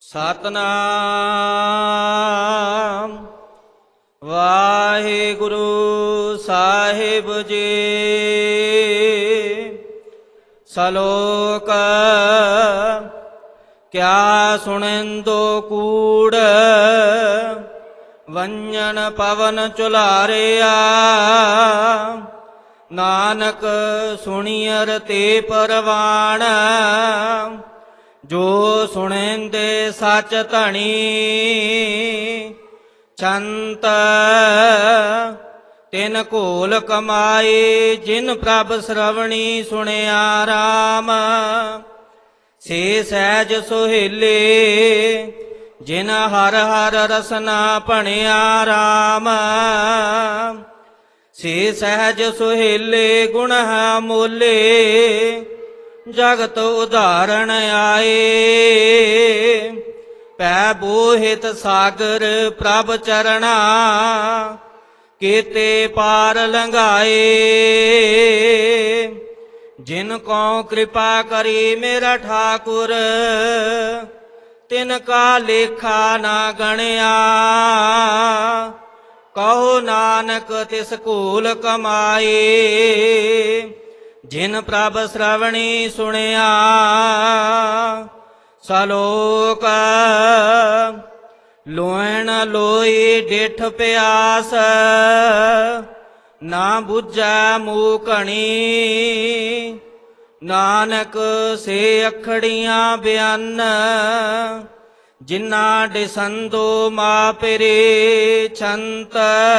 ਸਤਨਾਮ ਵਾਹਿਗੁਰੂ ਸਾਹਿਬ ਜੀ। ਸਲੋਕ ਕਿਆ ਸੁਣਿੰਦੋ ਕੂੜ ਵੰਜਨ ਪਵਨ ਚੁਲਾਰਿਆ। ਨਾਨਕ ਸੁਣੀਅਰ ਤੇ ਪਰਵਾਣ ਜੋ ਸੁਣਿੰਦੇ ਸਚ ਧਣੀ। ਚੰਤ ਤਿਨ ਘੋਲ ਕਮਾਏ ਜਿਨ ਪ੍ਰਭ ਸਰਵਣੀ ਸੁਣਿਆ ਰਾਮ। ਸੇ ਸਹਿਜ ਸੁਹੇਲੇ ਜਿਨ ਹਰ ਹਰ ਰਸਨਾ ਭਣਿਆ ਰਾਮ। ਸੇ ਸਹਿਜ ਸੁਹੇਲੇ ਗੁਣ ਮੋਲੇ ਜਗਤ ਉਦਾਹਰਣ ਆਏ। ਪੈ ਬੋਹਿਤ ਸਾਗਰ ਪ੍ਰਭ ਚਰਣਾ ਕੀਤੇ ਪਾਰ ਲੰਘਾਏ। ਜਿਨ ਕੋ ਕਿਰਪਾ ਕਰੀ ਮੇਰਾ ਠਾਕੁਰ ਤਿਨ ਕਾ ਲੇਖਾ ਨਾ ਗਣਿਆ। ਕਹੋ ਨਾਨਕ ਤਿਸ ਘੋਲ ਕਮਾਏ ਜਿਨ ਪ੍ਰਭ ਸਰਵਣੀ ਸੁਣਿਆ। ਸਲੋਕ ਲੋਇਣ ਲੋਈ ਡਿਠ ਪਿਆਸ ਨਾ ਬੁਝੈ ਮੂਹ ਘਣੀ। ਨਾਨਕ ਸੇ ਅਖੜੀਆਂ ਬਿਆਨ ਜਿਨਾ ਡਿਸੰਦੋ ਮਾਪਰੇ। ਛੰਤ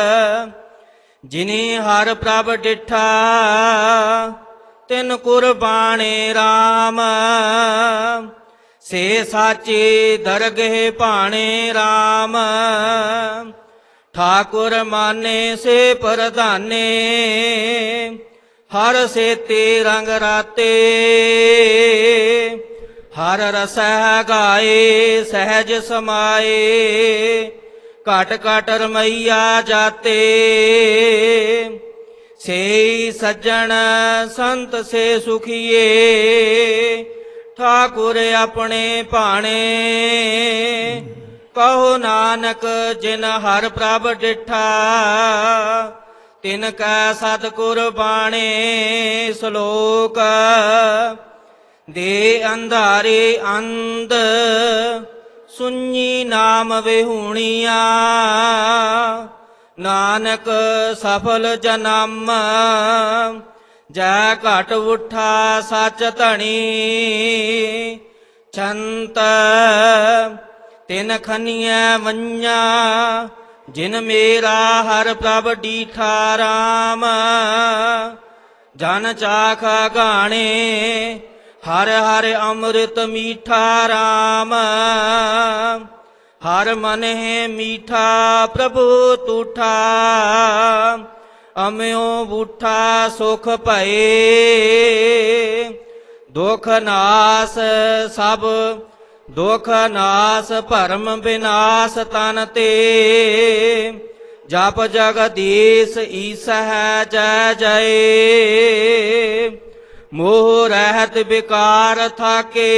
ਜਿਨੀ ਹਰ ਪ੍ਰਭ ਡਿਠਾ ਤਿਨ ਕੁਰਬਾਣੇ ਰਾਮ। ਸੇ ਸਾਚੇ ਦਰਗਹਿ ਭਾਣੇ ਰਾਮ। ਠਾਕੁਰ ਮਾਨੇ ਸੇ ਪ੍ਰਧਾਨੇ ਹਰ ਸੇਤੇ ਰੰਗ ਰਾਤੇ। ਹਰ ਰਸਹਿ ਗਾਏ ਸਹਿਜ ਸਮਾਏ ਘਟ ਘਟ ਰਮਈਆ ਜਾਤੇ। ਸੇ ਸੱਜਣ ਸੰਤ ਸੇ ਸੁਖੀਏ ਠਾਕੁਰ ਆਪਣੇ ਭਾਣੇ। ਕਹੋ ਨਾਨਕ ਜਿਨ ਹਰ ਪ੍ਰਭ ਡਿਠਾ ਤਿਨ ਕੈ ਸਤ ਕੁਰਬਾਣੇ। ਸਲੋਕ ਦੇ ਅੰਧਾਰੇ ਅੰਧ ਸੁਣੀ ਨਾਮ ਵਿਹੂਣੀਆਂ। ਨਾਨਕ ਸਫਲ ਜਨਮ ਜੈ ਘਟ ਉਠਾ ਸਚ ਧਣੀ। ਛੰਤ ਤਿਨ ਖਨੀਐ ਵੰਜਾ ਜਿਨ ਮੇਰਾ ਹਰ ਪ੍ਰਭ ਡੀਠਾ ਰਾਮ। ਜਨ ਚਾਖ ਗਾਣੇ ਹਰ ਹਰ ਅੰਮ੍ਰਿਤ ਮੀਠਾ ਰਾਮ। ਹਰ ਮਨ ਹੈ ਮੀਠਾ ਪ੍ਰਭੂ ਤੂਠਾ। ਅਮਿਓ ਬੂਠਾ ਸੁਖ ਭਏ ਦੁਖ ਨਾਸ ਸਭ ਦੁਖ ਨਾਸ ਭਰਮ ਬਿਨਾਸ ਤਨ ਤੇ। ਜਪ ਜਗਦੀਸ਼ ਈਸ ਹੈ ਜੈ ਜੈ। ਮੋਹ ਰਹਿਤ ਵਿਕਾਰ ਥਾਕੇ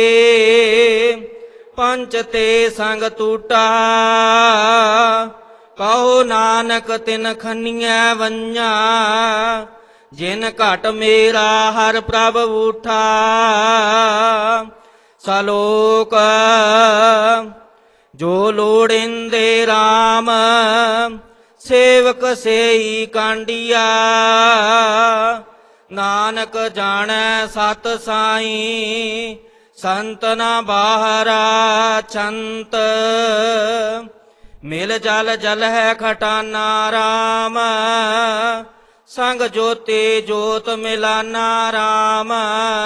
ਪੰਚ ਤੇ ਸੰਗ ਟੂਟਾ। ਕਹੋ ਨਾਨਕ ਤਿਨ ਖਨੀਐ ਵੰਜਾ ਜਿਨ ਘਟ ਮੇਰਾ ਹਰ ਪ੍ਰਭ ਊਠਾ। ਸਲੋਕ ਜੋ ਲੋੜਿੰਦੇ ਰਾਮ ਸੇਵਕ ਸੇਈ ਕਾਂਡੀਆ। ਨਾਨਕ ਜਾਣੈ ਸਤ ਸਾਈ ਸੰਤ ਨਾ ਬਾਹਰਾ। ਛੰਤ ਮਿਲ ਜਲ ਜਲ ਹੈ ਖਟਾਨਾ ਰਾਮ। ਸੰਗ ਜੋਤੇ ਜੋਤ ਮਿਲਾਨਾ ਰਾਮ।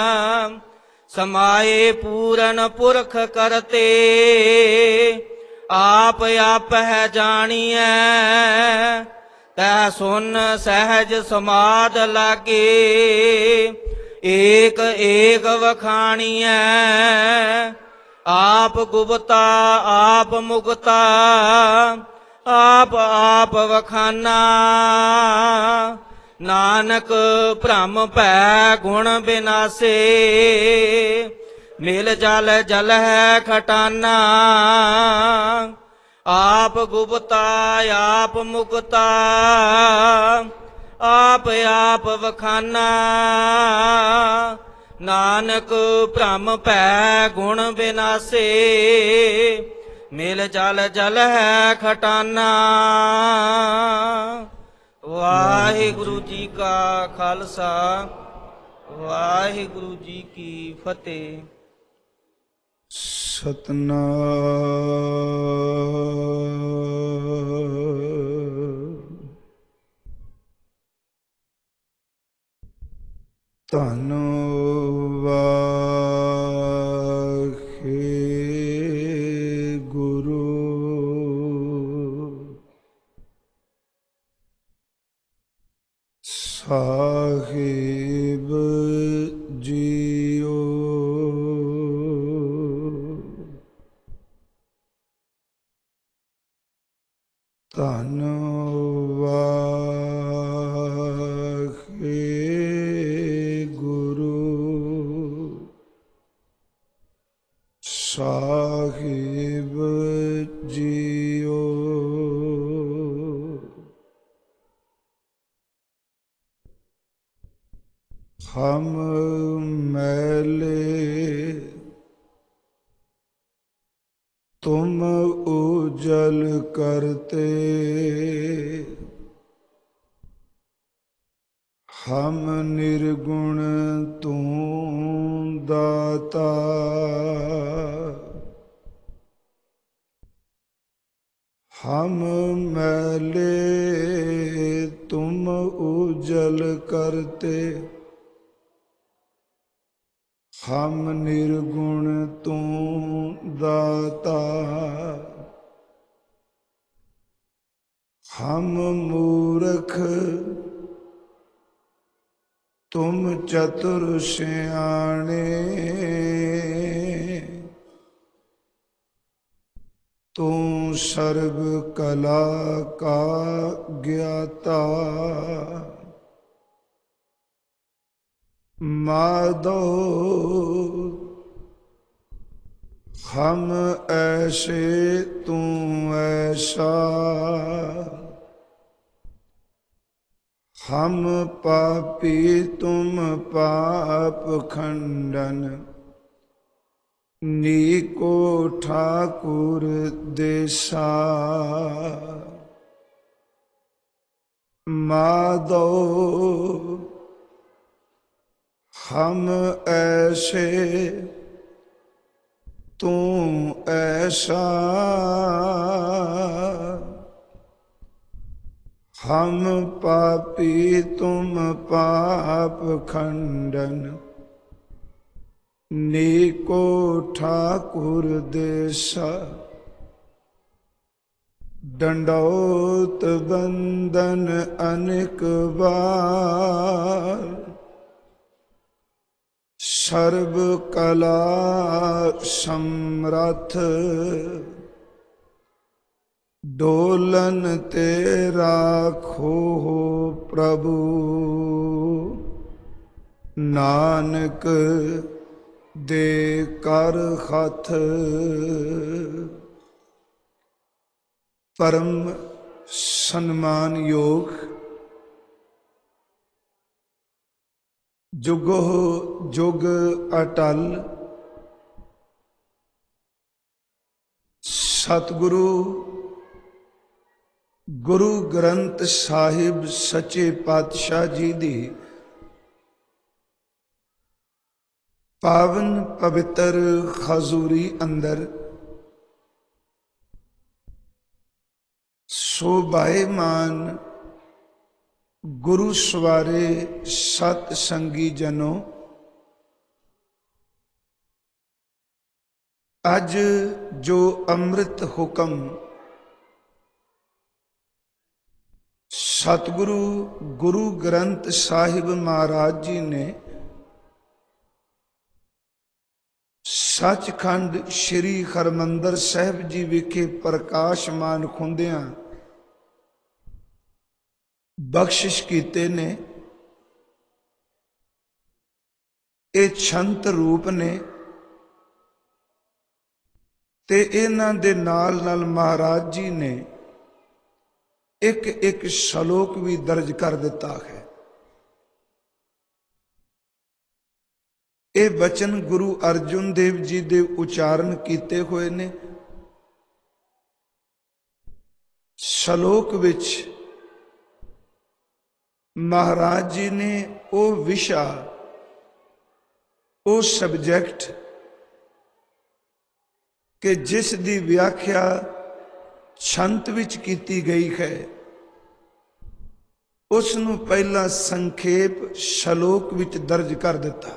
ਸਮਾਏ ਪੂਰਨ ਪੁਰਖ ਕਰਤੇ ਆਪ ਆਪ ਹੈ ਜਾਣੀਐ। ਤੈ ਸੁਨ ਸਹਿਜ ਸਮਾਦ ਲਾਗੇ ਏਕ ਏਕ ਵਖਾਣੀਐ। ਆਪ ਗੁਪਤਾ ਆਪ ਮੁਕਤਾ ਆਪ ਆਪ ਵਖਾਨਾ। ਨਾਨਕ ਭ੍ਰਮ ਭੈ ਗੁਣ ਬਿਨਾਸੇ ਮੇਲ ਜਲ ਜਲ ਹੈ ਖਟਾਨਾ, ਆਪ ਗੁਪਤਾ ਆਪ ਮੁਕਤਾ, ਆਪ ਆਪ ਵਖਾਨਾ। ਨਾਨਕ ਭ੍ਰਮ ਭੈ ਗੁਣ ਬਿਨਾਸੇ, ਮੇਲ ਜਲ ਜਲ ਹੈ ਖਟਾਨਾ। ਵਾਹਿਗੁਰੂ ਜੀ ਕਾ ਖਾਲਸਾ, ਵਾਹਿਗੁਰੂ ਜੀ ਕੀ ਫਤਿਹ। ਸਤਨਾਮ ਧੰਨ ਵਾਹਿਗੁਰੂ ਸਾਹਿਬ ਜੀਓ। ਧੰਨ ਵਾਹਿਗੁਰੂ ਸਾਹਿਬ ਜੀਓ। ਹਮ ਮੈਲੇ ਤੁਮ ਉਜਲ ਕਰਤੇ, ਹਮ ਨਿਰਗੁਣ ਤੂੰ ਦਾਤਾ। ਹਮ ਮੈਲੇ ਤੁਮ ਉਜਲ ਕਰਤੇ, ਹਮ ਨਿਰਗੁਣ ਤੂੰ ਦਾਤਾ। ਹਮ ਮੂਰਖ ਤੁਮ ਚਤੁਰ ਸਿਆਣੇ, ਤੂੰ ਸਰਬ ਕਲਾ ਕਾ ਗਿਆਤਾ। ਮਾਧੋ ਹਮ ਐਸੇ ਤੂੰ ਐਸਾ, ਹਮ ਪਾਪੀ ਤੁਮ ਪਾਪ ਖੰਡਨ। ਨੀਕੋ ਠਾकुर ਦੇਸਾ। ਮਾਧੋ ਹਮ ਐਸੇ ਤੂੰ ਐਸਾ, ਹਮ ਪਾਪੀ ਤੁਮ ਪਾਪ ਖੰਡਨ। ਨੀਕੋ ठाकुर ਦੇਸਾ। ਡੰਡੌਤ ਬੰਦਨ ਅਨੇਕ ਬਾਰ, ਸਰਬ ਕਲਾ ਸਮਰੱਥ। ਡੋਲਨ ਤੇ ਰਾਖੋ ਪ੍ਰਭੂ, ਨਾਨਕ ਦੇ ਕਰ ਹੱਥ। ਪਰਮ ਸਨਮਾਨਯੋਗ ਜੁਗੋ ਜੁਗ ਅਟਲ ਸਤਿਗੁਰੂ ਗੁਰੂ ਗ੍ਰੰਥ ਸਾਹਿਬ ਸੱਚੇ ਪਾਤਸ਼ਾਹ ਜੀ ਦੀ ਪਾਵਨ ਪਵਿੱਤਰ ਹਜ਼ੂਰੀ ਅੰਦਰ ਸ਼ੋਭਾਇਮਾਨ ਗੁਰੂ ਸਵਾਰੇ ਸਤ ਸੰਗੀ ਜਨੋ, ਅੱਜ ਜੋ ਅੰਮ੍ਰਿਤ ਹੁਕਮ ਸਤਿਗੁਰੂ ਗੁਰੂ ਗ੍ਰੰਥ ਸਾਹਿਬ ਮਹਾਰਾਜ ਜੀ ਨੇ ਸੱਚਖੰਡ ਸ੍ਰੀ ਹਰਿਮੰਦਰ ਸਾਹਿਬ ਜੀ ਵਿਖੇ ਪ੍ਰਕਾਸ਼ਮਾਨ ਹੁੰਦਿਆਂ ਬਖਸ਼ਿਸ਼ ਕੀਤੇ ਨੇ, ਇਹ ਛੰਤ ਰੂਪ ਨੇ। ਤੇ ਇਹਨਾਂ ਦੇ ਨਾਲ ਨਾਲ ਮਹਾਰਾਜ ਜੀ ਨੇ ਇੱਕ ਇੱਕ ਸ਼ਲੋਕ ਵੀ ਦਰਜ ਕਰ ਦਿੱਤਾ ਹੈ। ਇਹ ਬਚਨ ਗੁਰੂ ਅਰਜੁਨ ਦੇਵ ਜੀ ਦੇ ਉਚਾਰਨ ਕੀਤੇ ਹੋਏ ਨੇ। ਸ਼ਲੋਕ ਵਿੱਚ ਮਹਾਰਾਜ ਜੀ ਨੇ ਉਹ ਵਿਸ਼ਾ, ਉਹ ਸਬਜੈਕਟ ਕਿ ਜਿਸ ਦੀ ਵਿਆਖਿਆ ਛੰਤ ਵਿੱਚ ਕੀਤੀ ਗਈ ਹੈ, ਉਸ ਨੂੰ ਪਹਿਲਾਂ ਸੰਖੇਪ ਸ਼ਲੋਕ ਵਿੱਚ ਦਰਜ ਕਰ ਦਿੱਤਾ।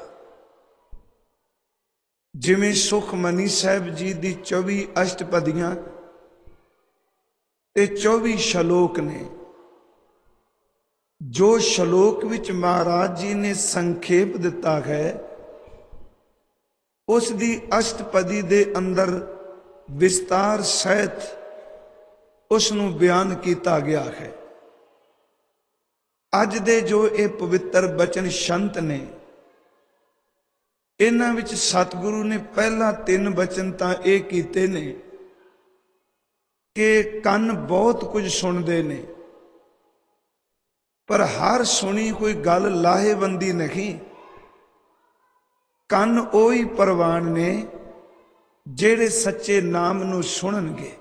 ਜਿਵੇਂ ਸੁਖਮਨੀ ਸਾਹਿਬ ਜੀ ਦੀ 24 ਅਸ਼ਟਪਦੀਆਂ ਤੇ 24 ਸ਼ਲੋਕ ਨੇ, ਜੋ ਸ਼ਲੋਕ ਵਿੱਚ ਮਹਾਰਾਜ ਜੀ ਨੇ ਸੰਖੇਪ ਦਿੱਤਾ ਹੈ, ਉਸ ਦੀ ਅਸ਼ਟਪਦੀ ਦੇ ਅੰਦਰ ਵਿਸਤਾਰ ਸਹਿਤ ਉਸ ਨੂੰ ਬਿਆਨ ਕੀਤਾ ਗਿਆ ਹੈ। ਅੱਜ ਦੇ ਜੋ ਇਹ ਪਵਿੱਤਰ ਬਚਨ ਸ਼ੰਤ ਨੇ, ਇਹਨਾਂ ਵਿੱਚ ਸਤਿਗੁਰੂ ਨੇ ਪਹਿਲਾਂ 3 ਬਚਨ ਤਾਂ ਇਹ ਕੀਤੇ ਨੇ ਕਿ ਕੰਨ ਬਹੁਤ ਕੁਝ ਸੁਣਦੇ ਨੇ, ਪਰ ਹਰ ਸੁਣੀ ਕੋਈ ਗੱਲ ਲਾਹੇਵੰਦੀ ਨਹੀਂ। ਕੰਨ ਉਹੀ ਪ੍ਰਵਾਨ ਨੇ ਜਿਹੜੇ ਸੱਚੇ ਨਾਮ ਨੂੰ ਸੁਣਨਗੇ।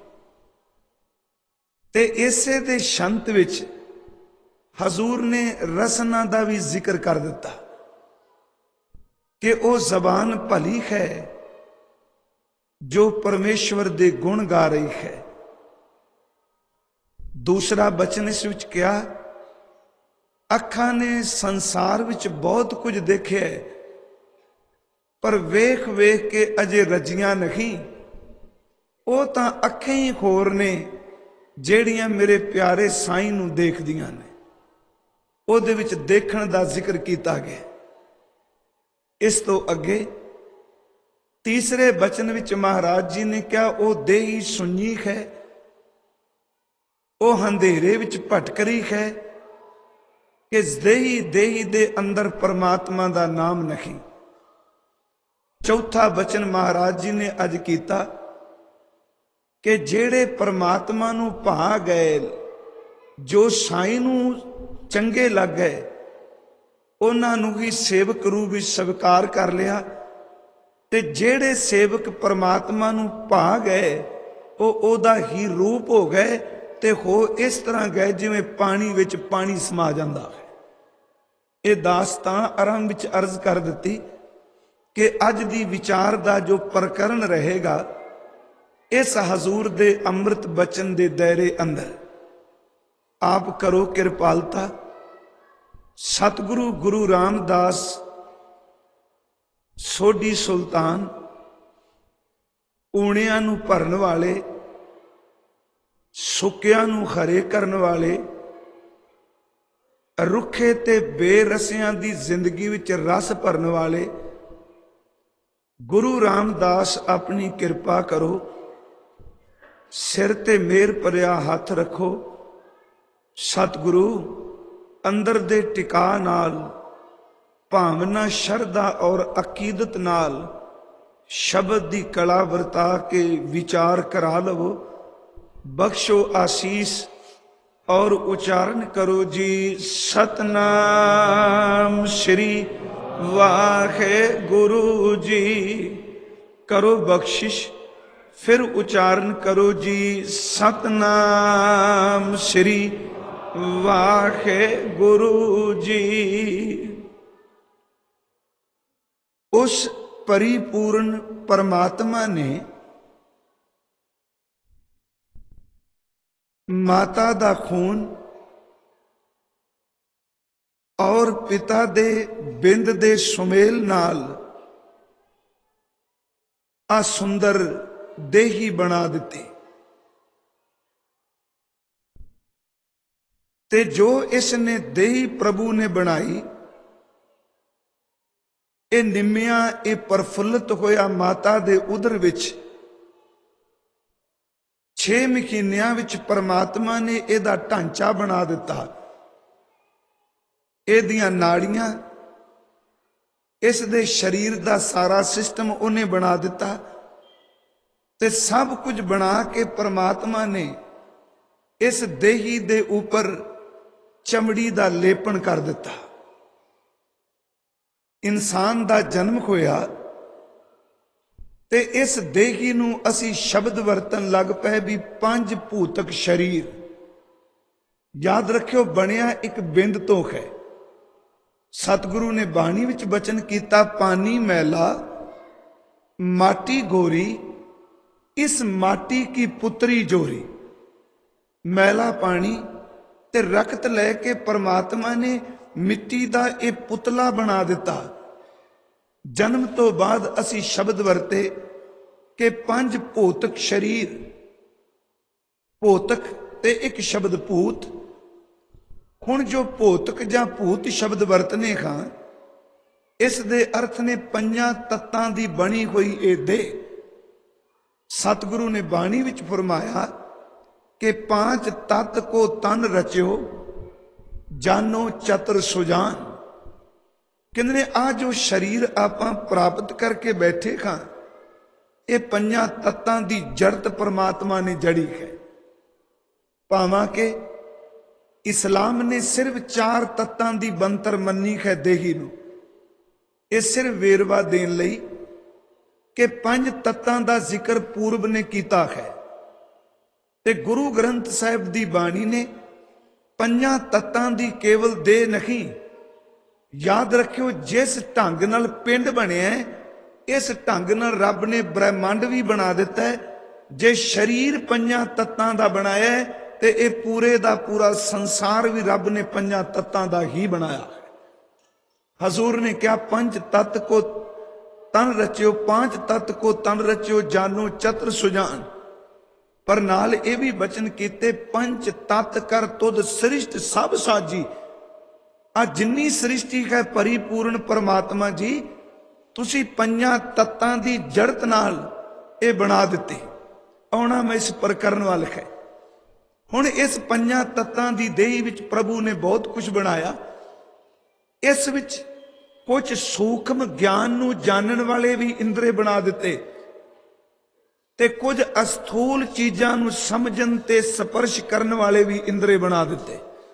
ਤੇ ਇਸੇ ਦੇ ਸ਼ੰਤ ਵਿੱਚ ਹਜ਼ੂਰ ਨੇ ਰਸਨਾ ਦਾ ਵੀ ਜ਼ਿਕਰ ਕਰ ਦਿੱਤਾ ਕਿ ਉਹ ਜ਼ਬਾਨ ਭਲੀ ਹੈ ਜੋ ਪਰਮੇਸ਼ਵਰ ਦੇ ਗੁਣ ਗਾ ਰਹੀ ਹੈ। ਦੂਸਰਾ ਬਚਨ ਇਸ ਵਿੱਚ ਕਿਹਾ, ਅੱਖਾਂ ਨੇ ਸੰਸਾਰ ਵਿੱਚ ਬਹੁਤ ਕੁਝ ਦੇਖਿਆ, ਪਰ ਵੇਖ ਵੇਖ ਕੇ ਅਜੇ ਰੱਜੀਆਂ ਨਹੀਂ। ਉਹ ਤਾਂ ਅੱਖਾਂ ਹੀ ਹੋਰ ਨੇ ਜਿਹੜੀਆਂ ਮੇਰੇ ਪਿਆਰੇ ਸਾਈਂ ਨੂੰ ਦੇਖਦੀਆਂ ਨੇ। ਉਹਦੇ ਵਿੱਚ ਦੇਖਣ ਦਾ ਜ਼ਿਕਰ ਕੀਤਾ ਗਿਆ। ਇਸ ਤੋਂ ਅੱਗੇ ਤੀਸਰੇ ਬਚਨ ਵਿੱਚ ਮਹਾਰਾਜ ਜੀ ਨੇ ਕਿਹਾ, ਉਹ ਦੇਹੀ ਸੁੰਨੀ ਹੈ, ਉਹ ਹਨੇਰੇ ਵਿੱਚ ਭਟਕ ਰਹੀ ਹੈ ਕਿ ਦੇਹੀ ਦੇ ਅੰਦਰ ਪਰਮਾਤਮਾ ਦਾ ਨਾਮ ਨਹੀਂ। ਚੌਥਾ ਬਚਨ ਮਹਾਰਾਜ ਜੀ ਨੇ ਅੱਜ ਕੀਤਾ ਕਿ ਜਿਹੜੇ ਪਰਮਾਤਮਾ ਨੂੰ ਭਾ ਗਏ, ਜੋ ਸਾਈਂ ਨੂੰ ਚੰਗੇ ਲੱਗ ਗਏ, ਉਹਨਾਂ ਨੂੰ ਹੀ ਸੇਵਕ ਰੂਪ ਵਿੱਚ ਸਵੀਕਾਰ ਕਰ ਲਿਆ। ਤੇ ਜਿਹੜੇ ਸੇਵਕ ਪਰਮਾਤਮਾ ਨੂੰ ਭਾ ਗਏ, ਉਹ ਉਹਦਾ ਹੀ ਰੂਪ ਹੋ ਗਏ ਤੇ ਹੋ ਇਸ ਤਰ੍ਹਾਂ ਗਏ ਜਿਵੇਂ ਪਾਣੀ ਵਿੱਚ ਪਾਣੀ ਸਮਾ ਜਾਂਦਾ ਹੈ। ਇਹ ਦਾਸਤਾਨ ਆਰੰਭ ਵਿੱਚ ਅਰਜ਼ ਕਰ ਦਿੱਤੀ ਕਿ ਅੱਜ ਦੀ ਵਿਚਾਰ ਦਾ ਜੋ ਪ੍ਰਕਰਨ ਰਹੇਗਾ, ਇਸ ਹਜ਼ੂਰ ਦੇ ਅੰਮ੍ਰਿਤ ਬਚਨ ਦੇ ਦਾਇਰੇ ਅੰਦਰ ਆਪ ਕਰੋ ਕਿਰਪਾਲਤਾ। ਸਤਿਗੁਰੂ ਗੁਰੂ ਰਾਮਦਾਸ ਸੋਢੀ ਸੁਲਤਾਨ, ਊਣਿਆਂ ਨੂੰ ਭਰਨ ਵਾਲੇ, ਸੁੱਕਿਆਂ ਨੂੰ ਹਰੇ ਕਰਨ ਵਾਲੇ, ਰੁੱਖੇ ਤੇ ਬੇਰਸਿਆਂ ਦੀ ਜ਼ਿੰਦਗੀ ਵਿੱਚ ਰਸ ਭਰਨ ਵਾਲੇ ਗੁਰੂ ਰਾਮਦਾਸ ਆਪਣੀ ਕਿਰਪਾ ਕਰੋ। ਸਿਰ ਤੇ ਮਿਹਰ ਭਰਿਆ ਹੱਥ ਰੱਖੋ। ਸਤਿਗੁਰੂ ਅੰਦਰ ਦੇ ਟਿਕਾ ਨਾਲ, ਭਾਵਨਾ, ਸ਼ਰਧਾ ਔਰ ਅਕੀਦਤ ਨਾਲ ਸ਼ਬਦ ਦੀ ਕਲਾ ਵਰਤਾ ਕੇ ਵਿਚਾਰ ਕਰਾ ਲਵੋ। ਬਖਸ਼ੋ ਆਸੀਸ ਔਰ ਉਚਾਰਨ ਕਰੋ ਜੀ, ਸਤਨਾਮ ਸ਼੍ਰੀ ਵਾਹਿਗੁਰੂ ਜੀ। ਕਰੋ ਬਖਸ਼ਿਸ਼, ਫਿਰ ਉਚਾਰਨ ਕਰੋ ਜੀ, ਸਤਨਾਮ ਸ਼੍ਰੀ ਵਾਹਿਗੁਰੂ ਜੀ। ਉਸ ਪਰਿਪੂਰਨ ਪਰਮਾਤਮਾ ਨੇ ਮਾਤਾ ਦਾ ਖੂਨ ਔਰ ਪਿਤਾ ਦੇ ਬਿੰਦ ਦੇ ਸੁਮੇਲ ਨਾਲ ਆ ਸੁੰਦਰ ਦੇਹੀ ਬਣਾ ਦਿੱਤੀ। ਤੇ ਜੋ ਇਸ ਨੇ ਦੇਹੀ ਪ੍ਰਭੂ ਨੇ ਬਣਾਈ, ਇਹ ਨਿੰਮਿਆ, ਇਹ ਪ੍ਰਫੁੱਲਤ ਹੋਇਆ ਮਾਤਾ ਦੇ ਉਦਰ ਵਿੱਚ 6 ਮਹੀਨਿਆਂ ਵਿੱਚ ਪਰਮਾਤਮਾ ਨੇ ਇਹਦਾ ਢਾਂਚਾ ਬਣਾ ਦਿੱਤਾ। ਇਹਦੀਆਂ ਨਾੜੀਆਂ, ਇਸ ਦੇ ਸਰੀਰ ਦਾ ਸਾਰਾ ਸਿਸਟਮ ਉਹਨੇ ਬਣਾ ਦਿੱਤਾ। ਤੇ ਸਭ ਕੁਝ ਬਣਾ ਕੇ ਪਰਮਾਤਮਾ ਨੇ ਇਸ ਦੇਹੀ ਦੇ ਉੱਪਰ ਚਮੜੀ ਦਾ ਲੇਪਣ ਕਰ ਦਿੱਤਾ। ਇਨਸਾਨ ਦਾ ਜਨਮ ਹੋਇਆ ਤੇ ਇਸ ਦੇਹੀ ਨੂੰ ਅਸੀਂ ਸ਼ਬਦ ਵਰਤਨ ਲੱਗ ਪਏ ਵੀ ਪੰਜ ਭੂਤਕ ਸ਼ਰੀਰ। ਯਾਦ ਰੱਖਿਓ, ਬਣਿਆ ਇੱਕ ਬਿੰਦ ਤੋਂ ਹੈ। ਸਤਿਗੁਰੂ ਨੇ ਬਾਣੀ ਵਿੱਚ ਬਚਨ ਕੀਤਾ, ਪਾਣੀ ਮੈਲਾ ਮਾਟੀ ਗੋਰੀ, ਇਸ ਮਾਟੀ ਕੀ ਪੁੱਤਰੀ ਜੋਰੀ। ਮੈਲਾ ਪਾਣੀ ਤੇ ਰਕਤ ਲੈ ਕੇ ਪਰਮਾਤਮਾ ਨੇ ਮਿੱਟੀ ਦਾ ਇਹ ਪੁਤਲਾ ਬਣਾ ਦਿੱਤਾ। ਜਨਮ ਤੋਂ ਬਾਅਦ ਅਸੀਂ ਸ਼ਬਦ ਵਰਤੇ ਕਿ ਪੰਜ ਭੌਤਿਕ ਸ਼ਰੀਰ, ਭੌਤਿਕ ਤੇ ਇੱਕ ਸ਼ਬਦ ਭੂਤ। ਹੁਣ ਜੋ ਭੌਤਿਕ ਜਾਂ ਭੂਤ ਸ਼ਬਦ ਵਰਤਨੇ ਹਾਂ, ਇਸ ਦੇ ਅਰਥ ਨੇ ਪੰਜਾਂ ਤੱਤਾਂ ਦੀ ਬਣੀ ਹੋਈ ਇਹ ਦੇਹ। ਸਤਿਗੁਰੂ ਨੇ ਬਾਣੀ ਵਿੱਚ ਫਰਮਾਇਆ ਕਿ ਪਾਂਚ ਤੱਤ ਕੋ ਤਨ ਰਚਿਓ, ਜਾਨੋ ਚਤੁਰ ਸੁਜਾਨ। ਕਹਿੰਦੇ ਆ ਜੋ ਸ਼ਰੀਰ ਆਪਾਂ ਪ੍ਰਾਪਤ ਕਰਕੇ ਬੈਠੇ ਹਾਂ, ਇਹ ਪੰਜਾਂ ਤੱਤਾਂ ਦੀ ਜੜਤ ਪਰਮਾਤਮਾ ਨੇ ਜੜੀ ਹੈ। ਭਾਵਾਂ ਕਿ ਇਸਲਾਮ ਨੇ ਸਿਰਫ ਚਾਰ ਤੱਤਾਂ ਦੀ ਬੰਤਰ ਮੰਨੀ ਹੈ ਦੇਹੀ ਨੂੰ। ਇਹ ਸਿਰਫ ਵੇਰਵਾ ਦੇਣ ਲਈ ਕਿ ਪੰਜ ਤੱਤਾਂ ਦਾ ਜ਼ਿਕਰ ਪੂਰਬ ਨੇ ਕੀਤਾ ਹੈ ਤੇ ਗੁਰੂ ਗ੍ਰੰਥ ਸਾਹਿਬ ਦੀ ਬਾਣੀ ਨੇ ਪੰਜਾਂ ਤੱਤਾਂ ਦੀ ਕੇਵਲ ਦੇਹ ਨਹੀਂ। ਯਾਦ ਰੱਖਿਓ, ਜਿਸ ਢੰਗ ਨਾਲ ਪਿੰਡ ਬਣਿਆ, ਇਸ ਢੰਗ ਨਾਲ ਰੱਬ ਨੇ ਬ੍ਰਹਿਮੰਡ ਵੀ ਬਣਾ ਦਿੱਤਾ ਹੈ। ਜੇ ਸਰੀਰ ਪੰਜਾਂ ਤੱਤਾਂ ਦਾ ਬਣਾਇਆ ਹੈ ਤੇ ਇਹ ਪੂਰੇ ਦਾ ਪੂਰਾ ਸੰਸਾਰ ਵੀ ਰੱਬ ਨੇ ਪੰਜਾਂ ਤੱਤਾਂ ਦਾ ਹੀ ਬਣਾਇਆ ਹੈ। ਹਜ਼ੂਰ ਨੇ ਕਿਹਾ, ਪੰਜ ਤੱਤ ਕੋ ਤਨ ਰਚਿਓ, ਪਾंच ਤੱਤ ਕੋ ਤਨ ਰਚਿਓ, ਜਾਨੋ ਚਤੁਰ ਸੁਜਾਨ। ਪਰ ਨਾਲ ਇਹ ਵੀ ਬਚਨ ਕੀਤੇ, ਪੰਜ ਤੱਤ ਕਰ ਤੁਧ ਸ੍ਰਿਸ਼ਟ ਸਭ ਸਾਜੀ। ਆ ਜਿੰਨੀ ਸ੍ਰਿਸ਼ਟੀ ਹੈ ਪਰਿਪੂਰਨ ਪਰਮਾਤਮਾ ਜੀ, ਤੁਸੀਂ ਪੰਜਾਂ ਤੱਤਾਂ ਦੀ ਜੜਤ ਨਾਲ ਇਹ ਬਣਾ ਦਿੱਤੀ। ਆਉਣਾ ਮੈਂ ਇਸ ਪ੍ਰਕਰਨ ਵੱਲ ਹੈ। ਹੁਣ ਇਸ ਪੰਜਾਂ ਤੱਤਾਂ ਦੀ ਦੇਹ ਵਿੱਚ ਪ੍ਰਭੂ ਨੇ ਬਹੁਤ ਕੁਝ ਬਣਾਇਆ। ਇਸ ਵਿੱਚ ਕੁਝ ਸੂਖਮ ਗਿਆਨ ਨੂੰ ਜਾਣਨ ਵਾਲੇ ਵੀ ਇੰਦਰੇ ਬਣਾ ਦਿੱਤੇ ਤੇ ਕੁਝ ਅਸਥੂਲ ਚੀਜ਼ਾਂ ਨੂੰ ਸਮਝਣ ਤੇ ਸਪਰਸ਼ ਕਰਨ ਵਾਲੇ ਵੀ ਇੰਦਰੇ ਬਣਾ ਦਿੱਤੇ।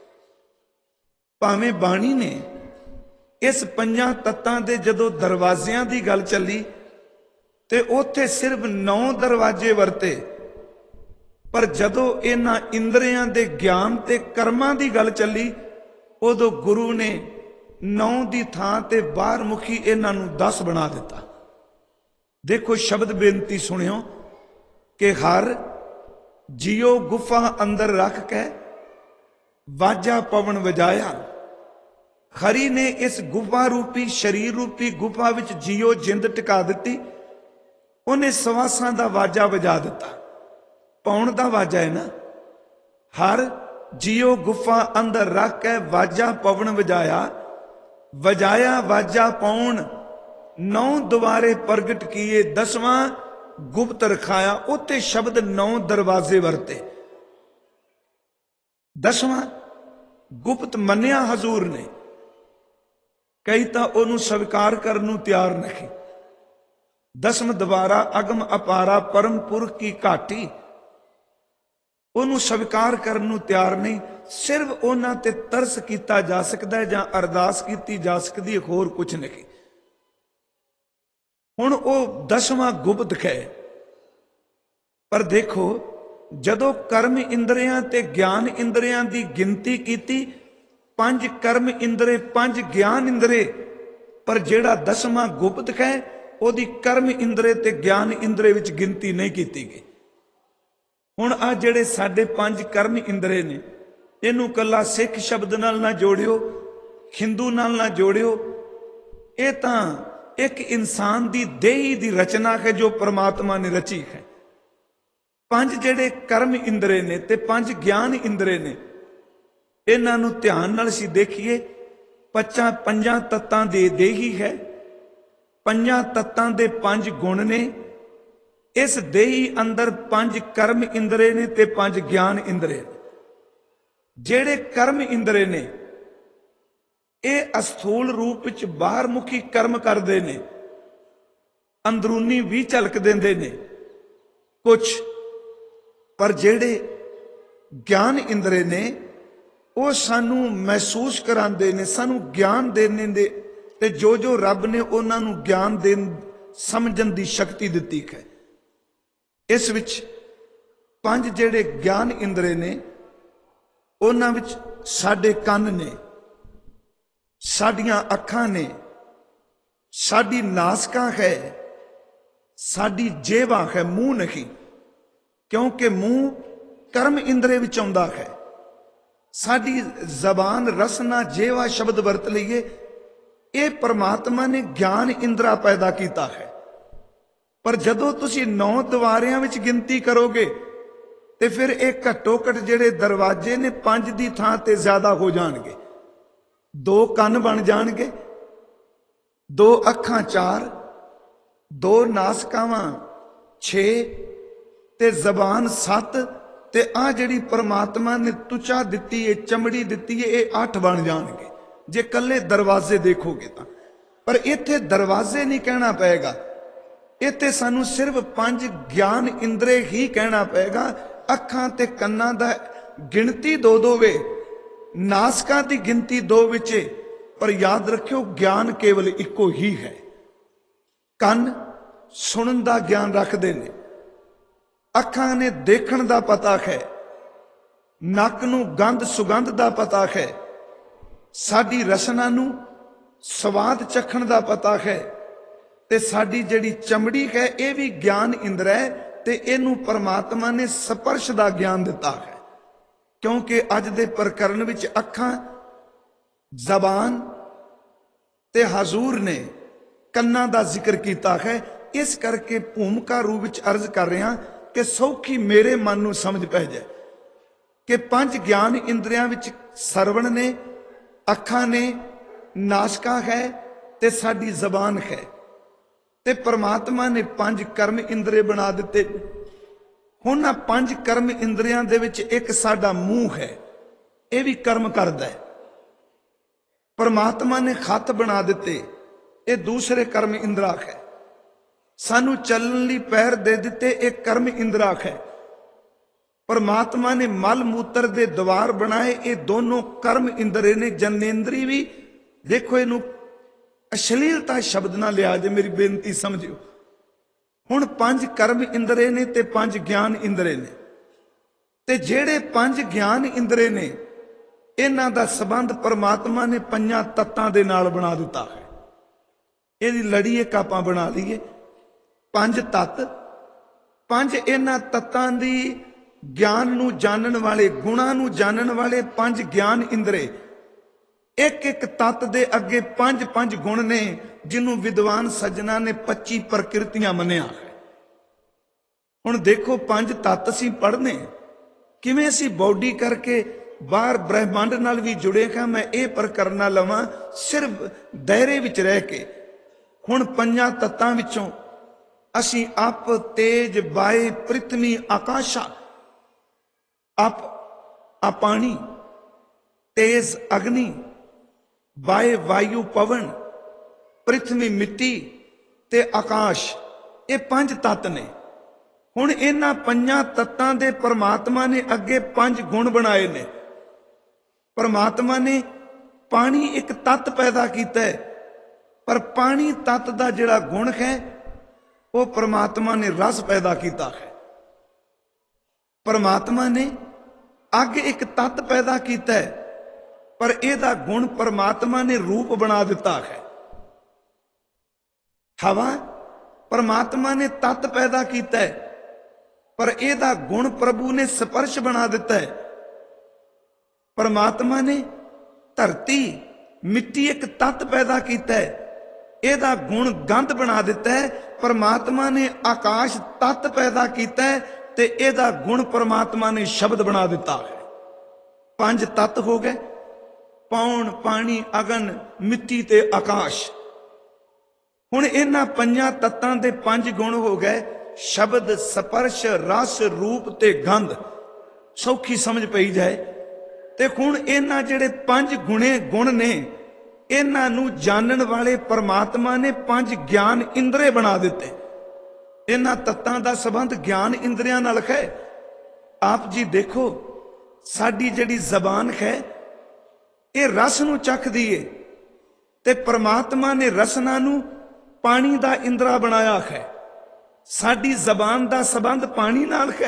ਭਾਵੇਂ ਬਾਣੀ ਨੇ ਇਸ ਪੰਜਾਂ ਤੱਤਾਂ ਦੇ ਜਦੋਂ ਦਰਵਾਜ਼ਿਆਂ ਦੀ ਗੱਲ ਚੱਲੀ ਤੇ ਉੱਥੇ ਸਿਰਫ 9 ਦਰਵਾਜ਼ੇ ਵਰਤੇ, ਪਰ ਜਦੋਂ ਇਹਨਾਂ ਇੰਦਰੀਆਂ ਦੇ ਗਿਆਨ ਤੇ ਕਰਮਾਂ ਦੀ ਗੱਲ ਚੱਲੀ, ਉਦੋਂ ਗੁਰੂ ਨੇ 9 ਦੀ ਥਾਂ ਤੇ ਬਾਹਰ ਮੁਖੀ ਇਹਨਾਂ ਨੂੰ 10 ਬਣਾ ਦਿੱਤਾ। ਦੇਖੋ ਸ਼ਬਦ ਬੇਨਤੀ ਸੁਣਿਓ ਕਿ ਹਰ ਜਿਉ ਗੁਫਾ ਅੰਦਰ ਰੱਖ ਕੇ ਵਾਜਾ ਪਵਨ ਵਜਾਇਆ। ਹਰੀ ਨੇ ਇਸ ਗੁਫਾ ਰੂਪੀ ਸਰੀਰ ਰੂਪੀ ਗੁਫਾ ਵਿੱਚ ਜਿਉ ਜਿੰਦ ਟਿਕਾ ਦਿੱਤੀ। ਉਹਨੇ ਸਵਾਸਾਂ ਦਾ ਵਾਜਾ ਵਜਾ ਦਿੱਤਾ। ਪੌਣ ਦਾ ਵਾਜਾ ਹੈ ਨਾ। ਹਰ ਜਿਉ ਗੁਫਾ ਅੰਦਰ ਰੱਖ ਕੇ ਵਾਜਾ ਪਵਨ ਵਜਾਇਆ, ਵਜਾਇਆ ਵਾਜਾ ਪੌਣ 9 ਦੁਆਰੇ ਪ੍ਰਗਟ ਕੀਏ, 10ਵਾਂ ਗੁਪਤ ਰਖਾਇਆ। ਉੱਤੇ ਸ਼ਬਦ 9 ਦਰਵਾਜ਼ੇ ਵਰਤੇ। 10ਵਾਂ ਗੁਪਤ ਮੰਨਿਆ ਹਜ਼ੂਰ ਨੇ। ਕਈ ਤਾਂ ਉਹਨੂੰ ਸਵੀਕਾਰ ਕਰਨ ਨੂੰ ਤਿਆਰ ਨਹੀਂ। 10ਵਾਂ ਦੁਆਰਾ ਅਗਮ ਅਪਾਰਾ ਪਰਮ ਪੁਰਖ ਕੀ ਘਾਟੀ, ਉਹਨੂੰ ਸਵੀਕਾਰ ਕਰਨ ਨੂੰ ਤਿਆਰ ਨਹੀਂ। ਸਿਰਫ ਉਹਨਾਂ ਤੇ ਤਰਸ ਕੀਤਾ ਜਾ ਸਕਦਾ ਹੈ ਜਾਂ ਅਰਦਾਸ ਕੀਤੀ ਜਾ ਸਕਦੀ ਹੈ, ਹੋਰ ਕੁਝ ਨਹੀਂ। ਹੁਣ ਉਹ 10ਵਾਂ ਗੁਪਤ ਹੈ। ਪਰ ਦੇਖੋ, ਜਦੋਂ ਕਰਮ ਇੰਦਰੀਆਂ ਤੇ ਗਿਆਨ ਇੰਦਰੀਆਂ ਦੀ ਗਿਣਤੀ ਕੀਤੀ, 5 ਕਰਮ ਇੰਦਰੇ 5 ਗਿਆਨ ਇੰਦਰੇ, ਪਰ ਜਿਹੜਾ 10ਵਾਂ ਗੁਪਤ ਹੈ ਉਹਦੀ ਕਰਮ ਇੰਦਰੇ ਤੇ ਗਿਆਨ ਇੰਦਰੇ ਵਿੱਚ ਗਿਣਤੀ ਨਹੀਂ ਕੀਤੀ ਗਈ। ਹੁਣ ਆ ਜਿਹੜੇ ਸਾਡੇ 5 ਕਰਮ ਇੰਦਰੇ ਨੇ, ਇਹਨੂੰ ਕੱਲਾ ਸਿੱਖ ਸ਼ਬਦ ਨਾਲ ਨਾ ਜੋੜਿਓ, ਹਿੰਦੂ ਨਾਲ ਨਾ ਜੋੜਿਓ। ਇਹ ਤਾਂ ਇੱਕ ਇਨਸਾਨ ਦੀ ਦੇਹੀ ਦੀ ਰਚਨਾ ਹੈ ਜੋ ਪਰਮਾਤਮਾ ਨੇ ਰਚੀ ਹੈ। 5 ਜਿਹੜੇ ਕਰਮ ਇੰਦਰੇ ਨੇ ਤੇ 5 ਗਿਆਨ ਇੰਦਰੇ ਨੇ, ਇਹਨਾਂ ਨੂੰ ਧਿਆਨ ਨਾਲ ਅਸੀਂ ਦੇਖੀਏ। ਪੰਜਾਂ ਤੱਤਾਂ ਦੇ ਦੇਹੀ ਹੈ। 5 ਤੱਤਾਂ ਦੇ 5 ਗੁਣ ਨੇ। ਇਸ ਦੇਹੀ ਅੰਦਰ 5 ਕਰਮ ਇੰਦਰੇ ਨੇ ਤੇ 5 ਗਿਆਨ ਇੰਦਰੇ ਨੇ। ਜਿਹੜੇ ਕਰਮ ਇੰਦਰੇ ਨੇ ਇਹ ਅਸਥੂਲ ਰੂਪ ਵਿੱਚ ਬਾਹਰ ਮੁਖੀ ਕਰਮ ਕਰਦੇ ਨੇ, ਅੰਦਰੂਨੀ ਵੀ ਝਲਕ ਦਿੰਦੇ ਨੇ। ਕੁਛ, ਪਰ ਜਿਹੜੇ ਗਿਆਨ ਇੰਦਰੇ ਨੇ ਉਹ ਸਾਨੂੰ ਮਹਿਸੂਸ ਕਰਾਉਂਦੇ ਨੇ, ਸਾਨੂੰ ਗਿਆਨ ਦੇਣੇ ਦੇ, ਤੇ ਜੋ ਜੋ ਰੱਬ ਨੇ ਉਹਨਾਂ ਨੂੰ ਗਿਆਨ ਦੇਣ ਸਮਝਣ ਦੀ ਸ਼ਕਤੀ ਦਿੱਤੀ ਹੈ। ਇਸ ਵਿੱਚ 5 ਜਿਹੜੇ ਗਿਆਨ ਇੰਦਰੇ ਨੇ, ਉਹਨਾਂ ਵਿੱਚ ਸਾਡੇ ਕੰਨ ਨੇ, ਸਾਡੀਆਂ ਅੱਖਾਂ ਨੇ, ਸਾਡੀ ਨਾਸਕਾਂ ਹੈ, ਸਾਡੀ ਜੇਵਾ ਹੈ, ਮੂੰਹ ਨਹੀਂ, ਕਿਉਂਕਿ ਮੂੰਹ ਕਰਮ ਇੰਦਰੇ ਵਿੱਚ ਆਉਂਦਾ ਹੈ। ਸਾਡੀ ਜ਼ਬਾਨ, ਰਸਨਾ, ਜੇਵਾ ਸ਼ਬਦ ਵਰਤ ਲਈਏ, ਇਹ ਪਰਮਾਤਮਾ ਨੇ ਗਿਆਨ ਇੰਦਰਾ ਪੈਦਾ ਕੀਤਾ ਹੈ। ਪਰ ਜਦੋਂ ਤੁਸੀਂ 9 ਦੁਆਰਿਆਂ ਵਿੱਚ ਗਿਣਤੀ ਕਰੋਗੇ ਤੇ ਫਿਰ ਇਹ ਘੱਟੋ ਘੱਟ ਜਿਹੜੇ ਦਰਵਾਜ਼ੇ ਨੇ 5 ਦੀ ਥਾਂ ਤੇ ਜ਼ਿਆਦਾ ਹੋ ਜਾਣਗੇ। 2 ਕੰਨ ਬਣ ਜਾਣਗੇ, 2 ਅੱਖਾਂ 4, 2 ਨਾਸਕਾਵਾਂ 6 ਤੇ ਜ਼ਬਾਨ 7, ਤੇ ਆ ਜਿਹੜੀ ਪਰਮਾਤਮਾ ਨੇ ਤੁਚਾ ਦਿੱਤੀ ਹੈ, ਚਮੜੀ ਦਿੱਤੀ ਹੈ, ਇਹ 8 ਬਣ ਜਾਣਗੇ ਜੇ ਕੱਲੇ ਦਰਵਾਜ਼ੇ ਦੇਖੋਗੇ ਤਾਂ। ਪਰ ਇੱਥੇ ਦਰਵਾਜ਼ੇ ਨਹੀਂ ਕਹਿਣਾ ਪਏਗਾ, ਇੱਥੇ ਸਾਨੂੰ ਸਿਰਫ 5 ਗਿਆਨ ਇੰਦਰੇ ਹੀ ਕਹਿਣਾ ਪਏਗਾ। ਅੱਖਾਂ ਤੇ ਕੰਨਾਂ ਦਾ ਗਿਣਤੀ 2 ਵੇ, ਨਾਸਕਾਂ ਦੀ ਗਿਣਤੀ 2 ਵਿੱਚ, ਪਰ ਯਾਦ ਰੱਖਿਓ ਗਿਆਨ ਕੇਵਲ ਇੱਕੋ ਹੀ ਹੈ। ਕੰਨ ਸੁਣਨ ਦਾ ਗਿਆਨ ਰੱਖਦੇ ਨੇ, ਅੱਖਾਂ ਨੇ ਦੇਖਣ ਦਾ ਪਤਾ ਹੈ, ਨੱਕ ਨੂੰ ਗੰਧ ਸੁਗੰਧ ਦਾ ਪਤਾ ਹੈ, ਸਾਡੀ ਰਸਨਾ ਨੂੰ ਸਵਾਦ ਚਖਣ ਦਾ ਪਤਾ ਹੈ, ਤੇ ਸਾਡੀ ਜਿਹੜੀ ਚਮੜੀ ਹੈ ਇਹ ਵੀ ਗਿਆਨ ਇੰਦਰ ਹੈ, ਤੇ ਇਹਨੂੰ ਪਰਮਾਤਮਾ ਨੇ ਸਪਰਸ਼ ਦਾ ਗਿਆਨ ਦਿੱਤਾ ਹੈ। ਕਿਉਂਕਿ ਅੱਜ ਦੇ ਪ੍ਰਕਰਨ ਵਿੱਚ ਅੱਖਾਂ, ਜ਼ਬਾਨ ਤੇ ਹਜ਼ੂਰ ਨੇ ਕੰਨਾਂ ਦਾ ਜ਼ਿਕਰ ਕੀਤਾ ਹੈ। ਇਸ ਕਰਕੇ ਭੂਮਿਕਾ ਰੂਪ ਵਿੱਚ ਅਰਜ਼ ਕਰ ਰਿਹਾ ਕਿ ਸੌਖੀ ਮੇਰੇ ਮਨ ਨੂੰ ਸਮਝ ਪੈ ਜਾਏ ਕਿ 5 ਗਿਆਨ ਇੰਦਰੀਆਂ ਵਿੱਚ ਸਰਵਣ ਨੇ, ਅੱਖਾਂ ਨੇ, ਨਾਸਕਾ ਹੈ ਤੇ ਸਾਡੀ ਜ਼ਬਾਨ ਹੈ, ਤੇ ਪਰਮਾਤਮਾ ਨੇ 5 ਕਰਮ ਇੰਦਰੇ ਬਣਾ ਦਿੱਤੇ। ਹੁਣ ਆ 5 ਕਰਮ ਇੰਦਰੀਆਂ ਦੇ ਵਿੱਚ ਇੱਕ ਸਾਡਾ ਮੂੰਹ ਹੈ, ਇਹ ਵੀ ਕਰਮ ਕਰਦਾ ਹੈ। ਪਰਮਾਤਮਾ ਨੇ ਹੱਥ ਬਣਾ ਦਿੱਤੇ, ਇਹ ਦੂਸਰੇ ਕਰਮ ਇੰਦਰਾ ਹੈ। ਸਾਨੂੰ ਚੱਲਣ ਲਈ ਪੈਰ ਦੇ ਦਿੱਤੇ, ਇਹ ਕਰਮ ਇੰਦਰਾ ਹੈ। ਪਰਮਾਤਮਾ ਨੇ ਮਲ ਮੂਤਰ ਦੇ ਦਵਾਰ ਬਣਾਏ, ਇਹ ਦੋਨੋਂ ਕਰਮ ਇੰਦਰੇ ਨੇ। ਜਨੇਂਦਰੀ ਵੀ ਦੇਖੋ, ਇਹਨੂੰ ਅਸ਼ਲੀਲਤਾ ਸ਼ਬਦ ਨਾ ਲਿਆ ਜੇ, ਮੇਰੀ ਬੇਨਤੀ ਸਮਝਿਓ। ਹੁਣ 5 ਕਰਮ ਇੰਦਰੇ ਨੇ ਤੇ 5 ਗਿਆਨ ਇੰਦਰੇ ਨੇ, ਤੇ ਜਿਹੜੇ 5 ਗਿਆਨ ਇੰਦਰੇ ਨੇ ਇਹਨਾਂ ਦਾ ਸੰਬੰਧ ਪਰਮਾਤਮਾ ਨੇ 5 ਤੱਤਾਂ ਦੇ ਨਾਲ ਬਣਾ ਦਿੱਤਾ ਹੈ। ਇਹਦੀ ਲੜੀ ਇੱਕ ਆਪਾਂ ਬਣਾ ਲਈਏ, 5 ਤੱਤ। 5 ਇਹਨਾਂ ਤੱਤਾਂ ਦੀ ਗਿਆਨ ਨੂੰ ਜਾਣਨ ਵਾਲੇ, ਗੁਣਾਂ ਨੂੰ ਜਾਣਨ ਵਾਲੇ 5 ਗਿਆਨ ਇੰਦਰੇ। ਇੱਕ ਇੱਕ ਤੱਤ ਦੇ ਅੱਗੇ 5 ਗੁਣ ਨੇ, ਜਿਹਨੂੰ ਵਿਦਵਾਨ ਸੱਜਣਾ ਨੇ 25 ਪ੍ਰਕਿਰਤੀਆਂ ਮੰਨਿਆ ਹੈ। ਹੁਣ ਦੇਖੋ 5 ਤੱਤ ਅਸੀਂ ਪੜ੍ਹਨੇ, ਕਿਵੇਂ ਅਸੀਂ ਬੌਡੀ ਕਰਕੇ ਬਾਹਰ ਬ੍ਰਹਿਮੰਡ ਨਾਲ ਵੀ ਜੁੜੇ ਹਾਂ। ਮੈਂ ਇਹ ਪ੍ਰਕਰਨ ਨਾ ਲਵਾਂ ਸਿਰਫ ਦਾਇਰੇ ਵਿੱਚ ਰਹਿ ਕੇ। ਹੁਣ 5 ਤੱਤਾਂ ਵਿੱਚੋਂ ਅਸੀਂ ਅਪ, ਤੇਜ, ਵਾਯ, ਪ੍ਰਿਥਵੀ, ਆਕਾਸ਼ਾ। ਅਪ ਆ ਪਾਣੀ, ਤੇਜ ਅਗਨੀ, ਵਾਯ ਵਾਯੂ ਪਵਨ, ਪ੍ਰਿਥਵੀ ਮਿੱਟੀ ਤੇ ਆਕਾਸ਼, ਇਹ 5 ਤੱਤ ਨੇ। ਹੁਣ ਇਹਨਾਂ 5 ਤੱਤਾਂ ਦੇ ਪਰਮਾਤਮਾ ਨੇ ਅੱਗੇ 5 ਗੁਣ ਬਣਾਏ ਨੇ। ਪਰਮਾਤਮਾ ਨੇ ਪਾਣੀ ਇੱਕ ਤੱਤ ਪੈਦਾ ਕੀਤਾ ਹੈ, ਪਰ ਪਾਣੀ ਤੱਤ ਦਾ ਜਿਹੜਾ ਗੁਣ ਹੈ ਉਹ ਪਰਮਾਤਮਾ ਨੇ ਰਸ ਪੈਦਾ ਕੀਤਾ ਹੈ। ਪਰਮਾਤਮਾ ਨੇ ਅੱਗ ਇੱਕ ਤੱਤ ਪੈਦਾ ਕੀਤਾ ਹੈ, ਪਰ ਇਹਦਾ ਗੁਣ ਪਰਮਾਤਮਾ ਨੇ ਰੂਪ ਬਣਾ ਦਿੱਤਾ ਹੈ। ਹਵਾ ਪਰਮਾਤਮਾ ਨੇ ਤੱਤ ਪੈਦਾ ਕੀਤਾ ਹੈ, ਪਰ ਇਹਦਾ ਗੁਣ ਪ੍ਰਭੂ ਨੇ ਸਪਰਸ਼ ਬਣਾ ਦਿੱਤਾ ਹੈ। ਪਰਮਾਤਮਾ ਨੇ ਧਰਤੀ, ਮਿੱਟੀ ਇੱਕ ਤੱਤ ਪੈਦਾ ਕੀਤਾ ਹੈ, ਇਹਦਾ ਗੁਣ ਗੰਧ ਬਣਾ ਦਿੱਤਾ ਹੈ। ਪਰਮਾਤਮਾ ਨੇ ਆਕਾਸ਼ ਤੱਤ ਪੈਦਾ ਕੀਤਾ ਹੈ, ਤੇ ਇਹਦਾ ਗੁਣ ਪਰਮਾਤਮਾ ਨੇ ਸ਼ਬਦ ਬਣਾ ਦਿੱਤਾ ਹੈ। 5 ਤੱਤ ਹੋ ਗਏ, ਪੌਣ, ਪਾਣੀ, ਅਗਨ, ਮਿੱਟੀ ਤੇ ਆਕਾਸ਼। ਹੁਣ ਇਹਨਾਂ 5 ਤੱਤਾਂ ਦੇ 5 ਗੁਣ ਹੋ ਗਏ, ਸ਼ਬਦ, ਸਪਰਸ਼, ਰਸ, ਰੂਪ ਤੇ ਗੰਧ। ਸੌਖੀ ਸਮਝ ਪਈ ਜਾਏ ਤੇ ਹੁਣ ਇਹਨਾਂ ਜਿਹੜੇ 5 ਗੁਣ ਨੇ, ਇਹਨਾਂ ਨੂੰ ਜਾਣਨ ਵਾਲੇ ਪਰਮਾਤਮਾ ਨੇ 5 ਗਿਆਨ ਇੰਦਰੇ ਬਣਾ ਦਿੱਤੇ। ਇਹਨਾਂ ਤੱਤਾਂ ਦਾ ਸੰਬੰਧ ਗਿਆਨ ਇੰਦਰੀਆਂ ਨਾਲ ਹੈ। ਆਪ ਜੀ ਦੇਖੋ, ਸਾਡੀ ਜਿਹੜੀ ਜ਼ਬਾਨ ਹੈ ਇਹ ਰਸ ਨੂੰ ਚੱਖਦੀ ਏ, ਤੇ ਪ੍ਰਮਾਤਮਾ ਨੇ ਰਸਨਾ ਨੂੰ ਪਾਣੀ ਦਾ ਇੰਦਰਾ ਬਣਾਇਆ ਹੈ। ਸਾਡੀ ਜ਼ਬਾਨ ਦਾ ਸੰਬੰਧ ਪਾਣੀ ਨਾਲ ਹੈ।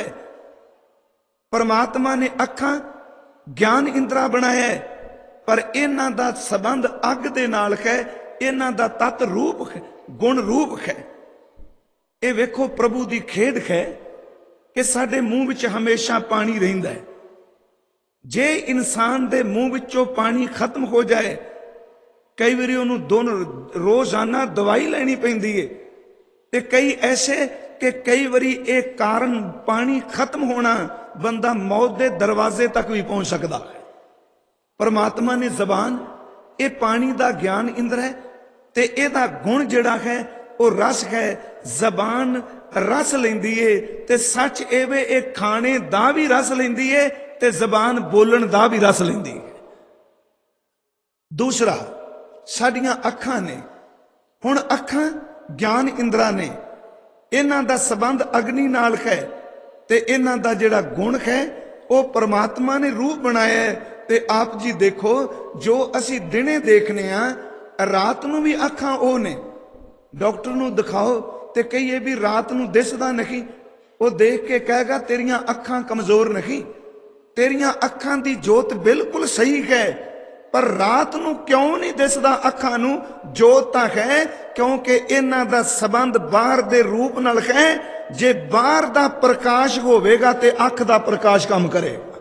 ਪ੍ਰਮਾਤਮਾ ਨੇ ਅੱਖਾਂ ਗਿਆਨ ਇੰਦਰਾ ਬਣਾਇਆ, ਪਰ ਇਹਨਾਂ ਦਾ ਸੰਬੰਧ ਅੱਗ ਦੇ ਨਾਲ ਹੈ। ਇਹਨਾਂ ਦਾ ਤਤ ਰੂਪ ਹੈ, ਗੁਣ ਰੂਪ ਹੈ। ਇਹ ਵੇਖੋ ਪ੍ਰਭੂ ਦੀ ਖੇਡ ਹੈ ਕਿ ਸਾਡੇ ਮੂੰਹ ਵਿੱਚ ਹਮੇਸ਼ਾ ਪਾਣੀ ਰਹਿੰਦਾ ਹੈ। ਜੇ ਇਨਸਾਨ ਦੇ ਮੂੰਹ ਵਿੱਚੋਂ ਪਾਣੀ ਖਤਮ ਹੋ ਜਾਏ, ਕਈ ਵਾਰੀ ਉਹਨੂੰ ਰੋਜ਼ਾਨਾ ਦਵਾਈ ਲੈਣੀ ਪੈਂਦੀ ਹੈ, ਤੇ ਕਈ ਐਸੇ ਕਿ ਕਈ ਵਾਰੀ ਇਹ ਕਾਰਨ ਪਾਣੀ ਖਤਮ ਹੋਣਾ ਬੰਦਾ ਮੌਤ ਦੇ ਦਰਵਾਜ਼ੇ ਤੱਕ ਵੀ ਪਹੁੰਚ ਸਕਦਾ ਹੈ। ਪਰਮਾਤਮਾ ਨੇ ਜ਼ਬਾਨ ਇਹ ਪਾਣੀ ਦਾ ਗਿਆਨ ਇੰਦਰ ਹੈ, ਤੇ ਇਹਦਾ ਗੁਣ ਜਿਹੜਾ ਹੈ ਉਹ ਰਸ ਹੈ। ਜ਼ਬਾਨ ਰਸ ਲੈਂਦੀ ਏ, ਤੇ ਸੱਚ ਐਵੇਂ ਇਹ ਖਾਣੇ ਦਾ ਵੀ ਰਸ ਲੈਂਦੀ ਏ, ਤੇ ਜ਼ਬਾਨ ਬੋਲਣ ਦਾ ਵੀ ਰਸ ਲੈਂਦੀ ਹੈ। ਦੂਸਰਾ, ਸਾਡੀਆਂ ਅੱਖਾਂ ਨੇ। ਹੁਣ ਅੱਖਾਂ ਗਿਆਨ ਇੰਦਰਾ ਨੇ, ਇਹਨਾਂ ਦਾ ਸੰਬੰਧ ਅਗਨੀ ਨਾਲ ਹੈ, ਤੇ ਇਹਨਾਂ ਦਾ ਜਿਹੜਾ ਗੁਣ ਹੈ ਉਹ ਪਰਮਾਤਮਾ ਨੇ ਰੂਪ ਬਣਾਇਆ ਹੈ। ਤੇ ਆਪ ਜੀ ਦੇਖੋ, ਜੋ ਅਸੀਂ ਦਿਨੇ ਦੇਖਨੇ ਆ, ਰਾਤ ਨੂੰ ਵੀ ਅੱਖਾਂ ਉਹ ਨੇ। ਡਾਕਟਰ ਨੂੰ ਦਿਖਾਓ ਤੇ ਕਹੀਏ ਵੀ ਰਾਤ ਨੂੰ ਦਿਸਦਾ ਨਹੀਂ, ਉਹ ਦੇਖ ਕੇ ਕਹੇਗਾ ਤੇਰੀਆਂ ਅੱਖਾਂ ਕਮਜ਼ੋਰ ਨਹੀਂ, ਤੇਰੀਆਂ ਅੱਖਾਂ ਦੀ ਜੋਤ ਬਿਲਕੁਲ ਸਹੀ ਹੈ, ਪਰ ਰਾਤ ਨੂੰ ਕਿਉਂ ਨਹੀਂ ਦਿਸਦਾ ਅੱਖਾਂ ਨੂੰ? ਜੋਤ ਤਾਂ ਹੈ, ਕਿਉਂਕਿ ਇਹਨਾਂ ਦਾ ਸੰਬੰਧ ਬਾਹਰ ਦੇ ਰੂਪ ਨਾਲ ਹੈ। ਜੇ ਬਾਹਰ ਦਾ ਪ੍ਰਕਾਸ਼ ਹੋਵੇਗਾ ਤੇ ਅੱਖ ਦਾ ਪ੍ਰਕਾਸ਼ ਕੰਮ ਕਰੇਗਾ।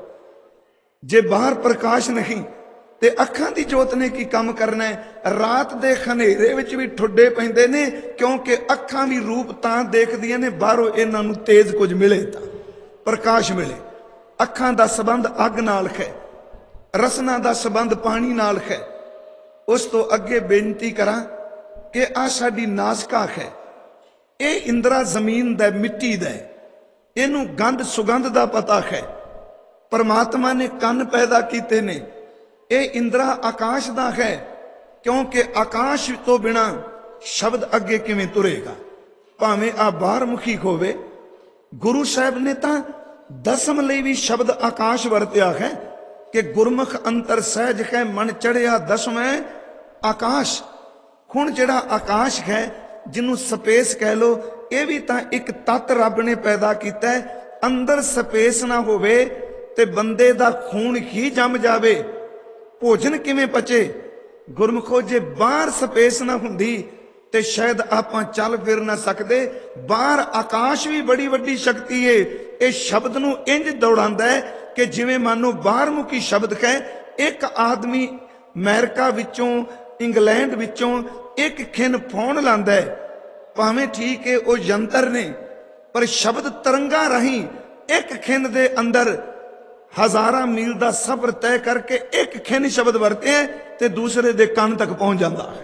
ਜੇ ਬਾਹਰ ਪ੍ਰਕਾਸ਼ ਨਹੀਂ ਤੇ ਅੱਖਾਂ ਦੀ ਜੋਤ ਨੇ ਕੀ ਕੰਮ ਕਰਨਾ ਹੈ? ਰਾਤ ਦੇ ਹਨੇਰੇ ਵਿੱਚ ਵੀ ਠੁੱਡੇ ਪੈਂਦੇ ਨੇ, ਕਿਉਂਕਿ ਅੱਖਾਂ ਵੀ ਰੂਪ ਤਾਂ ਦੇਖਦੀਆਂ ਨੇ, ਬਾਹਰੋਂ ਇਹਨਾਂ ਨੂੰ ਤੇਜ਼ ਕੁਝ ਮਿਲੇ ਤਾਂ ਪ੍ਰਕਾਸ਼ ਮਿਲੇ। ਅੱਖਾਂ ਦਾ ਸੰਬੰਧ ਅੱਗ ਨਾਲ ਹੈ, ਰਸਨਾ ਦਾ ਸੰਬੰਧ ਪਾਣੀ ਨਾਲ ਹੈ। ਉਸ ਤੋਂ ਅੱਗੇ ਬੇਨਤੀ ਕਰਾਂ ਕਿ ਆ ਸਾਡੀ ਨਾਸਿਕਾ ਹੈ, ਇਹ ਇੰਦਰਾ ਜ਼ਮੀਨ ਦਾ, ਮਿੱਟੀ ਦਾ, ਇਹਨੂੰ ਗੰਧ ਸੁਗੰਧ ਦਾ ਪਤਾ ਹੈ। ਪਰਮਾਤਮਾ ਨੇ ਕੰਨ ਪੈਦਾ ਕੀਤੇ ਨੇ, ਇਹ ਇੰਦਰਾ ਆਕਾਸ਼ ਦਾ ਹੈ, ਕਿਉਂਕਿ ਆਕਾਸ਼ ਤੋਂ ਬਿਨਾ ਸ਼ਬਦ ਅੱਗੇ ਕਿਵੇਂ ਤੁਰੇਗਾ? ਭਾਵੇਂ ਆ ਬਾਹਰਮੁਖੀ ਹੋਵੇ, ਗੁਰੂ ਸਾਹਿਬ ਨੇ ਤਾਂ ਦਸਮ ਲਈ ਵੀ ਸ਼ਬਦ ਆਕਾਸ਼ ਵਰਤਿਆ ਹੈ ਕਿ ਗੁਰਮੁਖ ਅੰਤਰ ਸਹਿਜ ਹੈ, ਮਨ ਚੜਿਆ ਦਸਵੇਂ ਆਕਾਸ਼। ਹੁਣ ਜਿਹੜਾ ਆਕਾਸ਼ ਹੈ, ਜਿਹਨੂੰ ਸਪੇਸ ਕਹਿ ਲੋ, ਇਹ ਵੀ ਤਾਂ ਇੱਕ ਤੱਤ ਰੱਬ ਨੇ ਪੈਦਾ ਕੀਤਾ ਹੈ। ਅੰਦਰ ਸਪੇਸ ਨਾ ਹੋਵੇ ਤੇ ਬੰਦੇ ਦਾ ਖੂਨ ਹੀ ਜੰਮ ਜਾਵੇ, ਭੋਜਨ ਕਿਵੇਂ ਪਚੇ? ਗੁਰਮੁਖੋ, ਜੇ ਬਾਹਰ ਸਪੇਸ ਨਾ ਹੁੰਦੀ ਤੇ ਸ਼ਾਇਦ ਆਪਾਂ ਚੱਲ ਫਿਰ ਨਾ ਸਕਦੇ। ਬਾਹਰ ਆਕਾਸ਼ ਵੀ ਬੜੀ ਵੱਡੀ ਸ਼ਕਤੀ ਏ, ਇਹ ਸ਼ਬਦ ਨੂੰ ਇੰਜ ਦੌੜਾਉਂਦਾ ਹੈ ਕਿ ਜਿਵੇਂ ਮੰਨੋ ਬਾਹਰਮੁਖੀ ਸ਼ਬਦ ਹੈ। ਇੱਕ ਆਦਮੀ ਅਮਰੀਕਾ ਵਿੱਚੋਂ, ਇੰਗਲੈਂਡ ਵਿੱਚੋਂ ਇੱਕ ਖਿੰਨ ਫੋਨ ਲਾਂਦਾ ਹੈ, ਭਾਵੇਂ ਠੀਕ ਹੈ ਉਹ ਯੰਤਰ ਨੇ, ਪਰ ਸ਼ਬਦ ਤਰੰਗਾ ਰਾਹੀਂ ਇੱਕ ਖਿੰਨ ਦੇ ਅੰਦਰ ਹਜ਼ਾਰਾਂ ਮੀਲ ਦਾ ਸਫ਼ਰ ਤੈਅ ਕਰਕੇ ਇੱਕ ਖਿੰਨ ਸ਼ਬਦ ਵਰਤੇ ਤੇ ਦੂਸਰੇ ਦੇ ਕੰਨ ਤੱਕ ਪਹੁੰਚ ਜਾਂਦਾ ਹੈ।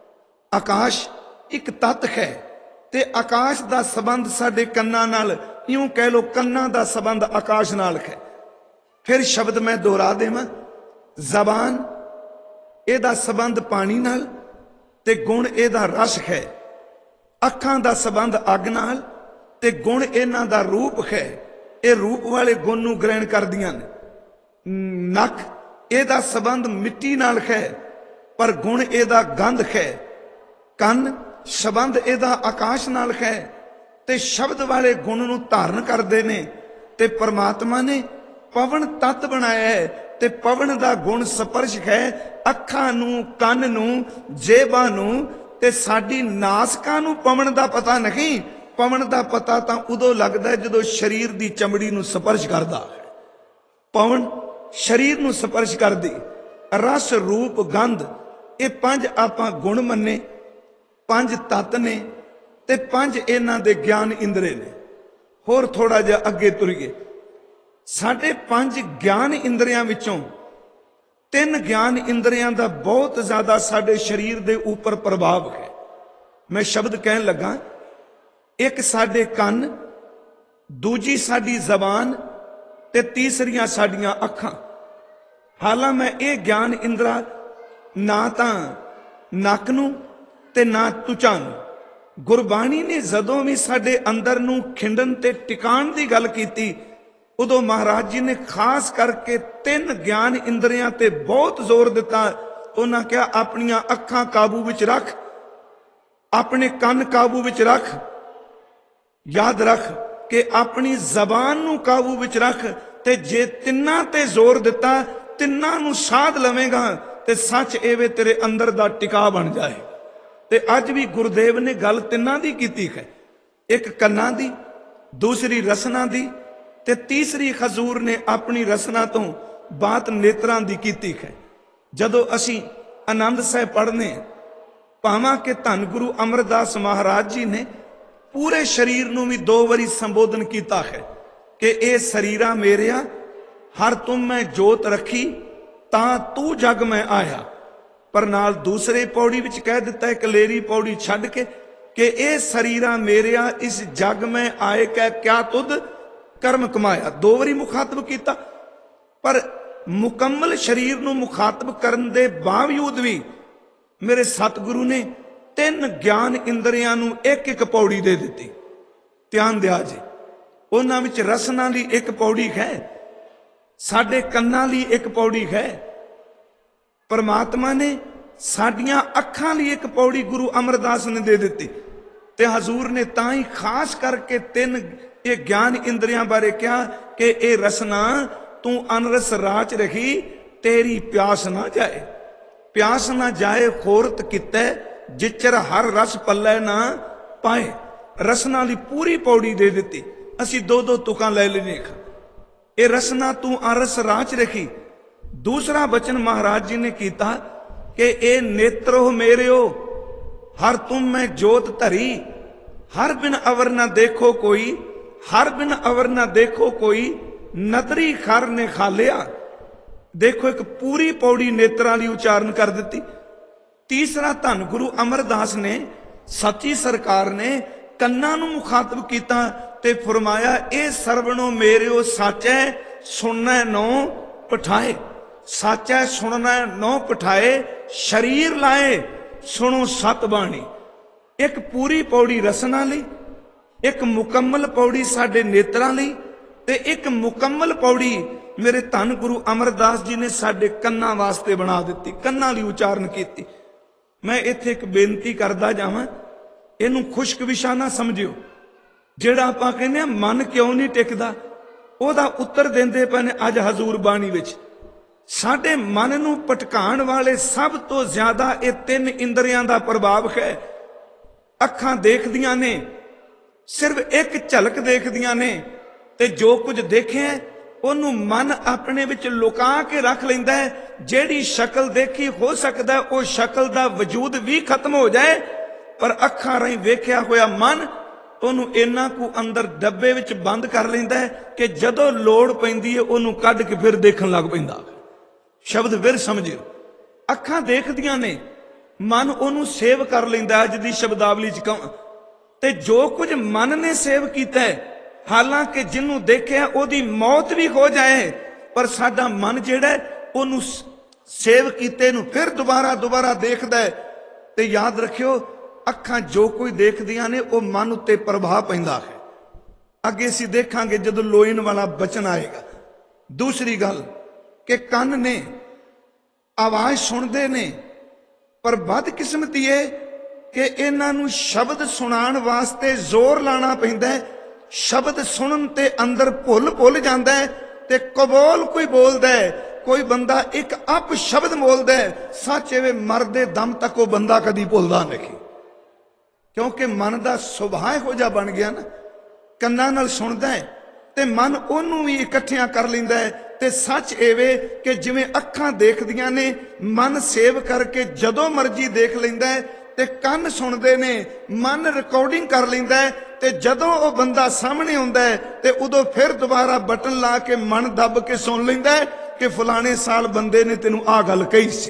ਆਕਾਸ਼ ਇੱਕ ਤੱਤ ਹੈ, ਤੇ ਆਕਾਸ਼ ਦਾ ਸੰਬੰਧ ਸਾਡੇ ਕੰਨਾਂ ਨਾਲ, ਇਉਂ ਕਹਿ ਲੋ ਕੰਨਾਂ ਦਾ ਸੰਬੰਧ ਆਕਾਸ਼ ਨਾਲ ਹੈ। ਫਿਰ ਸ਼ਬਦ ਮੈਂ ਦੁਹਰਾ ਦੇਵਾਂ, ਜ਼ਬਾਨ ਇਹਦਾ ਸੰਬੰਧ ਪਾਣੀ ਨਾਲ, ਤੇ ਗੁਣ ਇਹਦਾ ਰਸ ਹੈ। ਅੱਖਾਂ ਦਾ ਸੰਬੰਧ ਅੱਗ ਨਾਲ, ਤੇ ਗੁਣ ਇਹਨਾਂ ਦਾ ਰੂਪ ਹੈ। ਇਹ ਰੂਪ ਵਾਲੇ ਗੁਣ ਨੂੰ ਗ੍ਰਹਿਣ ਕਰਦੀਆਂ ਨੇ। ਨੱਕ ਇਹਦਾ ਸੰਬੰਧ ਮਿੱਟੀ ਨਾਲ ਹੈ, ਪਰ ਗੁਣ ਇਹਦਾ ਗੰਧ ਹੈ। ਕੰਨ ਸੰਬੰਧ ਇਹਦਾ ਆਕਾਸ਼ ਨਾਲ ਹੈ, ਤੇ ਸ਼ਬਦ ਵਾਲੇ ਗੁਣ ਨੂੰ ਧਾਰਨ ਕਰਦੇ ਨੇ। ਤੇ ਪਰਮਾਤਮਾ ਨੇ ਪਵਨ ਤੱਤ ਬਣਾਇਆ ਹੈ, ਤੇ ਪਵਨ ਦਾ ਗੁਣ ਸਪਰਸ਼ ਹੈ। ਅੱਖਾਂ ਨੂੰ, ਕੰਨ ਨੂੰ, ਜੇਬਾਂ ਨੂੰ, ਤੇ ਸਾਡੀ ਨਾਸਿਕਾ ਨੂੰ ਪਵਨ ਦਾ ਪਤਾ ਨਹੀਂ। ਪਵਨ ਦਾ ਪਤਾ ਤਾਂ ਉਦੋਂ ਲੱਗਦਾ ਜਦੋਂ ਸਰੀਰ ਦੀ ਚਮੜੀ ਨੂੰ ਸਪਰਸ਼ ਕਰਦਾ ਹੈ। ਪਵਨ ਸਰੀਰ ਨੂੰ ਸਪਰਸ਼ ਕਰਦੀ। ਰਸ, ਰੂਪ, ਗੰਧ, ਇਹ ਪੰਜ ਆਪਾਂ ਗੁਣ ਮੰਨੇ, ਪੰਜ ਤੱਤ ਨੇ, ਤੇ ਪੰਜ ਇਹਨਾਂ ਦੇ ਗਿਆਨ ਇੰਦਰੇ ਨੇ। ਹੋਰ ਥੋੜਾ ਜਿਹਾ ਅੱਗੇ ਤੁਰੀਏ। ਸਾਡੇ ਪੰਜ ਗਿਆਨ ਇੰਦਰੀਆਂ ਵਿੱਚੋਂ ਤਿੰਨ ਗਿਆਨ ਇੰਦਰੀਆਂ ਦਾ ਬਹੁਤ ਜ਼ਿਆਦਾ ਸਾਡੇ ਸਰੀਰ ਦੇ ਉੱਪਰ ਪ੍ਰਭਾਵ ਹੈ। ਮੈਂ ਸ਼ਬਦ ਕਹਿਣ ਲੱਗਾ, ਇੱਕ ਸਾਡੇ ਕੰਨ, ਦੂਜੀ ਸਾਡੀ ਜ਼ਬਾਨ, ਤੇ ਤੀਸਰੀਆਂ ਸਾਡੀਆਂ ਅੱਖਾਂ। ਹਾਲਾਂ ਮੈਂ ਇਹ ਗਿਆਨ ਇੰਦਰਾ ਨਾ ਤਾਂ ਨੱਕ ਨੂੰ ਤੇ ਨਾ ਤੁਚਾਂ ਨੂੰ, ਗੁਰਬਾਣੀ ਨੇ ਜਦੋਂ ਵੀ ਸਾਡੇ ਅੰਦਰ ਨੂੰ ਖਿੰਡਣ ਤੇ ਟਿਕਾਣ ਦੀ ਗੱਲ ਕੀਤੀ, ਉਦੋਂ ਮਹਾਰਾਜ ਜੀ ਨੇ ਖਾਸ ਕਰਕੇ 3 ਗਿਆਨ ਇੰਦਰੀਆਂ ਤੇ ਬਹੁਤ ਜ਼ੋਰ ਦਿੱਤਾ। ਉਹਨਾਂ ਕਿਹਾ ਆਪਣੀਆਂ ਅੱਖਾਂ ਕਾਬੂ ਵਿੱਚ ਰੱਖ, ਆਪਣੇ ਕੰਨ ਕਾਬੂ ਵਿੱਚ ਰੱਖ, ਯਾਦ ਰੱਖ ਕਿ ਆਪਣੀ ਜ਼ਬਾਨ ਨੂੰ ਕਾਬੂ ਵਿੱਚ ਰੱਖ, ਤੇ ਜੇ ਤਿੰਨਾਂ ਤੇ ਜ਼ੋਰ ਦਿੱਤਾ, ਤਿੰਨਾਂ ਨੂੰ ਸਾਧ ਲਵੇਂਗਾ ਤੇ ਸੱਚ ਐਵੇਂ ਤੇਰੇ ਅੰਦਰ ਦਾ ਟਿਕਾ ਬਣ ਜਾਏ। ਤੇ ਅੱਜ ਵੀ ਗੁਰਦੇਵ ਨੇ ਗੱਲ ਤਿੰਨਾਂ ਦੀ ਕੀਤੀ ਹੈ, ਇੱਕ ਕੰਨਾਂ ਦੀ, ਦੂਸਰੀ ਰਸਨਾ ਦੀ, ਤੇ ਤੀਸਰੀ ਹਜ਼ੂਰ ਨੇ ਆਪਣੀ ਰਸਨਾ ਤੋਂ ਬਾਤ ਨੇਤਰਾਂ ਦੀ ਕੀਤੀ ਹੈ। ਜਦੋਂ ਅਸੀਂ ਆਨੰਦ ਸਾਹਿਬ ਪੜ੍ਹਨੇ, ਭਾਵਾਂ ਕਿ ਧੰਨ ਗੁਰੂ ਅਮਰਦਾਸ ਮਹਾਰਾਜ ਜੀ ਨੇ ਪੂਰੇ ਸਰੀਰ ਨੂੰ ਵੀ 2 ਵਾਰੀ ਸੰਬੋਧਨ ਕੀਤਾ ਹੈ ਕਿ ਇਹ ਸਰੀਰਾ ਮੇਰਿਆ, ਹਰ ਤੁਮ ਮੈਂ ਜੋਤ ਰੱਖੀ, ਤਾਂ ਤੂੰ ਜਗ ਮੈਂ ਆਇਆ। ਪਰ ਨਾਲ ਦੂਸਰੇ ਪੌੜੀ ਵਿੱਚ ਕਹਿ ਦਿੱਤਾ ਹੈ, ਕਲੇਰੀ ਪੌੜੀ ਛੱਡ ਕੇ, ਕਿ ਇਹ ਸਰੀਰਾ ਮੇਰਿਆ, ਇਸ ਜਗ ਮੈਂ ਆਏ ਕਹਿ ਕਿਆ ਤੁਧ ਕਰਮ ਕਮਾਇਆ। 2 ਵਾਰੀ ਮੁਖਾਤਬ ਕੀਤਾ। ਪਰ ਮੁਕੰਮਲ ਸਰੀਰ ਨੂੰ ਮੁਖਾਤਬ ਕਰਨ ਦੇ ਬਾਵਜੂਦ ਵੀ ਮੇਰੇ ਸਤਿਗੁਰੂ ਨੇ 3 ਗਿਆਨ ਇੰਦਰੀਆਂ ਨੂੰ ਇੱਕ ਪੌੜੀ ਦੇ ਦਿੱਤੀ। ਧਿਆਨ ਦਿਆ ਜੀ, ਉਹਨਾਂ ਵਿੱਚ ਰਸਨਾ ਲਈ 1 ਪੌੜੀ ਹੈ, ਸਾਡੇ ਕੰਨਾਂ ਲਈ 1 ਪੌੜੀ ਹੈ। ਪਰਮਾਤਮਾ ਨੇ ਸਾਡੀਆਂ ਅੱਖਾਂ ਲਈ 1 ਪੌੜੀ ਗੁਰੂ ਅਮਰਦਾਸ ਨੇ ਦੇ ਦਿੱਤੀ। ਤੇ ਹਜ਼ੂਰ ਨੇ ਤਾਂ ਹੀ ਖਾਸ ਕਰਕੇ 3 ਇਹ ਗਿਆਨ ਇੰਦਰੀਆਂ ਬਾਰੇ ਕਿਹਾ ਕਿ ਇਹ ਰਸਨਾ ਤੂੰ ਅਨਰਸ ਰਾਚ ਰਹੀ, ਤੇਰੀ ਪਿਆਸ ਨਾ ਜਾਏ। ਪਿਆਸ ਨਾ ਜਾਏ ਖੋਰਤ ਕਿਤੈ, ਜਿਚਰ ਹਰ ਰਸ ਪੱਲੇ ਨਾ ਪਾਏ। ਰਸਨਾ ਦੀ ਪੂਰੀ ਪੌੜੀ ਦੇ ਦਿੱਤੀ। ਅਸੀਂ 2-2 ਤੁਕਾਂ ਲੈ ਲੈਣੇ। ਇਹ ਰਸਨਾ ਤੂੰ ਅਰਸ ਰਾਚ ਰੱਖੀ। ਦੂਸਰਾ ਬਚਨ ਮਹਾਰਾਜ ਜੀ ਨੇ ਕੀਤਾ ਕਿ ਇਹ ਨੇਤਰੋ ਮੇਰਿਓ, ਹਰ ਤੁਮ ਮੈਂ ਜੋਤ ਧਰੀ, ਹਰ ਬਿਨ ਅਵਰ ਨਾ ਦੇਖੋ ਕੋਈ, ਹਰ ਬਿਨ ਅਵਰ ਨਾ ਦੇਖੋ ਕੋਈ, ਨਦਰੀ ਖਰ ਨੇ ਖਾਲਿਆ। ਦੇਖੋ ਇੱਕ ਪੂਰੀ ਪੌੜੀ ਨੇਤਰਾਂ ਲਈ ਉਚਾਰਨ ਕਰ ਦਿੱਤੀ। ਤੀਸਰਾ ਧੰਨ ਗੁਰੂ ਅਮਰਦਾਸ ਨੇ, ਸੱਚੀ ਸਰਕਾਰ ਨੇ ਕੰਨਾਂ ਨੂੰ ਮੁਖਾਤਬ ਕੀਤਾ ਤੇ ਫਰਮਾਇਆ ਇਹ ਸਰਵਣੋ ਮੇਰਿਓ ਸਾਚੈ ਸੁਣਨਾ ਨੋ ਪਠਾਏ। ਸਾਚੈ ਸੁਣਨਾ ਨੋ ਪਠਾਏ, ਸ਼ਰੀਰ ਲਾਏ ਸੁਣੋ ਸਤ ਬਾਣੀ। ਇੱਕ ਪੂਰੀ ਪੌੜੀ ਰਸਨਾ ਲਈ, ਇੱਕ ਮੁਕੰਮਲ ਪੌੜੀ ਸਾਡੇ ਨੇਤਰਾਂ ਲਈ, ਤੇ ਇੱਕ ਮੁਕੰਮਲ ਪੌੜੀ ਮੇਰੇ ਧੰਨ ਗੁਰੂ ਅਮਰਦਾਸ ਜੀ ਨੇ ਸਾਡੇ ਕੰਨਾਂ ਵਾਸਤੇ ਬਣਾ ਦਿੱਤੀ, ਕੰਨਾਂ ਲਈ ਉਚਾਰਨ ਕੀਤੀ। ਮੈਂ ਇੱਥੇ ਇੱਕ ਬੇਨਤੀ ਕਰਦਾ ਜਾਵਾਂ, ਇਹਨੂੰ ਖੁਸ਼ਕ ਵਿਸ਼ਾ ਨਾ ਸਮਝਿਓ। ਜਿਹੜਾ ਆਪਾਂ ਕਹਿੰਦੇ ਆ ਮਨ ਕਿਉਂ ਨਹੀਂ ਟਿਕਦਾ, ਉਹਦਾ ਉੱਤਰ ਦਿੰਦੇ ਪਏ ਨੇ ਅੱਜ ਹਜ਼ੂਰ ਬਾਣੀ ਵਿੱਚ। ਸਾਡੇ ਮਨ ਨੂੰ ਭਟਕਾਉਣ ਵਾਲੇ ਸਭ ਤੋਂ ਜ਼ਿਆਦਾ ਇਹ 3 ਇੰਦਰੀਆਂ ਦਾ ਪ੍ਰਭਾਵ ਹੈ। ਅੱਖਾਂ ਦੇਖਦੀਆਂ ਨੇ, ਸਿਰਫ ਇੱਕ ਝਲਕ ਦੇਖਦੀਆਂ ਨੇ, ਤੇ ਜੋ ਕੁਝ ਦੇਖਿਆ ਉਹਨੂੰ ਮਨ ਆਪਣੇ ਵਿੱਚ ਲੁਕਾ ਕੇ ਰੱਖ ਲੈਂਦਾ ਹੈ। ਜਿਹੜੀ ਸ਼ਕਲ ਦੇਖੀ ਹੋ ਸਕਦਾ ਉਹ ਸ਼ਕਲ ਦਾ ਵਜੂਦ ਵੀ ਖਤਮ ਹੋ ਜਾਏ, ਪਰ ਅੱਖਾਂ ਰਾਹੀਂ ਵੇਖਿਆ ਹੋਇਆ ਮਨ ਉਹਨੂੰ ਇੰਨਾ ਕੁ ਅੰਦਰ ਡੱਬੇ ਵਿੱਚ ਬੰਦ ਕਰ ਲੈਂਦਾ ਹੈ ਕਿ ਜਦੋਂ ਲੋੜ ਪੈਂਦੀ ਹੈ ਉਹਨੂੰ ਕੱਢ ਕੇ ਫਿਰ ਦੇਖਣ ਲੱਗ ਪੈਂਦਾ। ਸ਼ਬਦ ਫਿਰ ਸਮਝਿਓ, ਅੱਖਾਂ ਦੇਖਦੀਆਂ ਨੇ, ਮਨ ਉਹਨੂੰ ਸੇਵ ਕਰ ਲੈਂਦਾ। ਅੱਜ ਦੀ ਸ਼ਬਦਾਵਲੀ ਚ ਕਹਾਂ ਤੇ ਜੋ ਕੁਝ ਮਨ ਨੇ ਸੇਵ ਕੀਤਾ ਹੈ, ਹਾਲਾਂਕਿ ਜਿਹਨੂੰ ਦੇਖਿਆ ਉਹਦੀ ਮੌਤ ਵੀ ਹੋ ਜਾਏ, ਪਰ ਸਾਡਾ ਮਨ ਜਿਹੜਾ ਉਹਨੂੰ ਸੇਵ ਕੀਤੇ ਨੂੰ ਫਿਰ ਦੁਬਾਰਾ ਦੇਖਦਾ ਹੈ। ਤੇ ਯਾਦ ਰੱਖਿਓ, ਅੱਖਾਂ ਜੋ ਕੋਈ ਦੇਖਦੀਆਂ ਨੇ ਉਹ ਮਨ ਉੱਤੇ ਪ੍ਰਭਾਵ ਪੈਂਦਾ ਹੈ। ਅੱਗੇ ਅਸੀਂ ਦੇਖਾਂਗੇ ਜਦੋਂ ਲੋਇਨ ਵਾਲਾ ਬਚਨ ਆਏਗਾ। ਦੂਸਰੀ ਗੱਲ ਕਿ ਕੰਨ ਨੇ ਆਵਾਜ਼ ਸੁਣਦੇ ਨੇ, ਪਰ ਬਦਕਿਸਮਤੀ ਹੈ ਕਿ ਇਹਨਾਂ ਨੂੰ ਸ਼ਬਦ ਸੁਣਾਉਣ ਵਾਸਤੇ ਜ਼ੋਰ ਲਾਣਾ ਪੈਂਦਾ ਹੈ। ਸ਼ਬਦ ਸੁਣਨ ਤੇ ਅੰਦਰ ਭੁੱਲ ਜਾਂਦਾ ਹੈ, ਤੇ ਕਬੋਲ ਕੋਈ ਬੋਲਦਾ ਹੈ, ਕੋਈ ਬੰਦਾ ਇੱਕ ਅਪ ਸ਼ਬਦ ਬੋਲਦਾ ਹੈ, ਸੱਚ ਐਵੇਂ ਮਰਦੇ ਦਮ ਤੱਕ ਉਹ ਬੰਦਾ ਕਦੀ ਭੁੱਲਦਾ ਨਹੀਂ, ਕਿਉਂਕਿ ਮਨ ਦਾ ਸੁਭਾਅ ਹੋ ਜਾ ਬਣ ਗਿਆ ਨਾ। ਕੰਨਾਂ ਨਾਲ ਸੁਣਦਾ ਹੈ ਤੇ ਮਨ ਉਹਨੂੰ ਵੀ ਇਕੱਠਿਆਂ ਕਰ ਲੈਂਦਾ ਹੈ। ਤੇ ਸੱਚ ਐਵੇਂ ਕਿ ਜਿਵੇਂ ਅੱਖਾਂ ਦੇਖਦੀਆਂ ਨੇ, ਮਨ ਸੇਵ ਕਰਕੇ ਜਦੋਂ ਮਰਜ਼ੀ ਦੇਖ ਲੈਂਦਾ ਹੈ, ਤੇ ਕੰਨ ਸੁਣਦੇ ਨੇ, ਮਨ ਰਿਕਾਰਡਿੰਗ ਕਰ ਲੈਂਦਾ ਹੈ, ਤੇ ਜਦੋਂ ਉਹ ਬੰਦਾ ਸਾਹਮਣੇ ਆਉਂਦਾ ਹੈ ਤੇ ਉਦੋਂ ਫਿਰ ਦੁਬਾਰਾ ਬਟਨ ਲਾ ਕੇ ਮਨ ਦੱਬ ਕੇ ਸੁਣ ਲੈਂਦਾ ਹੈ ਕਿ ਫਲਾਣੇ ਸਾਲ ਬੰਦੇ ਨੇ ਤੈਨੂੰ ਆਹ ਗੱਲ ਕਹੀ ਸੀ।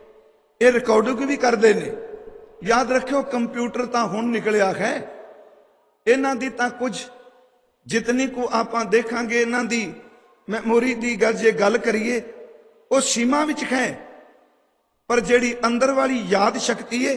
ਇਹ ਰਿਕਾਰਡਿੰਗ ਵੀ ਕਰਦੇ ਨੇ। ਯਾਦ ਰੱਖਿਓ, ਕੰਪਿਊਟਰ ਤਾਂ ਹੁਣ ਨਿਕਲਿਆ ਹੈ, ਇਹਨਾਂ ਦੀ ਤਾਂ ਕੁਝ ਜਿਤਨੀ ਕੁ ਆਪਾਂ ਦੇਖਾਂਗੇ ਇਹਨਾਂ ਦੀ ਮੈਮੋਰੀ ਦੀ ਜੇ ਗੱਲ ਕਰੀਏ ਉਹ ਸੀਮਾ ਵਿੱਚ ਹੈ, ਪਰ ਜਿਹੜੀ ਅੰਦਰ ਵਾਲੀ ਯਾਦ ਸ਼ਕਤੀ ਹੈ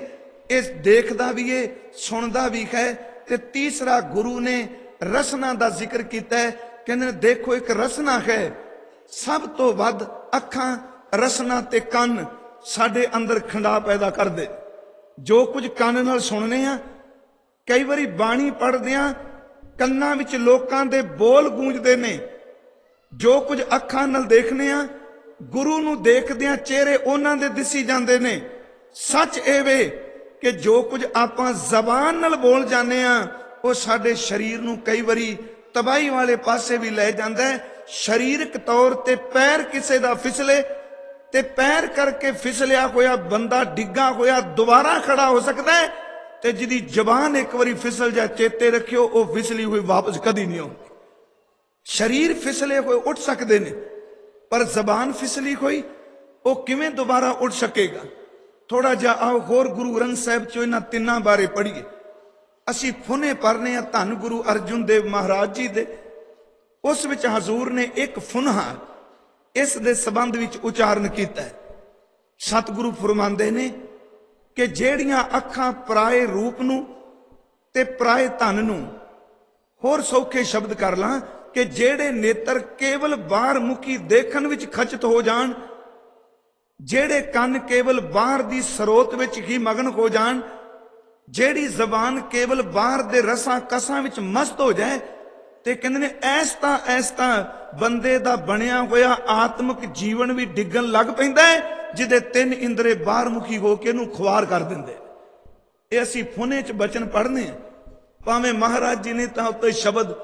ਇਸ ਦੇਖਦਾ ਵੀ ਹੈ, ਸੁਣਦਾ ਵੀ ਹੈ। ਤੇ ਤੀਸਰਾ ਗੁਰੂ ਨੇ ਰਸਨਾ ਦਾ ਜ਼ਿਕਰ ਕੀਤਾ ਹੈ। ਕਹਿੰਦੇ ਨੇ ਦੇਖੋ ਇੱਕ ਰਸਨਾ ਹੈ, ਸਭ ਤੋਂ ਵੱਧ ਅੱਖਾਂ, ਰਸਨਾ ਤੇ ਕੰਨ ਸਾਡੇ ਅੰਦਰ ਖੰਡਾ ਪੈਦਾ ਕਰਦੇ। ਜੋ ਕੁਝ ਕੰਨ ਨਾਲ ਸੁਣਨੇ ਆ, ਕਈ ਵਾਰੀ ਬਾਣੀ ਪੜ੍ਹਦੇ ਆ, ਕੰਨਾਂ ਵਿੱਚ ਲੋਕਾਂ ਦੇ ਬੋਲ ਗੂੰਜਦੇ ਨੇ। ਜੋ ਕੁਝ ਅੱਖਾਂ ਨਾਲ ਦੇਖਨੇ ਆ, ਗੁਰੂ ਨੂੰ ਦੇਖਦਿਆਂ ਚਿਹਰੇ ਉਹਨਾਂ ਦੇ ਦਿਸੀ ਜਾਂਦੇ ਨੇ। ਸੱਚ ਇਹ ਵੇ ਕਿ ਜੋ ਕੁਝ ਆਪਾਂ ਜ਼ਬਾਨ ਨਾਲ ਬੋਲ ਜਾਂਦੇ ਆ, ਉਹ ਸਾਡੇ ਸਰੀਰ ਨੂੰ ਕਈ ਵਾਰੀ ਤਬਾਹੀ ਵਾਲੇ ਪਾਸੇ ਵੀ ਲੈ ਜਾਂਦਾ ਹੈ। ਸਰੀਰਕ ਤੌਰ ਤੇ ਪੈਰ ਕਿਸੇ ਦਾ ਫਿਸਲੇ ਤੇ ਪੈਰ ਕਰਕੇ ਫਿਸਲਿਆ ਹੋਇਆ ਬੰਦਾ ਡਿੱਗਾ ਹੋਇਆ ਦੁਬਾਰਾ ਖੜਾ ਹੋ ਸਕਦਾ ਹੈ, ਤੇ ਜਿਹਦੀ ਜ਼ਬਾਨ ਇੱਕ ਵਾਰੀ ਫਿਸਲ ਜਾ, ਚੇਤੇ ਰੱਖਿਓ ਉਹ ਫਿਸਲੀ ਹੋਈ ਵਾਪਸ ਕਦੀ ਨਹੀਂ ਆਉਂਦੀ। ਸਰੀਰ ਫਿਸਲੇ ਹੋਏ ਉੱਠ ਸਕਦੇ ਨੇ, ਪਰ ਜ਼ਬਾਨ ਫਿਸਲੀ ਹੋਈ ਉਹ ਕਿਵੇਂ ਦੁਬਾਰਾ ਉੱਠ ਸਕੇਗਾ। ਥੋੜਾ ਜਿਹਾ ਆਓ ਹੋਰ ਗੁਰੂ ਗ੍ਰੰਥ ਸਾਹਿਬ ਚੋਂ ਇਹਨਾਂ ਤਿੰਨਾਂ ਬਾਰੇ ਪੜ੍ਹੀਏ। ਅਸੀਂ ਫੁਨੇ ਪੜ੍ਹਨੇ ਆ ਧੰਨ ਗੁਰੂ ਅਰਜੁਨ ਦੇਵ ਮਹਾਰਾਜ ਜੀ ਦੇ। ਉਸ ਵਿੱਚ ਹਜ਼ੂਰ ਨੇ ਇੱਕ ਫੁਨਹਾ ਇਸ ਦੇ ਸੰਬੰਧ ਵਿੱਚ ਉਚਾਰਨ ਕੀਤਾ ਹੈ। ਸਤਿਗੁਰੂ ਫਰਮਾਉਂਦੇ ਨੇ ਕਿ ਜਿਹੜੀਆਂ ਅੱਖਾਂ ਪਰਾਏ ਰੂਪ ਨੂੰ ਤੇ ਪਰਾਏ ਧਨ ਨੂੰ, ਹੋਰ ਸੌਖੇ ਸ਼ਬਦ ਕਰ ਲਾਂ ਕਿ ਜਿਹੜੇ ਨੇਤਰ ਕੇਵਲ ਬਾਹਰ ਮੁਖੀ ਦੇਖਣ ਵਿੱਚ ਖਚਿਤ ਹੋ ਜਾਣ, ਜਿਹੜੇ ਕੰਨ ਕੇਵਲ ਬਾਹਰ ਦੀ ਸਰੋਤ ਵਿੱਚ ਹੀ ਮਗਨ ਹੋ ਜਾਣ, ਜਿਹੜੀ ਜ਼ਬਾਨ ਕੇਵਲ ਬਾਹਰ ਦੇ ਰਸਾਂ ਕਸਾਂ ਵਿੱਚ ਮਸਤ ਹੋ ਜਾਏ, ਤੇ ਕਹਿੰਦੇ ਨੇ ਐਸ ਤਾਂ ਬੰਦੇ ਦਾ ਬਣਿਆ ਹੋਇਆ ਆਤਮਿਕ ਜੀਵਨ ਵੀ ਡਿੱਗਣ ਲੱਗ ਪੈਂਦਾ ਹੈ, ਜਿਹਦੇ ਤਿੰਨ ਇੰਦਰੇ ਬਾਹਰ ਮੁਖੀ ਹੋ ਕੇ ਇਹਨੂੰ ਖੁਆਰ ਕਰ ਦਿੰਦੇ। ਇਹ ਅਸੀਂ ਫੁਨੇ 'ਚ ਬਚਨ ਪੜ੍ਹਨੇ ਆ। ਭਾਵੇਂ ਮਹਾਰਾਜ ਜੀ ਨੇ ਤਾਂ ਉੱਤੇ ਸ਼ਬਦ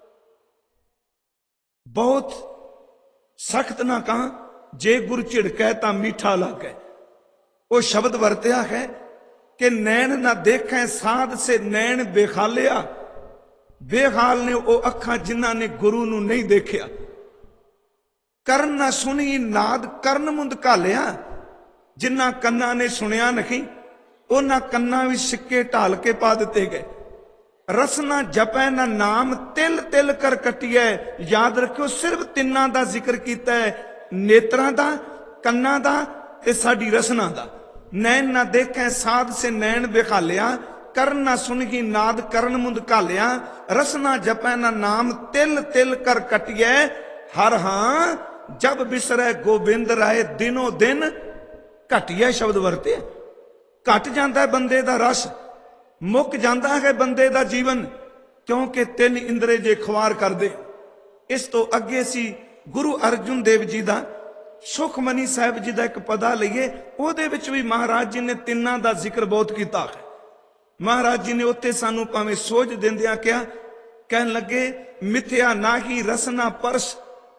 ਬਹੁਤ ਸਖਤ ਨਾ ਕਹਾਂ, ਜੇ ਗੁਰ ਝਿੜਕੈ ਤਾਂ ਮੀਠਾ ਲਾਗੈ। ਉਹ ਸ਼ਬਦ ਵਰਤਿਆ ਹੈ ਕਿ ਨੈਣ ਨਾ ਦੇਖੈ ਸਾਧ ਸੇ ਨੈਣ ਬੇਖਾਲਿਆ। ਬੇਖਾਲ ਨੇ ਉਹ ਅੱਖਾਂ ਜਿਨ੍ਹਾਂ ਨੇ ਗੁਰੂ ਨੂੰ ਨਹੀਂ ਦੇਖਿਆ। ਕਰਨ ਨਾ ਸੁਣੀ ਨਾਦ ਕਰਨ ਮੁੰਦ ਘਾਲਿਆ। ਜਿਨ੍ਹਾਂ ਕੰਨਾਂ ਨੇ ਸੁਣਿਆ ਨਹੀਂ, ਉਹਨਾਂ ਕੰਨਾਂ ਵਿੱਚ ਸਿੱਕੇ ਢਾਲ ਕੇ ਪਾ ਦਿੱਤੇ ਗਏ। ਰਸਨਾ ਜਪੈ ਨਾ ਨਾਮ ਤਿਲ ਤਿਲ ਕਰ ਕੱਟਿਐ। ਯਾਦ ਰੱਖਿਓ ਸਿਰਫ ਤਿੰਨਾਂ ਦਾ ਜ਼ਿਕਰ ਕੀਤਾ ਹੈ, ਨੇਤਰਾਂ ਦਾ, ਕੰਨਾਂ ਦਾ ਤੇ ਸਾਡੀ ਰਸਨਾ ਦਾ। ਨੈਣ ਨਾ ਦੇਖੈ ਸਾਧ ਸੇ ਨੈਣ ਬੇਖਾਲਿਆ। ਕਰਨ ਨਾ ਸੁਣਗੀ ਨਾਦ ਕਰਨ ਮੁੰਦ ਘਾਲਿਆ। ਰਸਨਾ ਜਪੈ ਨਾ ਨਾਮ ਤਿਲ ਤਿਲ ਕਰ ਕੱਟਿਐ। ਹਰ ਹਾਂ ਜਬ ਬਿਸਰੈ ਗੋਬਿੰਦ ਰਾਏ ਦਿਨੋ ਦਿਨ ਘਟਿਐ ਸ਼ਬਦ ਵਰਤੇ। ਘਟ ਜਾਂਦਾ ਬੰਦੇ ਦਾ ਰਸ, ਮੁੱਕ ਜਾਂਦਾ ਹੈ ਬੰਦੇ ਦਾ ਜੀਵਨ, ਕਿਉਂਕਿ ਤਿੰਨ ਇੰਦਰੇ ਜੇ ਖੁਆਰ ਕਰਦੇ। ਇਸ ਤੋਂ ਅੱਗੇ ਸੀ ਗੁਰੂ ਅਰਜੁਨ ਦੇਵ ਜੀ ਦਾ ਸੁਖਮਨੀ ਸਾਹਿਬ ਜੀ ਦਾ ਇੱਕ ਪਦਾ ਲਈਏ। ਉਹਦੇ ਵਿੱਚ ਵੀ ਮਹਾਰਾਜ ਜੀ ਨੇ ਤਿੰਨਾਂ ਦਾ ਜ਼ਿਕਰ ਬਹੁਤ ਕੀਤਾ ਹੈ। ਮਹਾਰਾਜ ਜੀ ਨੇ ਉੱਥੇ ਸਾਨੂੰ ਭਾਵੇਂ ਸੋਝ ਦਿੰਦਿਆਂ ਕਿਹਾ, ਕਹਿਣ ਲੱਗੇ ਮਿਥਿਆ ਨਾਹੀ ਰਸਨਾ ਪਰਸ।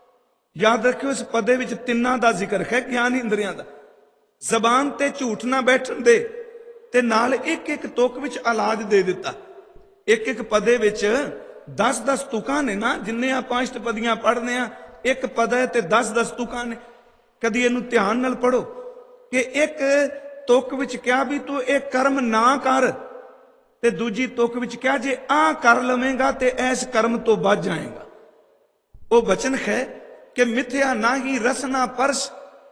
ਯਾਦ ਰੱਖਿਓ ਇਸ ਪਦੇ ਵਿੱਚ ਤਿੰਨਾਂ ਦਾ ਜ਼ਿਕਰ ਹੈ, ਗਿਆਨ ਇੰਦਰੀਆਂ ਦਾ। ਜ਼ਬਾਨ ਤੇ ਝੂਠ ਨਾ ਬੈਠਣ ਦੇ, ਤੇ ਨਾਲ ਇੱਕ ਇੱਕ ਤੁਕ ਵਿੱਚ ਇਲਾਜ ਦੇ ਦਿੱਤਾ। ਇੱਕ ਇੱਕ ਪਦੇ ਵਿੱਚ 10-10 ਤੁਕਾਂ ਨੇ ਨਾ, ਜਿੰਨੇ ਆਪਾਂ ਅਸ਼ਟਪਦੀਆਂ ਪੜ੍ਹਨੇ ਆ, ਇੱਕ ਪਦ ਹੈ ਤੇ 10-10 ਤੁਕਾਂ ਨੇ। ਕਦੀ ਇਹਨੂੰ ਧਿਆਨ ਨਾਲ ਪੜੋ ਕਿ ਇੱਕ ਤੁਕ ਵਿੱਚ ਕਿਹਾ ਵੀ ਤੂੰ ਇਹ ਕਰਮ ਨਾ ਕਰ, ਤੇ ਦੂਜੀ ਤੁਕ ਵਿੱਚ ਕਿਹਾ ਜੇ ਆਹ ਕਰ ਲਵੇਂਗਾ ਤੇ ਇਸ ਕਰਮ ਤੋਂ ਬਚ ਜਾਏਗਾ। ਉਹ ਬਚਨ ਹੈ ਕਿ ਮਿਥਿਆ ਨਾਹੀ ਰਸਨਾ ਪਰਸ।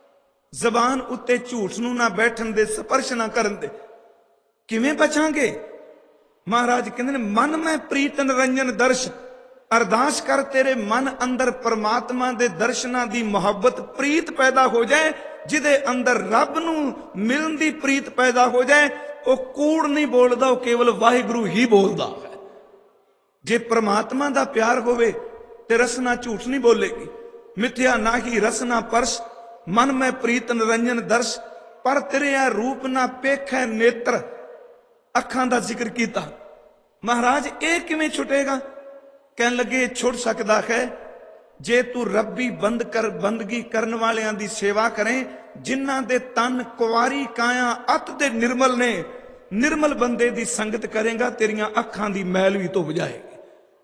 ਜ਼ਬਾਨ ਉੱਤੇ ਝੂਠ ਨੂੰ ਨਾ ਬੈਠਣ ਦੇ, ਸਪਰਸ਼ ਨਾ ਕਰਨ ਦੇ। ਕਿਵੇਂ ਬਚਾਂਗੇ? ਮਹਾਰਾਜ ਕਹਿੰਦੇ ਨੇ ਮਨ ਮੈਂ ਪ੍ਰੀਤ ਨਿਰੰਜਨ ਦਰਸ਼। ਅਰਦਾਸ ਕਰ ਤੇਰੇ ਮਨ ਅੰਦਰ ਪਰਮਾਤਮਾ ਦੇ ਦਰਸ਼ਨਾਂ ਦੀ ਮੁਹੱਬਤ ਪ੍ਰੀਤ ਪੈਦਾ ਹੋ ਜਾਏ, ਜਿਹਦੇ ਅੰਦਰ ਰੱਬ ਨੂੰ ਮਿਲਣ ਦੀ ਪ੍ਰੀਤ ਪੈਦਾ ਹੋ ਜਾਏ। ਉਹ ਕੂੜ ਨਹੀਂ ਬੋਲਦਾ, ਉਹ ਕੇਵਲ ਵਾਹਿਗੁਰੂ ਹੀ ਬੋਲਦਾ ਹੈ। ਜੇ ਪਰਮਾਤਮਾ ਦਾ ਪਿਆਰ ਹੋਵੇ ਤੇ ਰਸਨਾ ਝੂਠ ਨਹੀਂ ਬੋਲੇਗੀ। ਮਿਥਿਆ ਨਾਹੀ ਰਸਨਾ ਪਰਸ, ਮਨ ਮੈਂ ਪ੍ਰੀਤ ਨਿਰੰਜਨ ਦਰਸ਼। ਪਰ ਤੇਰੇ ਆ ਰੂਪ ਨਾ ਪੇਖੈ ਨੇਤਰ। ਅੱਖਾਂ ਦਾ ਜ਼ਿਕਰ ਕੀਤਾ। ਮਹਾਰਾਜ ਇਹ ਕਿਵੇਂ ਛੁੱਟੇਗਾ? ਕਹਿਣ ਲੱਗੇ ਛੁੱਟ ਸਕਦਾ ਹੈ ਜੇ ਤੂੰ ਰੱਬੀ ਬੰਦਗੀ ਕਰਨ ਵਾਲਿਆਂ ਦੀ ਸੇਵਾ ਕਰੇ, ਜਿਨ੍ਹਾਂ ਦੇ ਤਨ ਕੁਆਰੀ ਕਾਇਆ ਅਤ ਦੇ ਨਿਰਮਲ ਨੇ। ਨਿਰਮਲ ਬੰਦੇ ਦੀ ਸੰਗਤ ਕਰੇਗਾ, ਤੇਰੀਆਂ ਅੱਖਾਂ ਦੀ ਮੈਲ ਵੀ ਧੁੱਪ ਜਾਏਗੀ।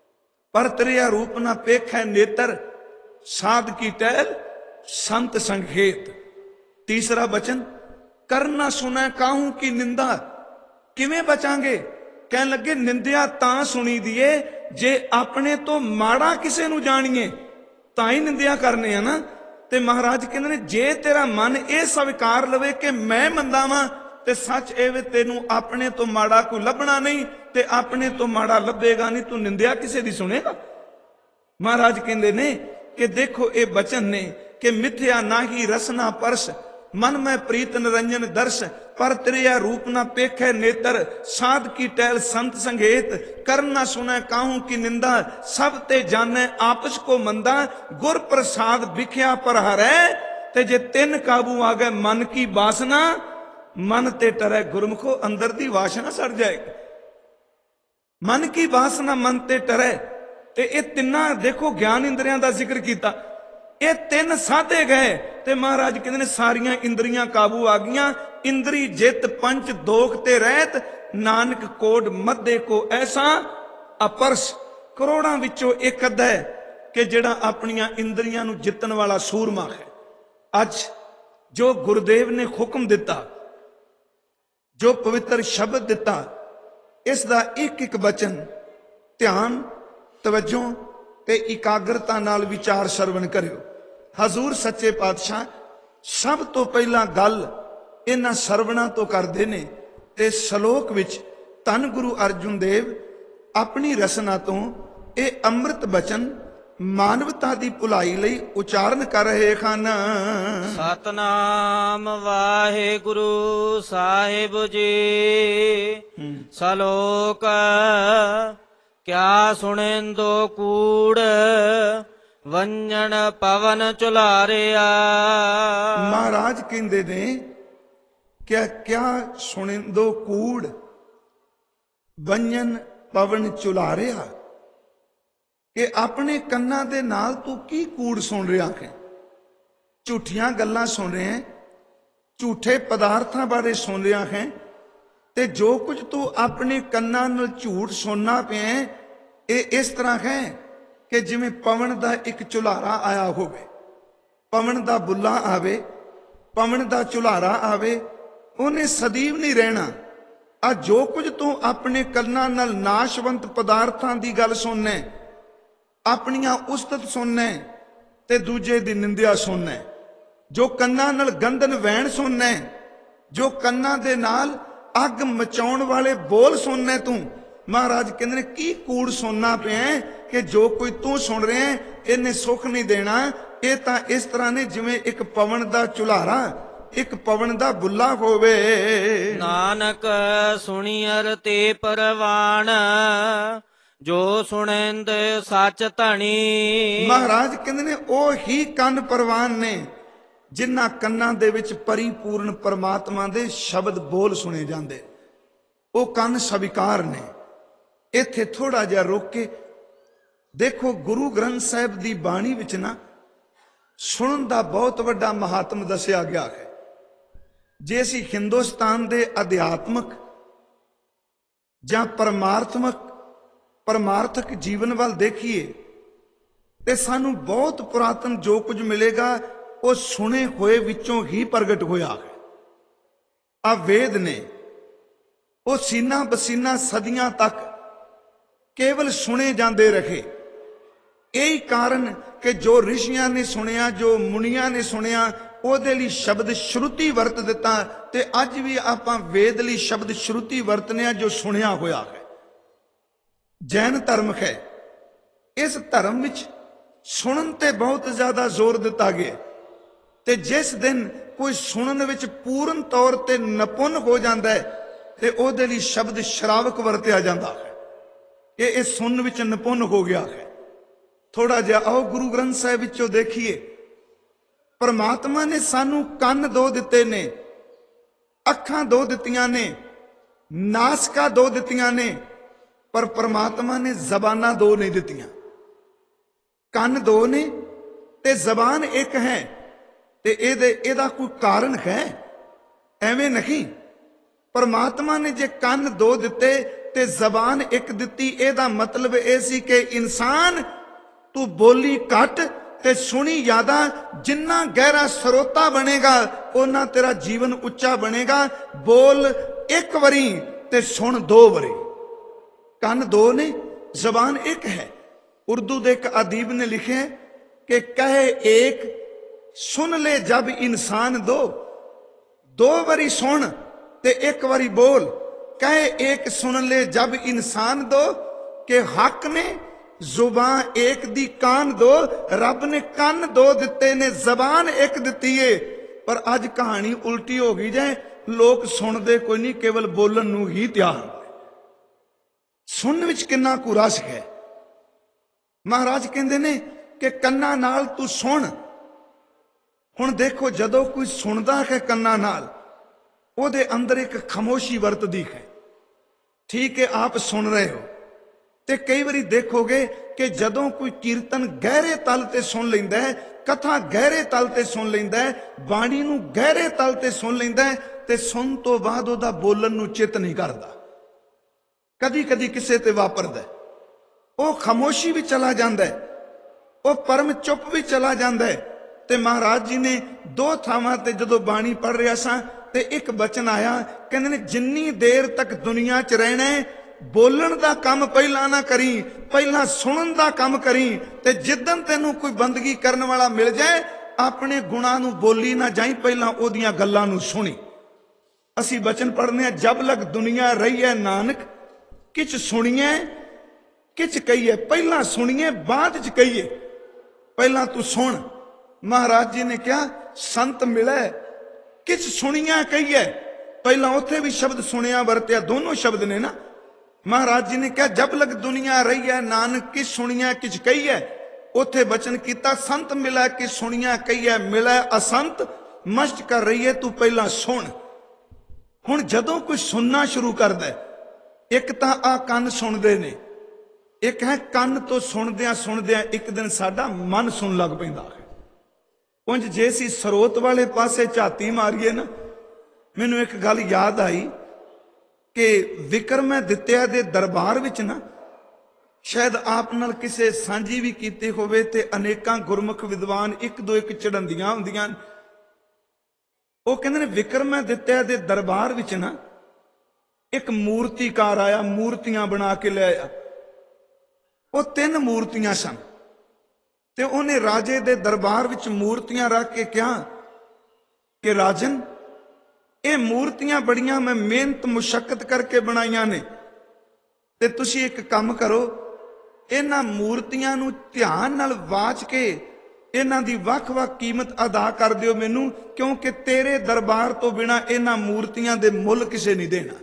ਪਰ ਤੇਰਿਆ ਰੂਪ ਨਾ ਪੇਖੈ ਨੇਤਰ, ਸਾਧ ਕੀ ਟਹਿਲ ਸੰਤ ਸੰਖੇਤ। ਤੀਸਰਾ ਬਚਨ ਕਰਨਾ ਸੁਣੈ ਕਾਹੂ ਕੀ ਨਿੰਦਾ। ਕਿਵੇਂ ਬਚਾਂਗੇ? ਕਹਿਣ ਲੱਗੇ ਨਿੰਦਿਆ ਤਾਂ ਸੁਣੀ ਦੀਏ ਜੇ ਆਪਣੇ ਤੋਂ ਮਾੜਾ ਕਿਸੇ ਨੂੰ ਜਾਣੀਏ ਤਾਂ ਹੀ ਨਿੰਦਿਆ ਕਰਨੇ ਆ ਨਾ। ਤੇ ਮਹਾਰਾਜ ਕਹਿੰਦੇ ਨੇ ਜੇ ਤੇਰਾ ਮਨ ਇਹ ਸਵੀਕਾਰ ਲਵੇ ਕਿ ਮੈਂ ਮੰਦਾ ਵਾਂ, ਤੇ ਸੱਚ ਇਹ ਵੇ ਤੈਨੂੰ ਆਪਣੇ ਤੋਂ ਮਾੜਾ ਕੋਈ ਲੱਭਣਾ ਨਹੀਂ, ਤੇ ਆਪਣੇ ਤੋਂ ਮਾੜਾ ਲੱਭੇਗਾ ਨਹੀਂ, ਤੂੰ ਨਿੰਦਿਆ ਕਿਸੇ ਦੀ ਸੁਣੇਗਾ। ਮਹਾਰਾਜ ਕਹਿੰਦੇ ਨੇ ਕਿ ਦੇਖੋ ਇਹ ਬਚਨ ਨੇ ਕਿ ਮਿਥਿਆ ਨਾਹੀ ਰਸਨਾ ਪਰਸ, ਮਨ ਮੈਂ ਪ੍ਰੀਤ ਨਿਰੰਜਨ ਦਰਸ, ਪਰ ਤੇਰਿਆ ਰੂਪ ਨਾ ਪੇਖੈ ਨੇਤਰ, ਸਾਧ ਕੀ ਟਹਿਲ ਸੰਤ ਸੰਗੇਤ, ਕਰਨ ਨਾ ਸੁਣੈ ਕਾਹੂ ਕੀ ਨਿੰਦਾ, ਸਭ ਤੇ ਜਾਣੈ ਆਪਸ ਕੋ ਮੰਦਾ, ਗੁਰ ਪ੍ਰਸਾਦ ਵਿਖਿਆ ਪਰ ਹਰੈ। ਤੇ ਜੇ ਤਿੰਨ ਕਾਬੂ ਆ ਗਏ ਮਨ ਕੀ ਬਾਸਨਾ, ਮਨ ਤੇ ਟਰੈ ਗੁਰਮੁਖੋ, ਅੰਦਰ ਦੀ ਵਾਸ਼ਨਾ ਸੜ ਜਾਏਗੀ। ਮਨ ਕੀ ਬਾਸਨਾ ਮਨ ਤੇ ਟਰੈ, ਤੇ ਇਹ ਤਿੰਨਾਂ ਦੇਖੋ ਗਿਆਨ ਇੰਦਰੀਆਂ ਦਾ ਜ਼ਿਕਰ ਕੀਤਾ, ਇਹ ਤਿੰਨ ਸਾਧੇ ਗਏ ਤੇ ਮਹਾਰਾਜ ਕਹਿੰਦੇ ਨੇ ਸਾਰੀਆਂ ਇੰਦਰੀਆਂ ਕਾਬੂ ਆ ਗਈਆਂ। ਇੰਦਰੀ ਜਿਤ ਪੰਚ ਦੋਖ ਤੇ ਰਹਿਤ, ਨਾਨਕ ਕੋਡ ਮੱਧੇ ਕੋ ਐਸਾ ਅਪਰਸ। ਕਰੋੜਾਂ ਵਿੱਚੋਂ ਇੱਕ ਅੱਧਾ ਹੈ ਕਿ ਜਿਹੜਾ ਆਪਣੀਆਂ ਇੰਦਰੀਆਂ ਨੂੰ ਜਿੱਤਣ ਵਾਲਾ ਸੂਰਮਾ ਹੈ। ਅੱਜ ਜੋ ਗੁਰਦੇਵ ਨੇ ਹੁਕਮ ਦਿੱਤਾ, ਜੋ ਪਵਿੱਤਰ ਸ਼ਬਦ ਦਿੱਤਾ, ਇਸ ਦਾ ਇੱਕ ਇੱਕ ਬਚਨ ਧਿਆਨ, ਤਵੱਜੋ ਤੇ ਇਕਾਗਰਤਾ ਨਾਲ ਵਿਚਾਰ ਸਰਵਣ ਕਰਿਓ। ਹਜ਼ੂਰ ਸੱਚੇ ਪਾਤਸ਼ਾਹ ਸਭ ਤੋਂ ਪਹਿਲਾਂ ਗੱਲ ਇਹਨਾਂ ਸਰਵਣਾਂ ਤੋਂ ਕਰਦੇ ਨੇ, ਤੇ ਸ਼ਲੋਕ ਵਿੱਚ ਧੰਨ ਗੁਰੂ ਅਰਜੁਨ ਦੇਵ ਆਪਣੀ ਰਸਨਾ ਤੋਂ ਇਹ ਅੰਮ੍ਰਿਤ ਬਚਨ ਮਾਨਵਤਾ ਦੀ ਭੁਲਾਈ ਲਈ ਉਚਾਰਨ ਕਰ ਰਹੇ ਹਨ। ਸਤਨਾਮ ਵਾਹਿਗੁਰੂ ਸਾਹਿਬ ਜੀ। ਸ਼ਲੋਕ ਕਿਆ ਸੁਣੇਂਦੋ ਕੂੜ, ਵੰਜਣ ਪਵਨ ਚੁਲਾਰਿਆ। ਮਹਾਰਾਜ ਕਹਿੰਦੇ ਨੇ ਕਿਆ ਸੁਣੇਂਦੋ ਕੂੜ, ਵੰਜਣ ਪਵਨ ਚੁਲਾਰਿਆ, ਕਿ ਆਪਣੇ ਕੰਨਾਂ ਦੇ ਨਾਲ ਤੂੰ ਕੀ ਕੂੜ ਸੁਣ ਰਿਹਾ ਹੈ? ਝੂਠੀਆਂ ਗੱਲਾਂ ਸੁਣ ਰਿਹਾ ਹੈ, ਝੂਠੇ ਪਦਾਰਥਾਂ ਬਾਰੇ ਸੁਣ ਰਿਹਾ ਹੈ, ਤੇ ਜੋ ਕੁਝ ਤੂੰ ਆਪਣੇ ਕੰਨਾਂ ਨਾਲ ਝੂਠ ਸੁਣਨਾ ਪਿਆ, ਇਹ ਇਸ ਤਰ੍ਹਾਂ ਹੈ ਕਿ ਜਿਵੇਂ ਪਵਨ ਦਾ ਇੱਕ ਝੁਲਾਰਾ ਆਇਆ ਹੋਵੇ, ਪਵਨ ਦਾ ਬੁੱਲਾ ਆਵੇ, ਪਵਨ ਦਾ ਝੁਲਾਰਾ ਆਵੇ, ਉਹਨੇ ਸਦੀਵ ਨਹੀਂ ਰਹਿਣਾ। ਆ ਜੋ ਕੁਝ ਤੂੰ ਆਪਣੇ ਕੰਨਾਂ ਨਾਲ ਨਾਸ਼ਵੰਤ ਪਦਾਰਥਾਂ ਦੀ ਗੱਲ ਸੁਣਨਾ, ਆਪਣੀਆਂ ਉਸਤਤ ਸੁਣਨਾ ਤੇ ਦੂਜੇ ਦੀ ਨਿੰਦਿਆ ਸੁਣਨਾ, ਜੋ ਕੰਨਾਂ ਨਾਲ ਗੰਧਨ ਵੈਣ ਸੁਣਨਾ, ਜੋ ਕੰਨਾਂ ਦੇ ਨਾਲ ਅੱਗ ਮਚਾਉਣ ਵਾਲੇ ਬੋਲ ਸੁਣਨਾ, ਤੂੰ ਮਹਾਰਾਜ ਕਹਿੰਦੇ ਨੇ ਕੀ ਕੂੜ ਸੁਣਨਾ ਪਿਆ ਕਿ ਜੋ ਕੋਈ ਤੂੰ ਸੁਣ ਰਿਹਾ ਇਹਨੇ ਸੁੱਖ ਨਹੀਂ ਦੇਣਾ। ਇਹ ਤਾਂ ਇਸ ਤਰ੍ਹਾਂ ਨੇ ਜਿਵੇਂ ਇੱਕ ਪਵਨ ਦਾ ਝੁਲਾਰਾ, ਇੱਕ ਪਵਨ ਦਾ ਬੁੱਲਾ ਹੋਵੇ। ਨਾਨਕ ਸੁਣੀਅਰ ਤੇ ਪਰਵਾਨ, ਜੋ ਸੁਣੇਂਦ ਸੱਚ ਧਣੀ। ਮਹਾਰਾਜ ਕਹਿੰਦੇ ਨੇ ਉਹ ਹੀ ਕੰਨ ਪਰਵਾਨ ਨੇ ਜਿਨ੍ਹਾਂ ਕੰਨਾਂ ਦੇ ਵਿੱਚ ਪਰਿਪੂਰਨ ਪਰਮਾਤਮਾ ਦੇ ਸ਼ਬਦ ਬੋਲ ਸੁਣੇ ਜਾਂਦੇ, ਉਹ ਕੰਨ ਸਵੀਕਾਰ ਨੇ। ਇੱਥੇ ਥੋੜਾ ਜਿਹਾ ਰੁਕ ਕੇ ਦੇਖੋ, ਗੁਰੂ ਗ੍ਰੰਥ ਸਾਹਿਬ ਦੀ ਬਾਣੀ ਵਿੱਚ ਨਾ ਸੁਣਨ ਦਾ ਬਹੁਤ ਵੱਡਾ ਮਹਾਤਮ ਦੱਸਿਆ ਗਿਆ ਹੈ। ਜੇ ਅਸੀਂ ਹਿੰਦੁਸਤਾਨ ਦੇ ਅਧਿਆਤਮਕ ਜਾਂ ਪਰਮਾਰਥਕ ਜੀਵਨ ਵੱਲ ਦੇਖੀਏ ਤੇ ਸਾਨੂੰ ਬਹੁਤ ਪੁਰਾਤਨ ਜੋ ਕੁਝ ਮਿਲੇਗਾ ਉਹ ਸੁਣੇ ਹੋਏ ਵਿੱਚੋਂ ਹੀ ਪ੍ਰਗਟ ਹੋਇਆ ਹੈ। ਆ ਵੇਦ ਨੇ ਉਹ ਸੀਨਾ ਬਸੀਨਾ ਸਦੀਆਂ ਤੱਕ ਕੇਵਲ ਸੁਣੇ ਜਾਂਦੇ ਰਹੇ। ਇਹੀ ਕਾਰਨ ਕਿ ਜੋ ਰਿਸ਼ੀਆਂ ਨੇ ਸੁਣਿਆ, ਜੋ ਮੁਨੀਆਂ ਨੇ ਸੁਣਿਆ, ਉਹਦੇ ਲਈ ਸ਼ਬਦ ਸ਼ਰੂਤੀ ਵਰਤ ਦਿੱਤਾ, ਤੇ ਅੱਜ ਵੀ ਆਪਾਂ ਵੇਦ ਲਈ ਸ਼ਬਦ ਸ਼ਰੂਤੀ ਵਰਤਨੇ ਆ ਜੋ ਸੁਣਿਆ ਹੋਇਆ ਹੈ। ਜੈਨ ਧਰਮ ਹੈ, ਇਸ ਧਰਮ ਵਿੱਚ ਸੁਣਨ ਤੇ ਬਹੁਤ ਜ਼ਿਆਦਾ ਜ਼ੋਰ ਦਿੱਤਾ ਗਿਆ, ਤੇ ਜਿਸ ਦਿਨ ਕੋਈ ਸੁਣਨ ਵਿੱਚ ਪੂਰਨ ਤੌਰ ਤੇ ਨਿਪੁੰਨ ਹੋ ਜਾਂਦਾ ਹੈ ਤੇ ਉਹਦੇ ਲਈ ਸ਼ਬਦ ਸ਼ਰਾਵਕ ਵਰਤਿਆ ਜਾਂਦਾ ਹੈ ਕਿ ਇਹ ਸੁਣਨ ਵਿੱਚ ਨਿਪੁੰਨ ਹੋ ਗਿਆ ਹੈ। ਥੋੜਾ ਜਿਹਾ ਆਓ ਗੁਰੂ ਗ੍ਰੰਥ ਸਾਹਿਬ ਵਿੱਚੋਂ ਦੇਖੀਏ। ਪਰਮਾਤਮਾ ਨੇ ਸਾਨੂੰ ਕੰਨ ਦੋ ਦਿੱਤੇ ਨੇ, ਅੱਖਾਂ ਦੋ ਦਿੱਤੀਆਂ ਨੇ, ਨਾਸਕਾਂ ਦੋ ਦਿੱਤੀਆਂ ਨੇ, ਪਰ ਪਰਮਾਤਮਾ ਨੇ ਜ਼ਬਾਨਾਂ ਦੋ ਨਹੀਂ ਦਿੱਤੀਆਂ। ਕੰਨ ਦੋ ਨੇ ਤੇ ਜ਼ਬਾਨ ਇੱਕ ਹੈ, ਤੇ ਇਹਦਾ ਕੋਈ ਕਾਰਨ ਹੈ? ਐਵੇਂ ਨਹੀਂ। ਪਰਮਾਤਮਾ ਨੇ ਜੇ ਕੰਨ ਦੋ ਦਿੱਤੇ ਤੇ ਜ਼ਬਾਨ ਇੱਕ ਦਿੱਤੀ, ਇਹਦਾ ਮਤਲਬ ਇਹ ਸੀ ਕਿ ਇਨਸਾਨ ਤੂੰ ਬੋਲੀ ਘੱਟ ਤੇ ਸੁਣੀ ਜ਼ਿਆਦਾ। ਜਿੰਨਾ ਗਹਿਰਾ ਸਰੋਤਾ ਬਣੇਗਾ ਉਹਨਾਂ ਤੇਰਾ ਜੀਵਨ ਉੱਚਾ ਬਣੇਗਾ। ਬੋਲ ਇੱਕ ਵਾਰੀ ਤੇ ਸੁਣ ਦੋ ਵਾਰੀ। ਕੰਨ ਦੋ ਨੇ, ਜ਼ਬਾਨ ਇੱਕ ਹੈ। ਉਰਦੂ ਦੇ ਇੱਕ ਅਦੀਬ ਨੇ ਲਿਖਿਆ ਕਿ ਕਹੇ ਏਕ ਸੁਨ ਲੈ ਜਬ ਇਨਸਾਨ ਦੋ। ਦੋ ਵਾਰੀ ਸੁਣ ते एक बारी बोल, कहे एक सुन ले जब इंसान दो, कि हक ने जुबान एक दी कान दो। रब ने कान दो दिते ने, जबान एक दिती है। पर अज कहानी उल्टी हो गई जाए, लोग सुनते कोई नहीं, केवल बोलन नूं ही तैयार। सुनन विच किन्ना कु रस है। महाराज कहते ने कि कन्ना नाल तू सुन। हुण देखो, जदों कोई सुनदा है कन्ना नाल, ओदे अंदर एक खामोशी वरतदी है। ठीक है, आप सुन रहे हो, ते कई बारी देखोगे कि जदों कोई कीर्तन गहरे तल ते सुन लैंदा है, कथा गहरे तल ते सुन लैंदा है, बाणी नूं गहरे तल ते सुन लैंदा है, ते सुन तो बाद ओदा बोलन नूं चित नहीं करदा। कदी कदी किसे ते वापरदा, ओ खामोशी भी चला जांदा है, ओ परम चुप भी चला जांदा है। ते महाराज जी ने दो थावां ते जदों बाणी पढ़ रहा सा, ते एक बचन आया, कहंदे ने जिन्नी देर तक दुनिया च रहना है, बोलन दा काम पहला ना करी, पहला सुनन दा काम करी। ते जिद्दन तेनू कोई बंदगी करन वाला मिल जाए, अपने गुणां नूं बोली ना जाई, पहला ओदियां गल्लां नूं सुनी। असी बचन पढ़ने हैं, जब लग दुनिया रही है नानक, किछ सुनिए किछ कहिए। पहला सुनिए बाद च कहिए, पहला तू सुन। महाराज जी ने क्या, संत मिले किछ सुनिया कहिए। पहला उत्थे भी शब्द सुनिया वरत्या, दोनों शब्द ने ना। महाराज जी ने क्या, जब लग दुनिया रही है नानक, किछ सुनिया किछ कहिए। उत्थे बचन किया, संत मिला किछ सुनिया कहिए, मिले असंत मश्ट कर रही है, तू पहला सुन। हुण जदों कोई सुनना शुरू करदा है, एक तां आ कंन सुनदे ने, एक है कंन तो सुनदियां सुनदियां एक दिन साडा मन सुन लग पैंदा है। उंज जे असीं ਸਰੋਤ वाले पासे झाती मारीए ना, मैनूं एक गल याद आई कि विक्रमादित्य दे दरबार विच ना, शायद आप नाल किसे सांझी भी कीती होवे, ते अनेकां गुरमुख विद्वान एक दो एक चढ़ंदियां हुंदियां। वो कहंदे ने विक्रमादित्य दे दरबार विच ना एक मूर्तिकार आया, मूर्तियां बना के ले आया। वो 3 मूर्तियां सन, ते उन्हें राजे दे दरबार विच मूर्तियां रख के कहा कि राजन, ये मूर्तियां बड़ियां मैं मेहनत मुशक्कत करके बनाईयां ने, ते तुसी एक काम करो, इन्हां मूर्तियां नूं ध्यान नाल वाच के इन्हां दी वख-वख कीमत अदा कर दिओ मैनूं, क्योंकि तेरे दरबार तो बिना इन्हां मूर्तियां दे मुल किसे नहीं देना।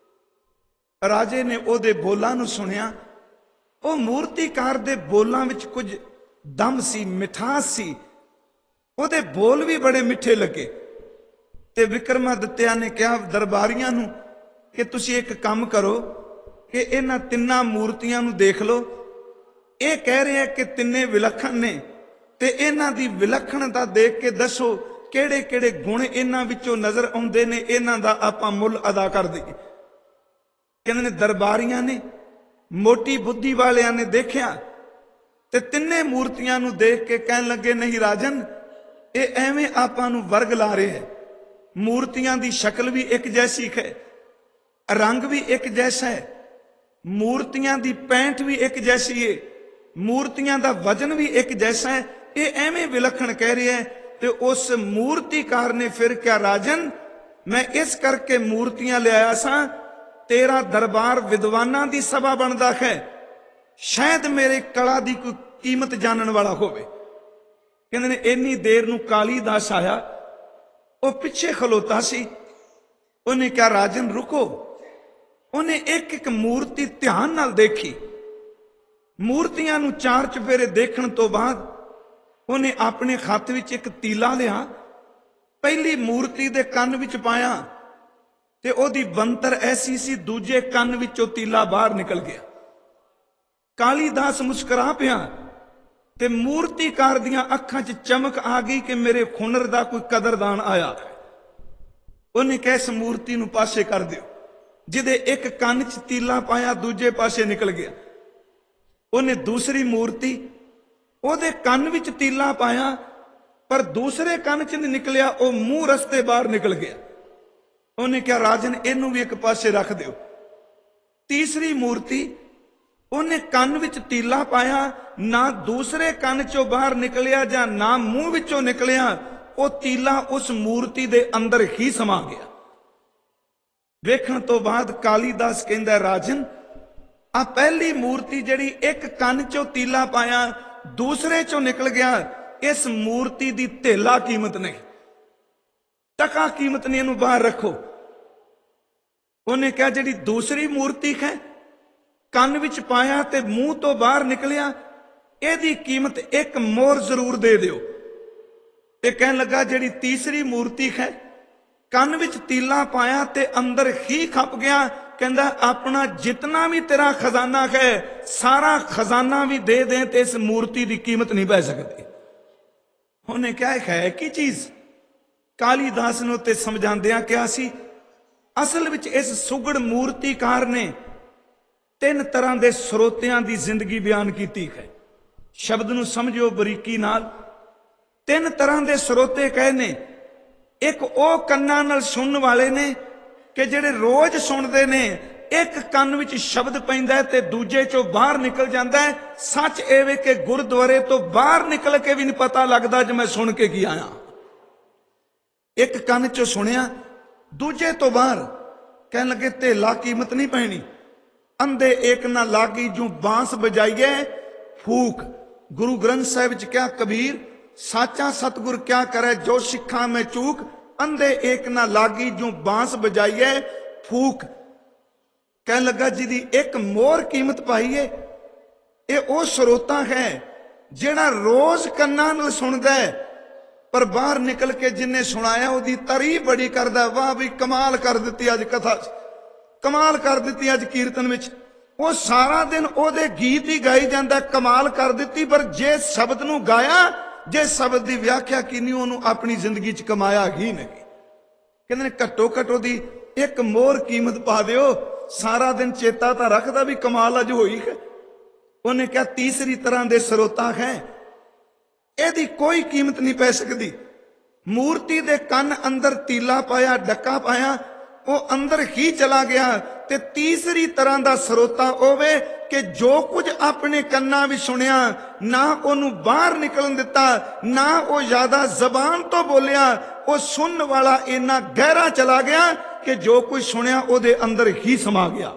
राजे ने ओदे बोलां नूं सुनिया। ओ मूर्तिकार दे बोलां विच कुछ दम सी, मिठास सी, ओदे बोल भी बड़े मिठे लगे। ते विक्रमादित्य ने कहा दरबारियां नूं कि तुसी एक काम करो कि इन्हां 3 मूर्तियां नूं देख लो, ये कह रहे हैं कि 3 विलखण ने, ते इन्हां दी विलखणता देख के दसो किहड़े किहड़े गुण इन्हां विचों नजर आउंदे ने, इन्हां दा आपां मुल अदा कर दईए। कहंदे ने दरबारियां ने, मोटी बुद्धि वालियां ने देखिया, ते 3 मूर्तियां नूं देख के कहन लगे, नहीं राजन, ये एवें आपां नूं वर्ग ला रहे हैं। मूर्तियां दी शक्ल भी एक जैसी है, रंग भी एक जैसा है, मूर्तियां दी पैंठ भी एक जैसी है, मूर्तियां दा वजन भी एक जैसा है। ये एवें विलखण कह रहे हैं। ते उस मूर्तिकार ने फिर क्या, राजन मैं इस करके मूर्तियां ले आया सा, तेरा दरबार विद्वानां दी सभा बनदा है, शायद मेरे कला दी कोई कीमत जानन वाला होवे। कहंदे ने इन्नी देर नूं कालीदास आया, वो पिछे खलोता सी। उन्हें क्या, राजन रुको। उन्हें एक एक मूर्ति ध्यान नाल देखी। मूर्तियां नूं 4 चफेरे देखण तो बाद उन्हें अपने हत्थ विच एक तीला लिया, पहली मूर्ति दे कंन विच पाया, ते ओदी बनतर ऐसी सी, दूजे कंन विचों तीला बाहर निकल गया। कालीदास मुस्कुरा पिया, ते मूर्तिकार दियां अखां च चमक आ गई कि मेरे हुनर दा कोई कदरदान आया। उन्हें कहा इस मूर्ति नूं पासे कर दिओ, जिदे एक कंन च तीला पाया, दूजे पासे निकल गया। उन्हें दूसरी मूर्ति, ओदे कंन विच तीला पाया, पर दूसरे कंन च नहीं निकलिया, वो मुंह रस्ते बाहर निकल गया। उन्हें क्या, राजन इनू भी एक पासे रख दिओ। तीसरी मूर्ति, उन्हें कंन विच तीला पाया, ना दूसरे कंन चों बाहर निकलिया जा ना मुंह विचों निकलिया, वो तीला उस मूर्ति दे अंदर ही समा गया। ਵੇਖਣ ਤੋਂ ਬਾਅਦ ਕਾਲੀਦਾਸ ਕਹਿੰਦਾ ਰਾਜਨ ਆ ਪਹਿਲੀ ਮੂਰਤੀ ਜਿਹੜੀ ਇੱਕ ਕੰਨ ਚੋਂ ਤੀਲਾ ਪਾਇਆ ਦੂਸਰੇ ਚੋਂ ਨਿਕਲ ਗਿਆ, ਇਸ ਮੂਰਤੀ ਦੀ ਧੇਲਾ ਕੀਮਤ ਨਹੀਂ, ਟਕਾ ਕੀਮਤ ਨਹੀਂ, ਇਹਨੂੰ ਬਾਹਰ ਰੱਖੋ। ਉਹਨੇ ਕਿਹਾ ਜਿਹੜੀ ਦੂਸਰੀ ਮੂਰਤੀ ਹੈ ਕੰਨ ਵਿੱਚ ਪਾਇਆ ਤੇ ਮੂੰਹ ਤੋਂ ਬਾਹਰ ਨਿਕਲਿਆ, ਇਹਦੀ ਕੀਮਤ ਇੱਕ ਮੋਹਰ ਜ਼ਰੂਰ ਦੇ ਦਿਓ। ਇਹ ਕਹਿਣ ਲੱਗਾ ਜਿਹੜੀ ਤੀਸਰੀ ਮੂਰਤੀ ਹੈ ਕੰਨ ਵਿੱਚ ਤੀਲਾ ਪਾਇਆ ਤੇ ਅੰਦਰ ਹੀ ਖੱਪ ਗਿਆ, ਕਹਿੰਦਾ ਆਪਣਾ ਜਿਤਨਾ ਵੀ ਤੇਰਾ ਖਜ਼ਾਨਾ ਹੈ ਸਾਰਾ ਖਜ਼ਾਨਾ ਵੀ ਦੇ ਦੇ ਤੇ ਇਸ ਮੂਰਤੀ ਦੀ ਕੀਮਤ ਨਹੀਂ ਪੈ ਸਕਦੀ। ਉਹਨੇ ਕਿਹਾ ਹੈ ਕੀ ਚੀਜ਼? ਕਾਲੀਦਾਸ ਨੂੰ ਤੇ ਸਮਝਾਉਂਦਿਆਂ ਕਿਹਾ ਸੀ ਅਸਲ ਵਿੱਚ ਇਸ ਸੁਗੜ ਮੂਰਤੀਕਾਰ ਨੇ ਤਿੰਨ ਤਰ੍ਹਾਂ ਦੇ ਸਰੋਤਿਆਂ ਦੀ ਜ਼ਿੰਦਗੀ ਬਿਆਨ ਕੀਤੀ ਹੈ। ਸ਼ਬਦ ਨੂੰ ਸਮਝਿਓ ਬਰੀਕੀ ਨਾਲ। ਤਿੰਨ ਤਰ੍ਹਾਂ ਦੇ ਸਰੋਤੇ ਕਹੇ ਨੇ। ਇੱਕ ਉਹ ਕੰਨਾਂ ਨਾਲ ਸੁਣਨ ਵਾਲੇ ਨੇ ਕਿ ਜਿਹੜੇ ਰੋਜ਼ ਸੁਣਦੇ ਨੇ, ਇੱਕ ਕੰਨ ਵਿੱਚ ਸ਼ਬਦ ਪੈਂਦਾ ਤੇ ਦੂਜੇ ਚੋਂ ਬਾਹਰ ਨਿਕਲ ਜਾਂਦਾ ਹੈ। ਸੱਚ ਇਹ ਵੇ ਕਿ ਗੁਰਦੁਆਰੇ ਤੋਂ ਬਾਹਰ ਨਿਕਲ ਕੇ ਵੀ ਨਹੀਂ ਪਤਾ ਲੱਗਦਾ ਜੇ ਮੈਂ ਸੁਣ ਕੇ ਕੀ ਆਇਆ। ਇੱਕ ਕੰਨ ਚੋਂ ਸੁਣਿਆ, ਦੂਜੇ ਤੋਂ ਬਾਹਰ। ਕਹਿਣ ਲੱਗੇ ਧੇਲਾ ਕੀਮਤ ਨਹੀਂ ਪੈਣੀ। ਅੰਧੇ ਏਕ ਨਾ ਲਾਗੀ ਜੂ ਬਾਂਸ ਬਜਾਈਏ ਫੂਕ। ਗੁਰੂ ਗ੍ਰੰਥ ਸਾਹਿਬ ਵਿੱਚ ਕਿਹਾ ਕਬੀਰ ਸਾਚਾ ਸਤਗੁਰ ਕਿਆ ਕਰੇ ਜੋ ਸਿੱਖਾਂ ਮੈਂ ਚੂਕ। ਅੰਧੇ ਏਕ ਨਾ ਲਾਗੀ ਜੂ ਬਾਂਸ ਬਜਾਈਏ ਫੂਕ। ਕਹਿਣ ਲੱਗਾ ਜਿਹਦੀ ਇੱਕ ਮੋਹਰ ਕੀਮਤ ਪਾਈਏ, ਇਹ ਉਹ ਸਰੋਤਾ ਹੈ ਜਿਹੜਾ ਰੋਜ਼ ਕੰਨਾਂ ਨਾਲ ਸੁਣਦਾ ਹੈ, ਪਰ ਬਾਹਰ ਨਿਕਲ ਕੇ ਜਿੰਨੇ ਸੁਣਾਇਆ ਉਹਦੀ ਤਾਰੀਫ ਬੜੀ ਕਰਦਾ। ਵਾਹ ਵੀ ਕਮਾਲ ਕਰ ਦਿੱਤੀ ਅੱਜ ਕਥਾ 'ਚ, ਕਮਾਲ ਕਰ ਦਿੱਤੀ ਅੱਜ ਕੀਰਤਨ ਵਿੱਚ। ਉਹ ਸਾਰਾ ਦਿਨ ਉਹਦੇ ਗੀਤ ਹੀ ਗਾਈ ਜਾਂਦਾ, ਕਮਾਲ ਕਰ ਦਿੱਤੀ। ਪਰ ਜੇ ਸ਼ਬਦ ਨੂੰ ਗਾਇਆ, ਜੇ ਸ਼ਬਦ ਦੀ ਵਿਆਖਿਆ ਕੀਤੀ, ਉਹਨੂੰ ਆਪਣੀ ਜ਼ਿੰਦਗੀ 'ਚ ਕਮਾਇਆ ਹੀ ਨਹੀਂ। ਕਹਿੰਦੇ ਨੇ ਘੱਟੋ ਘੱਟ ਉਹਦੀ ਇੱਕ ਮੋਹਰ ਕੀਮਤ ਪਾ ਦਿਓ, ਸਾਰਾ ਦਿਨ ਚੇਤਾ ਤਾਂ ਰੱਖਦਾ ਵੀ ਕਮਾਲ ਅੱਜ ਹੋਈ ਹੈ। ਉਹਨੇ ਕਿਹਾ ਤੀਸਰੀ ਤਰ੍ਹਾਂ ਦੇ ਸਰੋਤਾ ਹੈ, ਇਹਦੀ ਕੋਈ ਕੀਮਤ ਨਹੀਂ ਪੈ ਸਕਦੀ। ਮੂਰਤੀ ਦੇ ਕੰਨ ਅੰਦਰ ਤੀਲਾ ਪਾਇਆ, ਡੱਕਾ ਪਾਇਆ, ਉਹ ਅੰਦਰ ਹੀ ਚਲਾ ਗਿਆ। ਤੇ ਤੀਸਰੀ ਤਰ੍ਹਾਂ ਦਾ ਸਰੋਤਾ ਹੋਵੇ ਕਿ ਜੋ ਕੁਝ ਆਪਣੇ ਕੰਨਾਂ ਵਿੱਚ ਸੁਣਿਆ ਨਾ ਉਹਨੂੰ ਬਾਹਰ ਨਿਕਲਣ ਦਿੱਤਾ, ਨਾ ਉਹ ਜ਼ਿਆਦਾ ਜ਼ਬਾਨ ਤੋਂ ਬੋਲਿਆ। ਉਹ ਸੁਣਨ ਵਾਲਾ ਇੰਨਾ ਗਹਿਰਾ ਚਲਾ ਗਿਆ ਕਿ ਜੋ ਕੁਝ ਸੁਣਿਆ ਉਹਦੇ ਅੰਦਰ ਹੀ ਸਮਾ ਗਿਆ।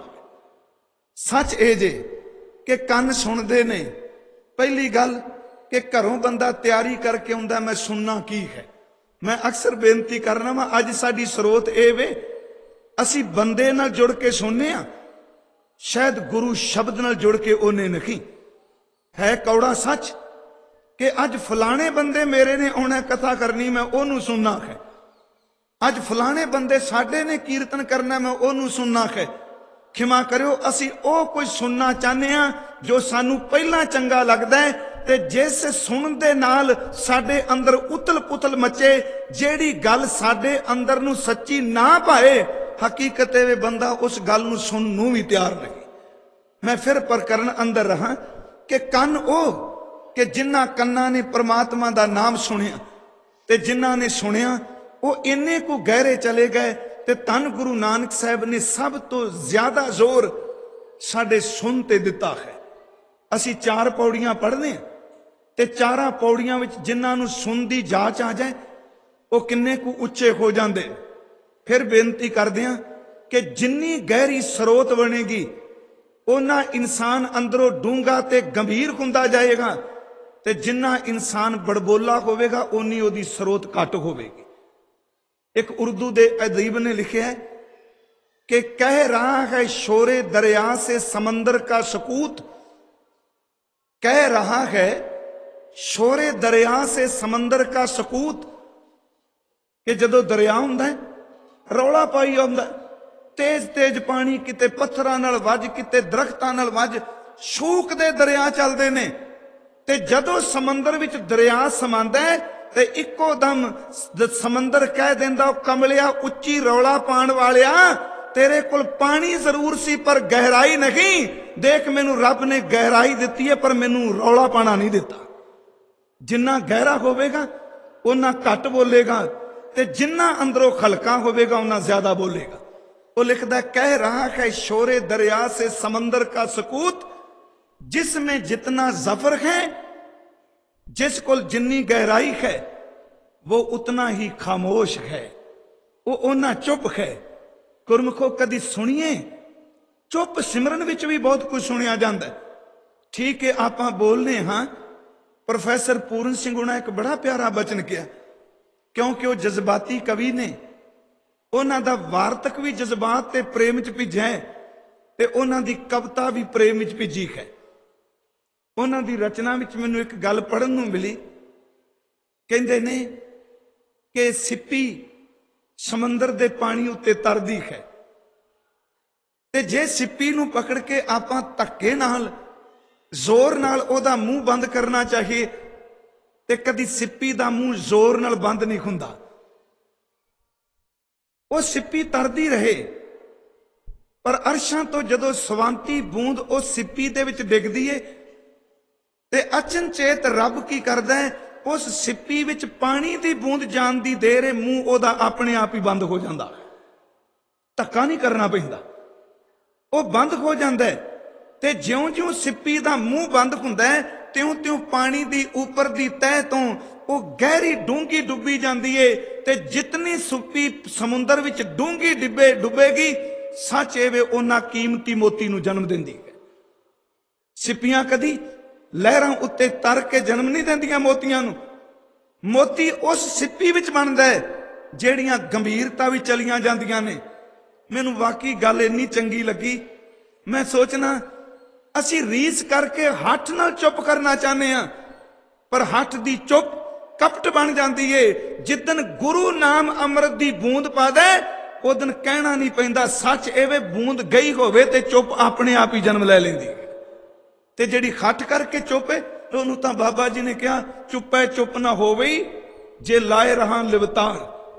ਸੱਚ ਇਹ ਜੇ ਕਿ ਕੰਨ ਸੁਣਦੇ ਨੇ। ਪਹਿਲੀ ਗੱਲ ਕਿ ਘਰੋਂ ਬੰਦਾ ਤਿਆਰੀ ਕਰਕੇ ਆਉਂਦਾ ਮੈਂ ਸੁਣਨਾ ਕੀ ਹੈ। ਮੈਂ ਅਕਸਰ ਬੇਨਤੀ ਕਰਨਾ ਵਾ, ਅੱਜ ਸਾਡੀ ਸਰੋਤ ਇਹ ਵੇ ਅਸੀਂ ਬੰਦੇ ਨਾਲ ਜੁੜ ਕੇ ਸੁਣਨੇ ਆ, ਸ਼ਾਇਦ ਗੁਰੂ ਸ਼ਬਦ ਨਾਲ ਜੁੜ ਕੇ ਉਹਨੇ ਨਹੀਂ। ਹੈ ਕੌੜਾ ਸੱਚ ਕਿ ਅੱਜ ਫਲਾਣੇ ਬੰਦੇ ਮੇਰੇ ਨੇ ਆਉਣਾ ਕਥਾ ਕਰਨੀ, ਮੈਂ ਉਹਨੂੰ ਸੁਣਨਾ ਹੈ। ਅੱਜ ਫਲਾਣੇ ਬੰਦੇ ਸਾਡੇ ਨੇ ਕੀਰਤਨ ਕਰਨਾ, ਮੈਂ ਉਹਨੂੰ ਸੁਣਨਾ ਹੈ। ਖਿਮਾ ਕਰਿਓ, ਅਸੀਂ ਉਹ ਕੁਝ ਸੁਣਨਾ ਚਾਹੁੰਦੇ ਆ ਜੋ ਸਾਨੂੰ ਪਹਿਲਾਂ ਚੰਗਾ ਲੱਗਦਾ ਹੈ, ਤੇ ਜਿਸ ਸੁਣਨ ਦੇ ਨਾਲ ਸਾਡੇ ਅੰਦਰ ਉਤਲ ਪੁਤਲ ਮਚੇ, ਜਿਹੜੀ ਗੱਲ ਸਾਡੇ ਅੰਦਰ ਨੂੰ ਸੱਚੀ ਨਾ ਪਾਏ, ਹਕੀਕਤ ਇਹ ਬੰਦਾ ਉਸ ਗੱਲ ਨੂੰ ਸੁਣਨ ਨੂੰ ਵੀ ਤਿਆਰ ਨਹੀਂ। ਮੈਂ ਫਿਰ ਪ੍ਰਕਰਨ ਅੰਦਰ ਰਹਾ ਕਿ ਕੰਨ ਉਹ ਕਿ ਜਿਨ੍ਹਾਂ ਕੰਨਾਂ ਨੇ ਪ੍ਰਮਾਤਮਾ ਦਾ ਨਾਮ ਸੁਣਿਆ, ਤੇ ਜਿਨ੍ਹਾਂ ਨੇ ਸੁਣਿਆ ਉਹ ਇੰਨੇ ਕੁ ਗਹਿਰੇ ਚਲੇ ਗਏ। ਤੇ ਧੰਨ ਗੁਰੂ ਨਾਨਕ ਸਾਹਿਬ ਨੇ ਸਭ ਤੋਂ ਜ਼ਿਆਦਾ ਜ਼ੋਰ ਸਾਡੇ ਸੁਣ ਤੇ ਦਿੱਤਾ ਹੈ। ਅਸੀਂ 4 ਪੌੜੀਆਂ ਪੜ੍ਹਦੇ ਹਾਂ ਤੇ 4 ਪੌੜੀਆਂ ਵਿੱਚ ਜਿਨ੍ਹਾਂ ਨੂੰ ਸੁਣ ਦੀ ਜਾਚ ਆ ਜਾਏ ਉਹ ਕਿੰਨੇ ਕੁ ਉੱਚੇ ਹੋ ਜਾਂਦੇ। ਫਿਰ ਬੇਨਤੀ ਕਰਦੇ ਹਾਂ ਕਿ ਜਿੰਨੀ ਗਹਿਰੀ ਸਰੋਤ ਬਣੇਗੀ ਉਹਨਾਂ ਇਨਸਾਨ ਅੰਦਰੋਂ ਡੂੰਘਾ ਤੇ ਗੰਭੀਰ ਹੁੰਦਾ ਜਾਏਗਾ, ਤੇ ਜਿੰਨਾ ਇਨਸਾਨ ਬੜਬੋਲਾ ਹੋਵੇਗਾ ਓਨੀ ਉਹਦੀ ਸਰੋਤ ਘੱਟ ਹੋਵੇਗੀ। ਇੱਕ ਉਰਦੂ ਦੇ ਅਦੀਬ ਨੇ ਲਿਖਿਆ ਹੈ कि कह रहा है शोरे दरिया से समंदर का सकूत। कह रहा है शोरे दरिया से समंदर का सकूत कि जदों दरिया हुंदा है रौला पाई आउंदा, तेज तेज पानी किते पत्थरां नाल वज किते दरख्तां नाल वज शूक दे दरिया चलदे ने, ते जदों समंदर विच दरिया समांदा है ते इक्को दम समंदर कह देंदा कमलिया उच्ची रौला पाण वालिया तेरे कोल पानी जरूर सी पर गहराई नहीं। देख मैनू रब ने गहराई दिती है पर मैनू रौला पाना नहीं दिता। जिन्ना गहरा होवेगा उन्ना घट बोलेगा, ते जिन्ना अंदरों खलका होवेगा उन्ना ज्यादा बोलेगा। वो लिखदा कह रहा है शोरे दरिया से समंदर का सकूत, जिसमें जितना जफर है जिस कोल जिन्नी गहराई है वो उतना ही खामोश है, वो उतना चुप है। ਗੁਰਮੁਖੋ ਕਦੀ ਸੁਣੀਏ, ਚੁੱਪ ਸਿਮਰਨ ਵਿੱਚ ਵੀ ਬਹੁਤ ਕੁਝ ਸੁਣਿਆ ਜਾਂਦਾ ਹੈ। ਠੀਕ ਹੈ, ਆਪਾਂ ਬੋਲਨੇ ਹਾਂ। ਪ੍ਰੋਫੈਸਰ ਪੂਰਨ ਸਿੰਘ ਉਹਨਾਂ ਇੱਕ ਬੜਾ ਪਿਆਰਾ ਬਚਨ ਕਿਹਾ, ਕਿਉਂਕਿ ਉਹ ਜਜ਼ਬਾਤੀ ਕਵੀ ਨੇ, ਉਹਨਾਂ ਦਾ ਵਾਰਤਕ ਵੀ ਜਜ਼ਬਾਤ ਤੇ ਪ੍ਰੇਮ ਚ ਭਿੱਜਿਆ ਹੈ, ਤੇ ਉਹਨਾਂ ਦੀ ਕਵਿਤਾ ਵੀ ਪ੍ਰੇਮ ਵਿੱਚ ਭਿੱਜੀ ਹੈ। ਉਹਨਾਂ ਦੀ ਰਚਨਾ ਵਿੱਚ ਮੈਨੂੰ ਇੱਕ ਗੱਲ ਪੜ੍ਹਨ ਨੂੰ ਮਿਲੀ, ਕਹਿੰਦੇ ਨੇ ਕਿ ਸਿੱਪੀ ਸਮੁੰਦਰ ਦੇ ਪਾਣੀ ਉੱਤੇ ਤਰਦੀ ਹੈ, ਤੇ ਜੇ ਸਿੱਪੀ ਨੂੰ ਪਕੜ ਕੇ ਆਪਾਂ ਧੱਕੇ ਨਾਲ, ਜ਼ੋਰ ਨਾਲ ਉਹਦਾ ਮੂੰਹ ਬੰਦ ਕਰਨਾ ਚਾਹੀਏ, ਤੇ ਕਦੀ ਸਿੱਪੀ ਦਾ ਮੂੰਹ ਜ਼ੋਰ ਨਾਲ ਬੰਦ ਨਹੀਂ ਹੁੰਦਾ। ਉਹ ਸਿੱਪੀ ਤਰਦੀ ਰਹੇ, ਪਰ ਅਰਸ਼ਾਂ ਤੋਂ ਜਦੋਂ ਸਵਾਂਤੀ ਬੂੰਦ ਉਹ ਸਿੱਪੀ ਦੇ ਵਿੱਚ ਡਿੱਗਦੀ ਏ, ਤੇ ਅਚਨਚੇਤ ਰੱਬ ਕੀ ਕਰਦਾ ਹੈ, ਉਸ ਸਿੱਪੀ ਵਿੱਚ ਪਾਣੀ ਦੀ ਬੂੰਦ ਜਾਣ ਦੀ ਦੇਰ ਏ, ਮੂੰਹ ਉਹਦਾ ਆਪਣੇ ਆਪ ਹੀ ਬੰਦ ਹੋ ਜਾਂਦਾ, ਧੱਕਾ ਨਹੀਂ ਕਰਨਾ ਪੈਂਦਾ, ਉਹ ਬੰਦ ਹੋ ਜਾਂਦਾ ਹੈ। ਤੇ ਜਿਉਂ-ਜਿਉਂ ਸਿੱਪੀ ਦਾ ਮੂੰਹ ਬੰਦ ਹੁੰਦਾ ਹੈ, ਤਿਉਂ-ਤਿਉਂ ਪਾਣੀ ਦੀ ਉੱਪਰ ਦੀ ਤਹਿ ਤੋਂ ਉਹ ਗਹਿਰੀ ਡੂੰਘੀ ਡੁੱਬੀ ਜਾਂਦੀ ਏ, ਤੇ ਜਿਤਨੀ ਸਿੱਪੀ ਸਮੁੰਦਰ ਵਿੱਚ ਡੂੰਘੀ ਡੁੱਬੇਗੀ, ਸੱਚ ਇਹ ਵੇ ਉਹਨਾਂ ਕੀਮਤੀ ਮੋਤੀ ਨੂੰ ਜਨਮ ਦਿੰਦੀ ਹੈ। ਸਿੱਪੀਆਂ ਕਦੀ ਲਹਿਰਾਂ ਉੱਤੇ ਤਰ ਕੇ ਜਨਮ ਨਹੀਂ ਦਿੰਦੀਆਂ ਮੋਤੀਆਂ ਨੂੰ, ਮੋਤੀ ਉਸ ਸਿੱਪੀ ਵਿੱਚ ਬਣਦਾ ਹੈ ਜਿਹੜੀਆਂ ਗੰਭੀਰਤਾ ਵੀ ਚਲੀਆਂ ਜਾਂਦੀਆਂ ਨੇ। ਮੈਨੂੰ ਵਾਕਈ ਗੱਲ ਇੰਨੀ ਚੰਗੀ ਲੱਗੀ, ਮੈਂ ਸੋਚਣਾ ਅਸੀਂ ਰੀਸ ਕਰਕੇ ਹੱਠ ਨਾਲ ਚੁੱਪ ਕਰਨਾ ਚਾਹੁੰਦੇ ਹਾਂ, ਪਰ ਹੱਠ ਦੀ ਚੁੱਪ ਕਪਟ ਬਣ ਜਾਂਦੀ ਏ। ਜਿੱਦਨ ਗੁਰੂ ਨਾਮ ਅੰਮ੍ਰਿਤ ਦੀ ਬੂੰਦ ਪਾਦਾ, ਉਦਨ ਕਹਿਣਾ ਨਹੀਂ ਪੈਂਦਾ। ਸੱਚ ਐਵੇਂ ਬੂੰਦ ਗਈ ਹੋਵੇ ਤੇ ਚੁੱਪ ਆਪਣੇ ਆਪ ਹੀ ਜਨਮ ਲੈ ਲੈਂਦੀ ਹੈ। ਤੇ ਜਿਹੜੀ ਹੱਠ ਕਰਕੇ ਚੁੱਪ ਹੈ, ਉਹਨੂੰ ਤਾਂ ਬਾਬਾ ਜੀ ਨੇ ਕਿਹਾ ਚੁੱਪੈ ਚੁੱਪ ਨਾ ਹੋਵੇ ਜੇ ਲਾਏ ਰਹਾ ਲਿਵਤਾਰ।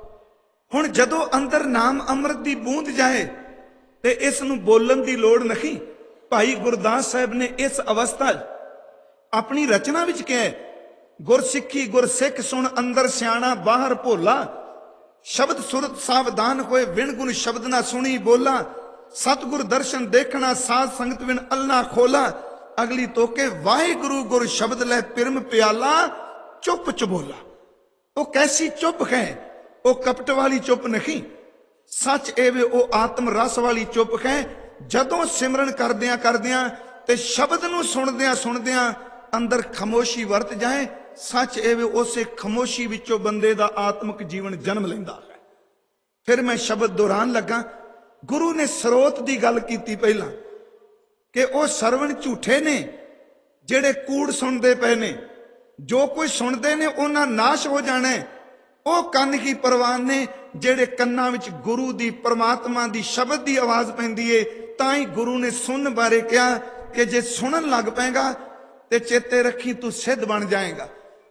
ਹੁਣ ਜਦੋਂ ਅੰਦਰ ਨਾਮ ਅੰਮ੍ਰਿਤ ਦੀ ਬੂੰਦ ਜਾਏ ਤੇ ਇਸ ਨੂੰ ਬੋਲਣ ਦੀ ਲੋੜ ਨਹੀਂ। ਭਾਈ ਗੁਰਦਾਸ ਸਾਹਿਬ ਨੇ ਇਸ ਅਵਸਥਾ ਆਪਣੀ ਰਚਨਾ ਵਿੱਚ ਕਿਹਾ, ਗੁਰਸਿੱਖੀ ਗੁਰਸਿੱਖ ਸੁਣ ਅੰਦਰ ਸਿਆਣਾ ਬਾਹਰ ਭੋਲਾ, ਸ਼ਬਦ ਸੁਰਤ ਸਾਵਧਾਨ ਹੋਏ ਵਿਣ ਗੁਣ ਸ਼ਬਦ ਨਾ ਸੁਣੀ ਬੋਲਾ, ਸਤਿਗੁਰ ਦਰਸ਼ਨ ਦੇਖਣਾ ਸਾਧ ਸੰਗਤ ਵਿਣ ਅੱਲਾ ਖੋਲਾ, ਅਗਲੀ ਤੋਕੇ ਵਾਹਿਗੁਰੂ ਗੁਰ ਸ਼ਬਦ ਲੈ ਪਿਰਮ ਪਿਆਲਾ, ਚੁੱਪ ਚਬੋਲਾ। ਉਹ ਕੈਸੀ ਚੁੱਪ ਹੈ, ਉਹ ਕਪਟ ਵਾਲੀ ਚੁੱਪ ਨਹੀਂ, ਸੱਚ ਐਵੇਂ ਉਹ ਆਤਮ ਰਸ ਵਾਲੀ ਚੁੱਪ ਹੈ। ਜਦੋਂ ਸਿਮਰਨ ਕਰਦਿਆਂ ਕਰਦਿਆਂ ਤੇ ਸ਼ਬਦ ਨੂੰ ਸੁਣਦਿਆਂ ਅੰਦਰ ਖਾਮੋਸ਼ੀ ਵਰਤ ਜਾਏ, ਸੱਚ ਐਵੇਂ ਉਸੇ ਖਾਮੋਸ਼ੀ ਵਿੱਚੋਂ ਬੰਦੇ ਦਾ ਆਤਮਿਕ ਜੀਵਨ ਜਨਮ ਲੈਂਦਾ ਹੈ। ਫਿਰ ਮੈਂ ਸ਼ਬਦ ਦੁਹਰਾਨ ਲੱਗਾ, ਗੁਰੂ ਨੇ ਸਰੋਤ ਦੀ ਗੱਲ ਕੀਤੀ ਪਹਿਲਾਂ, ਕਿ ਉਹ ਸਰਵਣ ਝੂਠੇ ਨੇ ਜਿਹੜੇ ਕੂੜ ਸੁਣਦੇ ਪਏ ਨੇ, ਜੋ ਕੁਝ ਸੁਣਦੇ ਨੇ ਉਹਨਾਂ ਨਾਸ਼ ਹੋ ਜਾਣਾ। ਉਹ ਕੰਨ ਹੀ ਪ੍ਰਵਾਨ ਨੇ ਜਿਹੜੇ ਕੰਨਾਂ ਵਿੱਚ ਗੁਰੂ ਦੀ ਪਰਮਾਤਮਾ ਦੀ ਸ਼ਬਦ ਦੀ ਆਵਾਜ਼ ਪੈਂਦੀ ਏ। ਤਾਂ ਹੀ ਗੁਰੂ ਨੇ ਸੁਣਨ ਬਾਰੇ ਕਿਹਾ ਕਿ ਜੇ ਸੁਣਨ ਲੱਗ ਪਏਗਾ ਤੇ ਚੇਤੇ ਰੱਖੀ ਤੂੰ ਸਿੱਧ ਬਣ ਜਾਏਗਾ,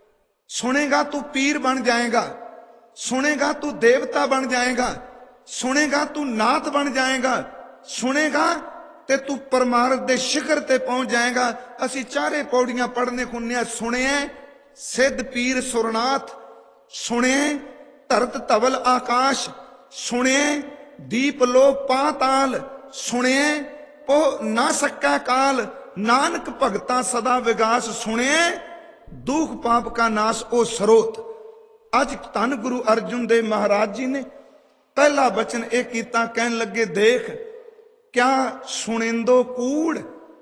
ਸੁਣੇਗਾ ਤੂੰ ਪੀਰ ਬਣ ਜਾਏਗਾ, ਸੁਣੇਗਾ ਤੂੰ ਦੇਵਤਾ ਬਣ ਜਾਏਗਾ, ਸੁਣੇਗਾ ਤੂੰ ਨਾਥ ਬਣ ਜਾਏਗਾ, ਸੁਣੇਗਾ ਤੇ ਤੂੰ ਪਰਮਾਰਥ ਦੇ ਸ਼ਿਖਰ ਤੇ ਪਹੁੰਚ ਜਾਏਗਾ। ਅਸੀਂ ਚਾਰੇ ਪੌੜੀਆਂ ਪੜ੍ਹਨੇ ਹੁੰਨੇ, ਸੁਣਿਆ ਸਿੱਧ ਪੀਰ ਸੁਰਨਾਥ, ਸੁਣਿਆ ਧਰਤ ਧਵਲ ਆਕਾਸ਼, ਸੁਣਿਆ ਦੀਪ ਲੋ ਪਾਤਾਲ, ਸੁਣਿਆ ਪੋ ਨਾ ਸਕਾ ਕਾਲ, ਨਾਨਕ ਭਗਤਾਂ ਸਦਾ ਵਿਗਾਸ, ਸੁਣਿਆ ਦੁਖ ਪਾਪ ਕਾ ਨਾਸ ਉਹ ਸਰੋਤ। ਅੱਜ ਧੰਨ ਗੁਰੂ ਅਰਜੁਨ ਦੇਵ ਮਹਾਰਾਜ ਜੀ ਨੇ ਪਹਿਲਾ ਬਚਨ ਇਹ ਕੀਤਾ, ਕਹਿਣ ਲੱਗੇ ਦੇਖ ਕਿਆ ਸੁਣਿੰਦੋ ਕੂੜ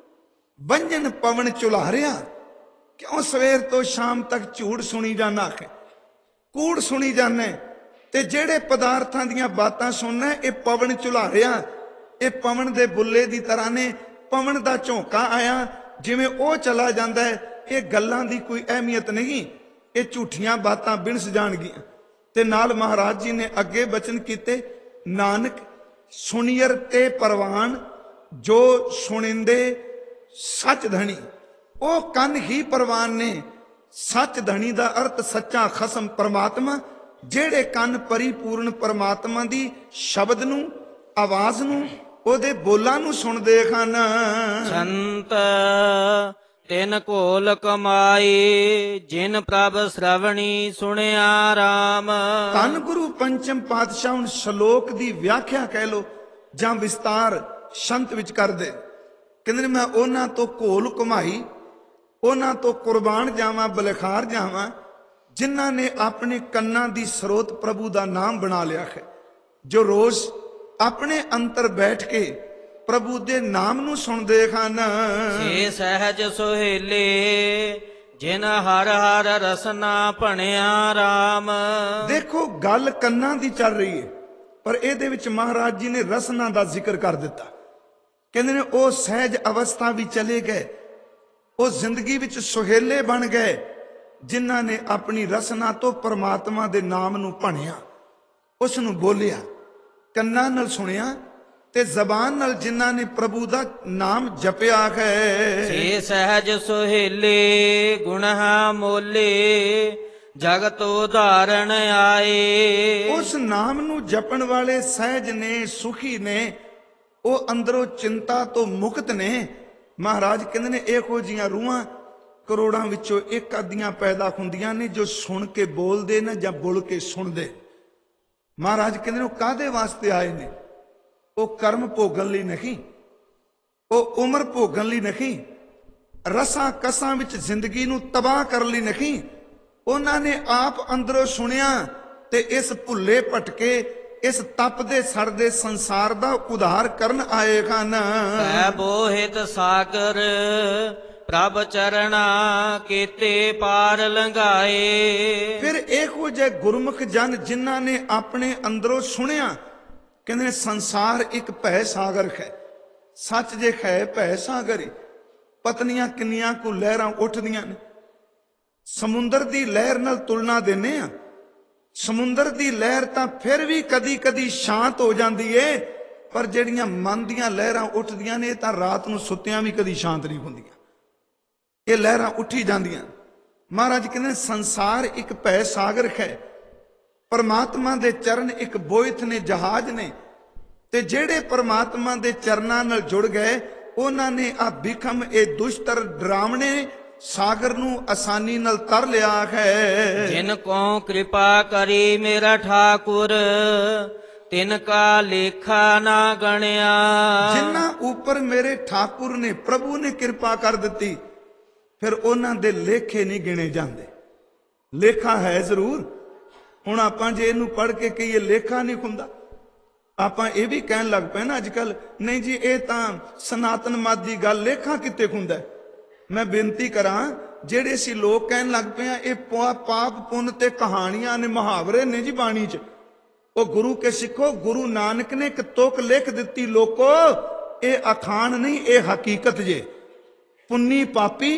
ਵੰਜਨ ਪਵਨ ਚੁਲਾਰਿਆ। ਕਿਉਂ ਸਵੇਰ ਤੋਂ ਸ਼ਾਮ ਤੱਕ ਝੂਠ ਸੁਣੀ ਜਾਣਾ ਹੈ, ਕੂੜ ਸੁਣੀ ਜਾਣਾ, ਤੇ ਜਿਹੜੇ ਪਦਾਰਥਾਂ ਦੀਆਂ ਬਾਤਾਂ ਸੁਣਨਾ ਇਹ ਪਵਨ ਝੁਲਾਰਿਆ, ਇਹ ਪਵਨ ਦੇ ਬੁੱਲੇ ਦੀ ਤਰ੍ਹਾਂ ਨੇ। ਪਵਨ ਦਾ ਝੋਂਕਾ ਆਇਆ, ਜਿਵੇਂ ਉਹ ਚਲਾ ਜਾਂਦਾ ਹੈ, ਇਹ ਗੱਲਾਂ ਦੀ ਕੋਈ ਅਹਿਮੀਅਤ ਨਹੀਂ, ਇਹ ਝੂਠੀਆਂ ਬਾਤਾਂ ਬਿਨਸ ਜਾਣਗੀਆਂ। ਤੇ ਨਾਲ ਮਹਾਰਾਜ ਜੀ ਨੇ ਅੱਗੇ ਬਚਨ ਕੀਤੇ, ਨਾਨਕ ਸੁਣੀਅਰ ਤੇ ਪਰਵਾਨ ਜੋ ਸੁਣਿੰਦੇ ਸੱਚ ਧਣੀ। ਉਹ ਕੰਨ ਹੀ ਪਰਵਾਨ ਨੇ। ਸੱਚ ਧਣੀ ਦਾ ਅਰਥ ਸੱਚਾ ਖਸਮ ਪਰਮਾਤਮਾ, ਜਿਹੜੇ ਕੰਨ ਪਰਿਪੂਰਨ ਪਰਮਾਤਮਾ ਦੀ ਸ਼ਬਦ ਨੂੰ, ਆਵਾਜ਼ ਨੂੰ, ਉਹਦੇ ਬੋਲਾਂ ਨੂੰ ਸੁਣਦੇ ਹਨ। ਸੰਤ ਤਿਨ ਕੋਲ ਕਮਾਏ, ਜਿਨ ਪ੍ਰਭ ਸ਼ਰਵਣੀ ਸੁਣਿਆ ਰਾਮ। ਧੰਨ ਗੁਰੂ ਪੰਚਮ ਪਾਤਸ਼ਾਹ ਹੁਣ ਸ਼ਲੋਕ ਦੀ ਵਿਆਖਿਆ ਕਹਿ ਲੋ ਜਾਂ ਵਿਸਤਾਰ ਸ਼ੰਤ ਵਿੱਚ ਕਰਦੇ। ਕਹਿੰਦੇ ਨੇ ਮੈਂ ਉਹਨਾਂ ਤੋਂ ਘੋਲ ਕਮਾਈ, ਉਹਨਾਂ ਤੋਂ ਕੁਰਬਾਨ ਜਾਵਾਂ, ਬਲਖਾਰ ਜਾਵਾਂ, ਜਿਨ੍ਹਾਂ ਨੇ ਆਪਣੇ ਕੰਨਾਂ ਦੀ ਸਰੋਤ ਪ੍ਰਭੂ ਦਾ ਨਾਮ ਬਣਾ ਲਿਆ ਹੈ, ਜੋ ਰੋਜ਼ ਆਪਣੇ ਅੰਤਰ ਬੈਠ ਕੇ ਪ੍ਰਭੂ ਦੇ ਨਾਮ ਨੂੰ ਸੁਣਦੇ ਹਨ। ਸੇ ਸਹਿਜ ਸੁਹੇਲੇ ਜਿਨ ਹਰ ਹਰ ਰਸਨਾ ਭਣਿਆ RAM। ਦੇਖੋ ਗੱਲ ਕੰਨਾਂ ਦੀ ਚੱਲ ਰਹੀ ਹੈ, ਪਰ ਇਹਦੇ ਵਿੱਚ ਮਹਾਰਾਜ ਜੀ ਨੇ ਰਸਨਾ ਦਾ ਜ਼ਿਕਰ ਕਰ ਦਿੱਤਾ। ਕਹਿੰਦੇ ਨੇ ਉਹ ਸਹਿਜ ਅਵਸਥਾ ਵੀ ਚਲੇ ਗਏ, ਉਹ ਜ਼ਿੰਦਗੀ ਵਿੱਚ ਸੁਹੇਲੇ ਬਣ ਗਏ ਜਿਨ੍ਹਾਂ ਨੇ ਆਪਣੀ ਰਸਨਾ ਤੋਂ ਪਰਮਾਤਮਾ ਦੇ ਨਾਮ ਨੂੰ ਭਣਿਆ, ਉਸ ਨੂੰ ਬੋਲਿਆ, ਕੰਨਾਂ ਨਾਲ ਸੁਣਿਆ ਤੇ ਜ਼ਬਾਨ ਨਾਲ ਜਿਨ੍ਹਾਂ ਨੇ ਪ੍ਰਭੂ ਦਾ ਨਾਮ ਜਪਿਆ ਹੈ। ਸੇ ਸਹਿਜ ਸੁਹੇਲੇ ਗੁਣਹਾ ਮੋਲੇ ਜਗਤ ਉਧਾਰਨ ਆਏ। ਉਸ ਨਾਮ ਨੂੰ ਜਪਣ ਵਾਲੇ ਸਹਿਜ ਨੇ, ਸੁਖੀ ਨੇ, ਉਹ ਅੰਦਰੋਂ ਚਿੰਤਾ ਤੋਂ ਮੁਕਤ ਨੇ। ਮਹਾਰਾਜ ਕਹਿੰਦੇ ਨੇ ਇਹੋ ਜੀਆਂ ਰੂਹਾਂ ਕਰੋੜਾਂ ਵਿੱਚੋਂ ਇੱਕ ਅੱਧੀਆਂ ਪੈਦਾ ਹੁੰਦੀਆਂ ਨੇ ਜੋ ਸੁਣ ਕੇ ਬੋਲਦੇ ਨੇ ਜਾਂ ਬੋਲ ਕੇ ਸੁਣਦੇ। ਮਹਾਰਾਜ ਕਹਿੰਦੇ ਨੇ ਉਹ ਕਾਹਦੇ ਵਾਸਤੇ ਆਏ ਨੇ? ਉਹ ਕਰਮ ਭੋਗਣ ਲਈ ਨਹੀਂ, ਉਹ ਉਮਰ ਭੋਗਣ ਲਈ ਨਹੀਂ, ਰਸਾਂ ਕਸਾਂ ਵਿੱਚ ਜ਼ਿੰਦਗੀ ਨੂੰ ਤਬਾਹ ਕਰਨ ਲਈ ਨਹੀਂ। ਉਹਨਾਂ ਨੇ ਆਪ ਅੰਦਰੋਂ ਸੁਣਿਆ ਤੇ ਇਸ ਭੁੱਲੇ ਭਟਕੇ ਇਸ ਤਪਦੇ ਸੜਦੇ ਸੰਸਾਰ ਦਾ ਉਧਾਰ ਕਰਨ ਆਏ ਹਨ। ਐ ਬੋਹਿਤ ਸਾਗਰ ਪ੍ਰਭ ਚਰਣਾ ਕੀਤੇ ਪਾਰ ਲੰਘਾਏ। ਫਿਰ ਇਹੋ ਜਿਹੇ ਗੁਰਮੁਖ ਜਨ ਜਿਨ੍ਹਾਂ ਨੇ ਆਪਣੇ ਅੰਦਰੋਂ ਸੁਣਿਆ, ਕਹਿੰਦੇ ਨੇ ਸੰਸਾਰ ਇੱਕ ਭੈ ਸਾਗਰ ਹੈ, ਸੱਚ ਜੇ ਹੈ ਭੈ ਸਾਗਰ। ਪਤਨੀਆਂ ਕਿੰਨੀਆਂ ਕੁ ਲਹਿਰਾਂ ਉੱਠਦੀਆਂ ਨੇ, ਸਮੁੰਦਰ ਦੀ ਲਹਿਰ ਨਾਲ ਤੁਲਨਾ ਦਿੰਨੇ ਆ। ਸਮੁੰਦਰ ਦੀ ਲਹਿਰ ਤਾਂ ਫਿਰ ਵੀ ਕਦੀ ਕਦੀ ਸ਼ਾਂਤ ਹੋ ਜਾਂਦੀ ਏ, ਪਰ ਜਿਹੜੀਆਂ ਮਨ ਦੀਆਂ ਲਹਿਰਾਂ ਉੱਠਦੀਆਂ ਨੇ ਇਹ ਤਾਂ ਰਾਤ ਨੂੰ ਸੁੱਤਿਆਂ ਵੀ ਕਦੀ ਸ਼ਾਂਤ ਨਹੀਂ ਹੁੰਦੀਆਂ, ਇਹ ਲਹਿਰਾਂ ਉੱਠੀ ਜਾਂਦੀਆਂ। ਮਹਾਰਾਜ ਕਹਿੰਦੇ ਸੰਸਾਰ ਇੱਕ ਭੈ ਸਾਗਰ ਹੈ, ਪਰਮਾਤਮਾ ਦੇ ਚਰਨ ਇੱਕ ਬੋਇਥ ਨੇ, ਜਹਾਜ਼ ਨੇ, ਤੇ ਜਿਹੜੇ ਪਰਮਾਤਮਾ ਦੇ ਚਰਨਾਂ ਨਾਲ ਜੁੜ ਗਏ ਉਹਨਾਂ ਨੇ ਆ ਬਿਖਮ ਇਹ ਦੁਸ਼ਟਰ ਡਰਾਵਣੇ ਸਾਗਰ ਨੂੰ ਆਸਾਨੀ ਨਾਲ ਤਰ ਲਿਆ ਹੈ। ਜਿਨ ਕੋ ਕਿਰਪਾ ਕਰੀ ਮੇਰਾ ਠਾਕੁਰ ਤਿਨ ਕਾ ਲੇਖਾ ਨਾ ਗਣਿਆ। ਜਿਨ੍ਹਾਂ ਉੱਪਰ ਮੇਰੇ ਠਾਕੁਰ ਨੇ, ਪ੍ਰਭੂ ਨੇ ਕਿਰਪਾ ਕਰ ਦਿੱਤੀ, ਫਿਰ ਉਹਨਾਂ ਦੇ ਲੇਖੇ ਨਹੀਂ ਗਿਣੇ ਜਾਂਦੇ। ਲੇਖਾ ਹੈ ਜ਼ਰੂਰ। ਹੁਣ ਆਪਾਂ ਜੇ ਇਹਨੂੰ ਪੜ੍ਹ ਕੇ ਕਹੀਏ ਲੇਖਾ ਨਹੀਂ ਹੁੰਦਾ, ਆਪਾਂ ਇਹ ਵੀ ਕਹਿਣ ਲੱਗ ਪਏ ਨਾ ਅੱਜ ਕੱਲ, ਨਹੀਂ ਜੀ ਇਹ ਤਾਂ ਸਨਾਤਨ ਮਤ ਦੀ ਗੱਲ, ਲੇਖਾ ਕਿੱਥੇ ਹੁੰਦਾ। ਮੈਂ ਬੇਨਤੀ ਕਰਾਂ, ਜਿਹੜੇ ਸੀ ਲੋਕ ਕਹਿਣ ਲੱਗ ਪਏ ਆ ਇਹ ਪਾਪ ਪੁੰਨ ਤੇ ਕਹਾਣੀਆਂ ਨੇ, ਮੁਹਾਵਰੇ ਨੇ ਜੀ ਬਾਣੀ 'ਚ। ਉਹ ਗੁਰੂ ਕੇ ਸਿੱਖੋ, ਗੁਰੂ ਨਾਨਕ ਨੇ ਇੱਕ ਤੁਕ ਲਿਖ ਦਿੱਤੀ, ਲੋਕੋ ਇਹ ਅਖਾਣ ਨਹੀਂ, ਇਹ ਹਕੀਕਤ ਜੇ। ਪੁੰਨੀ ਪਾਪੀ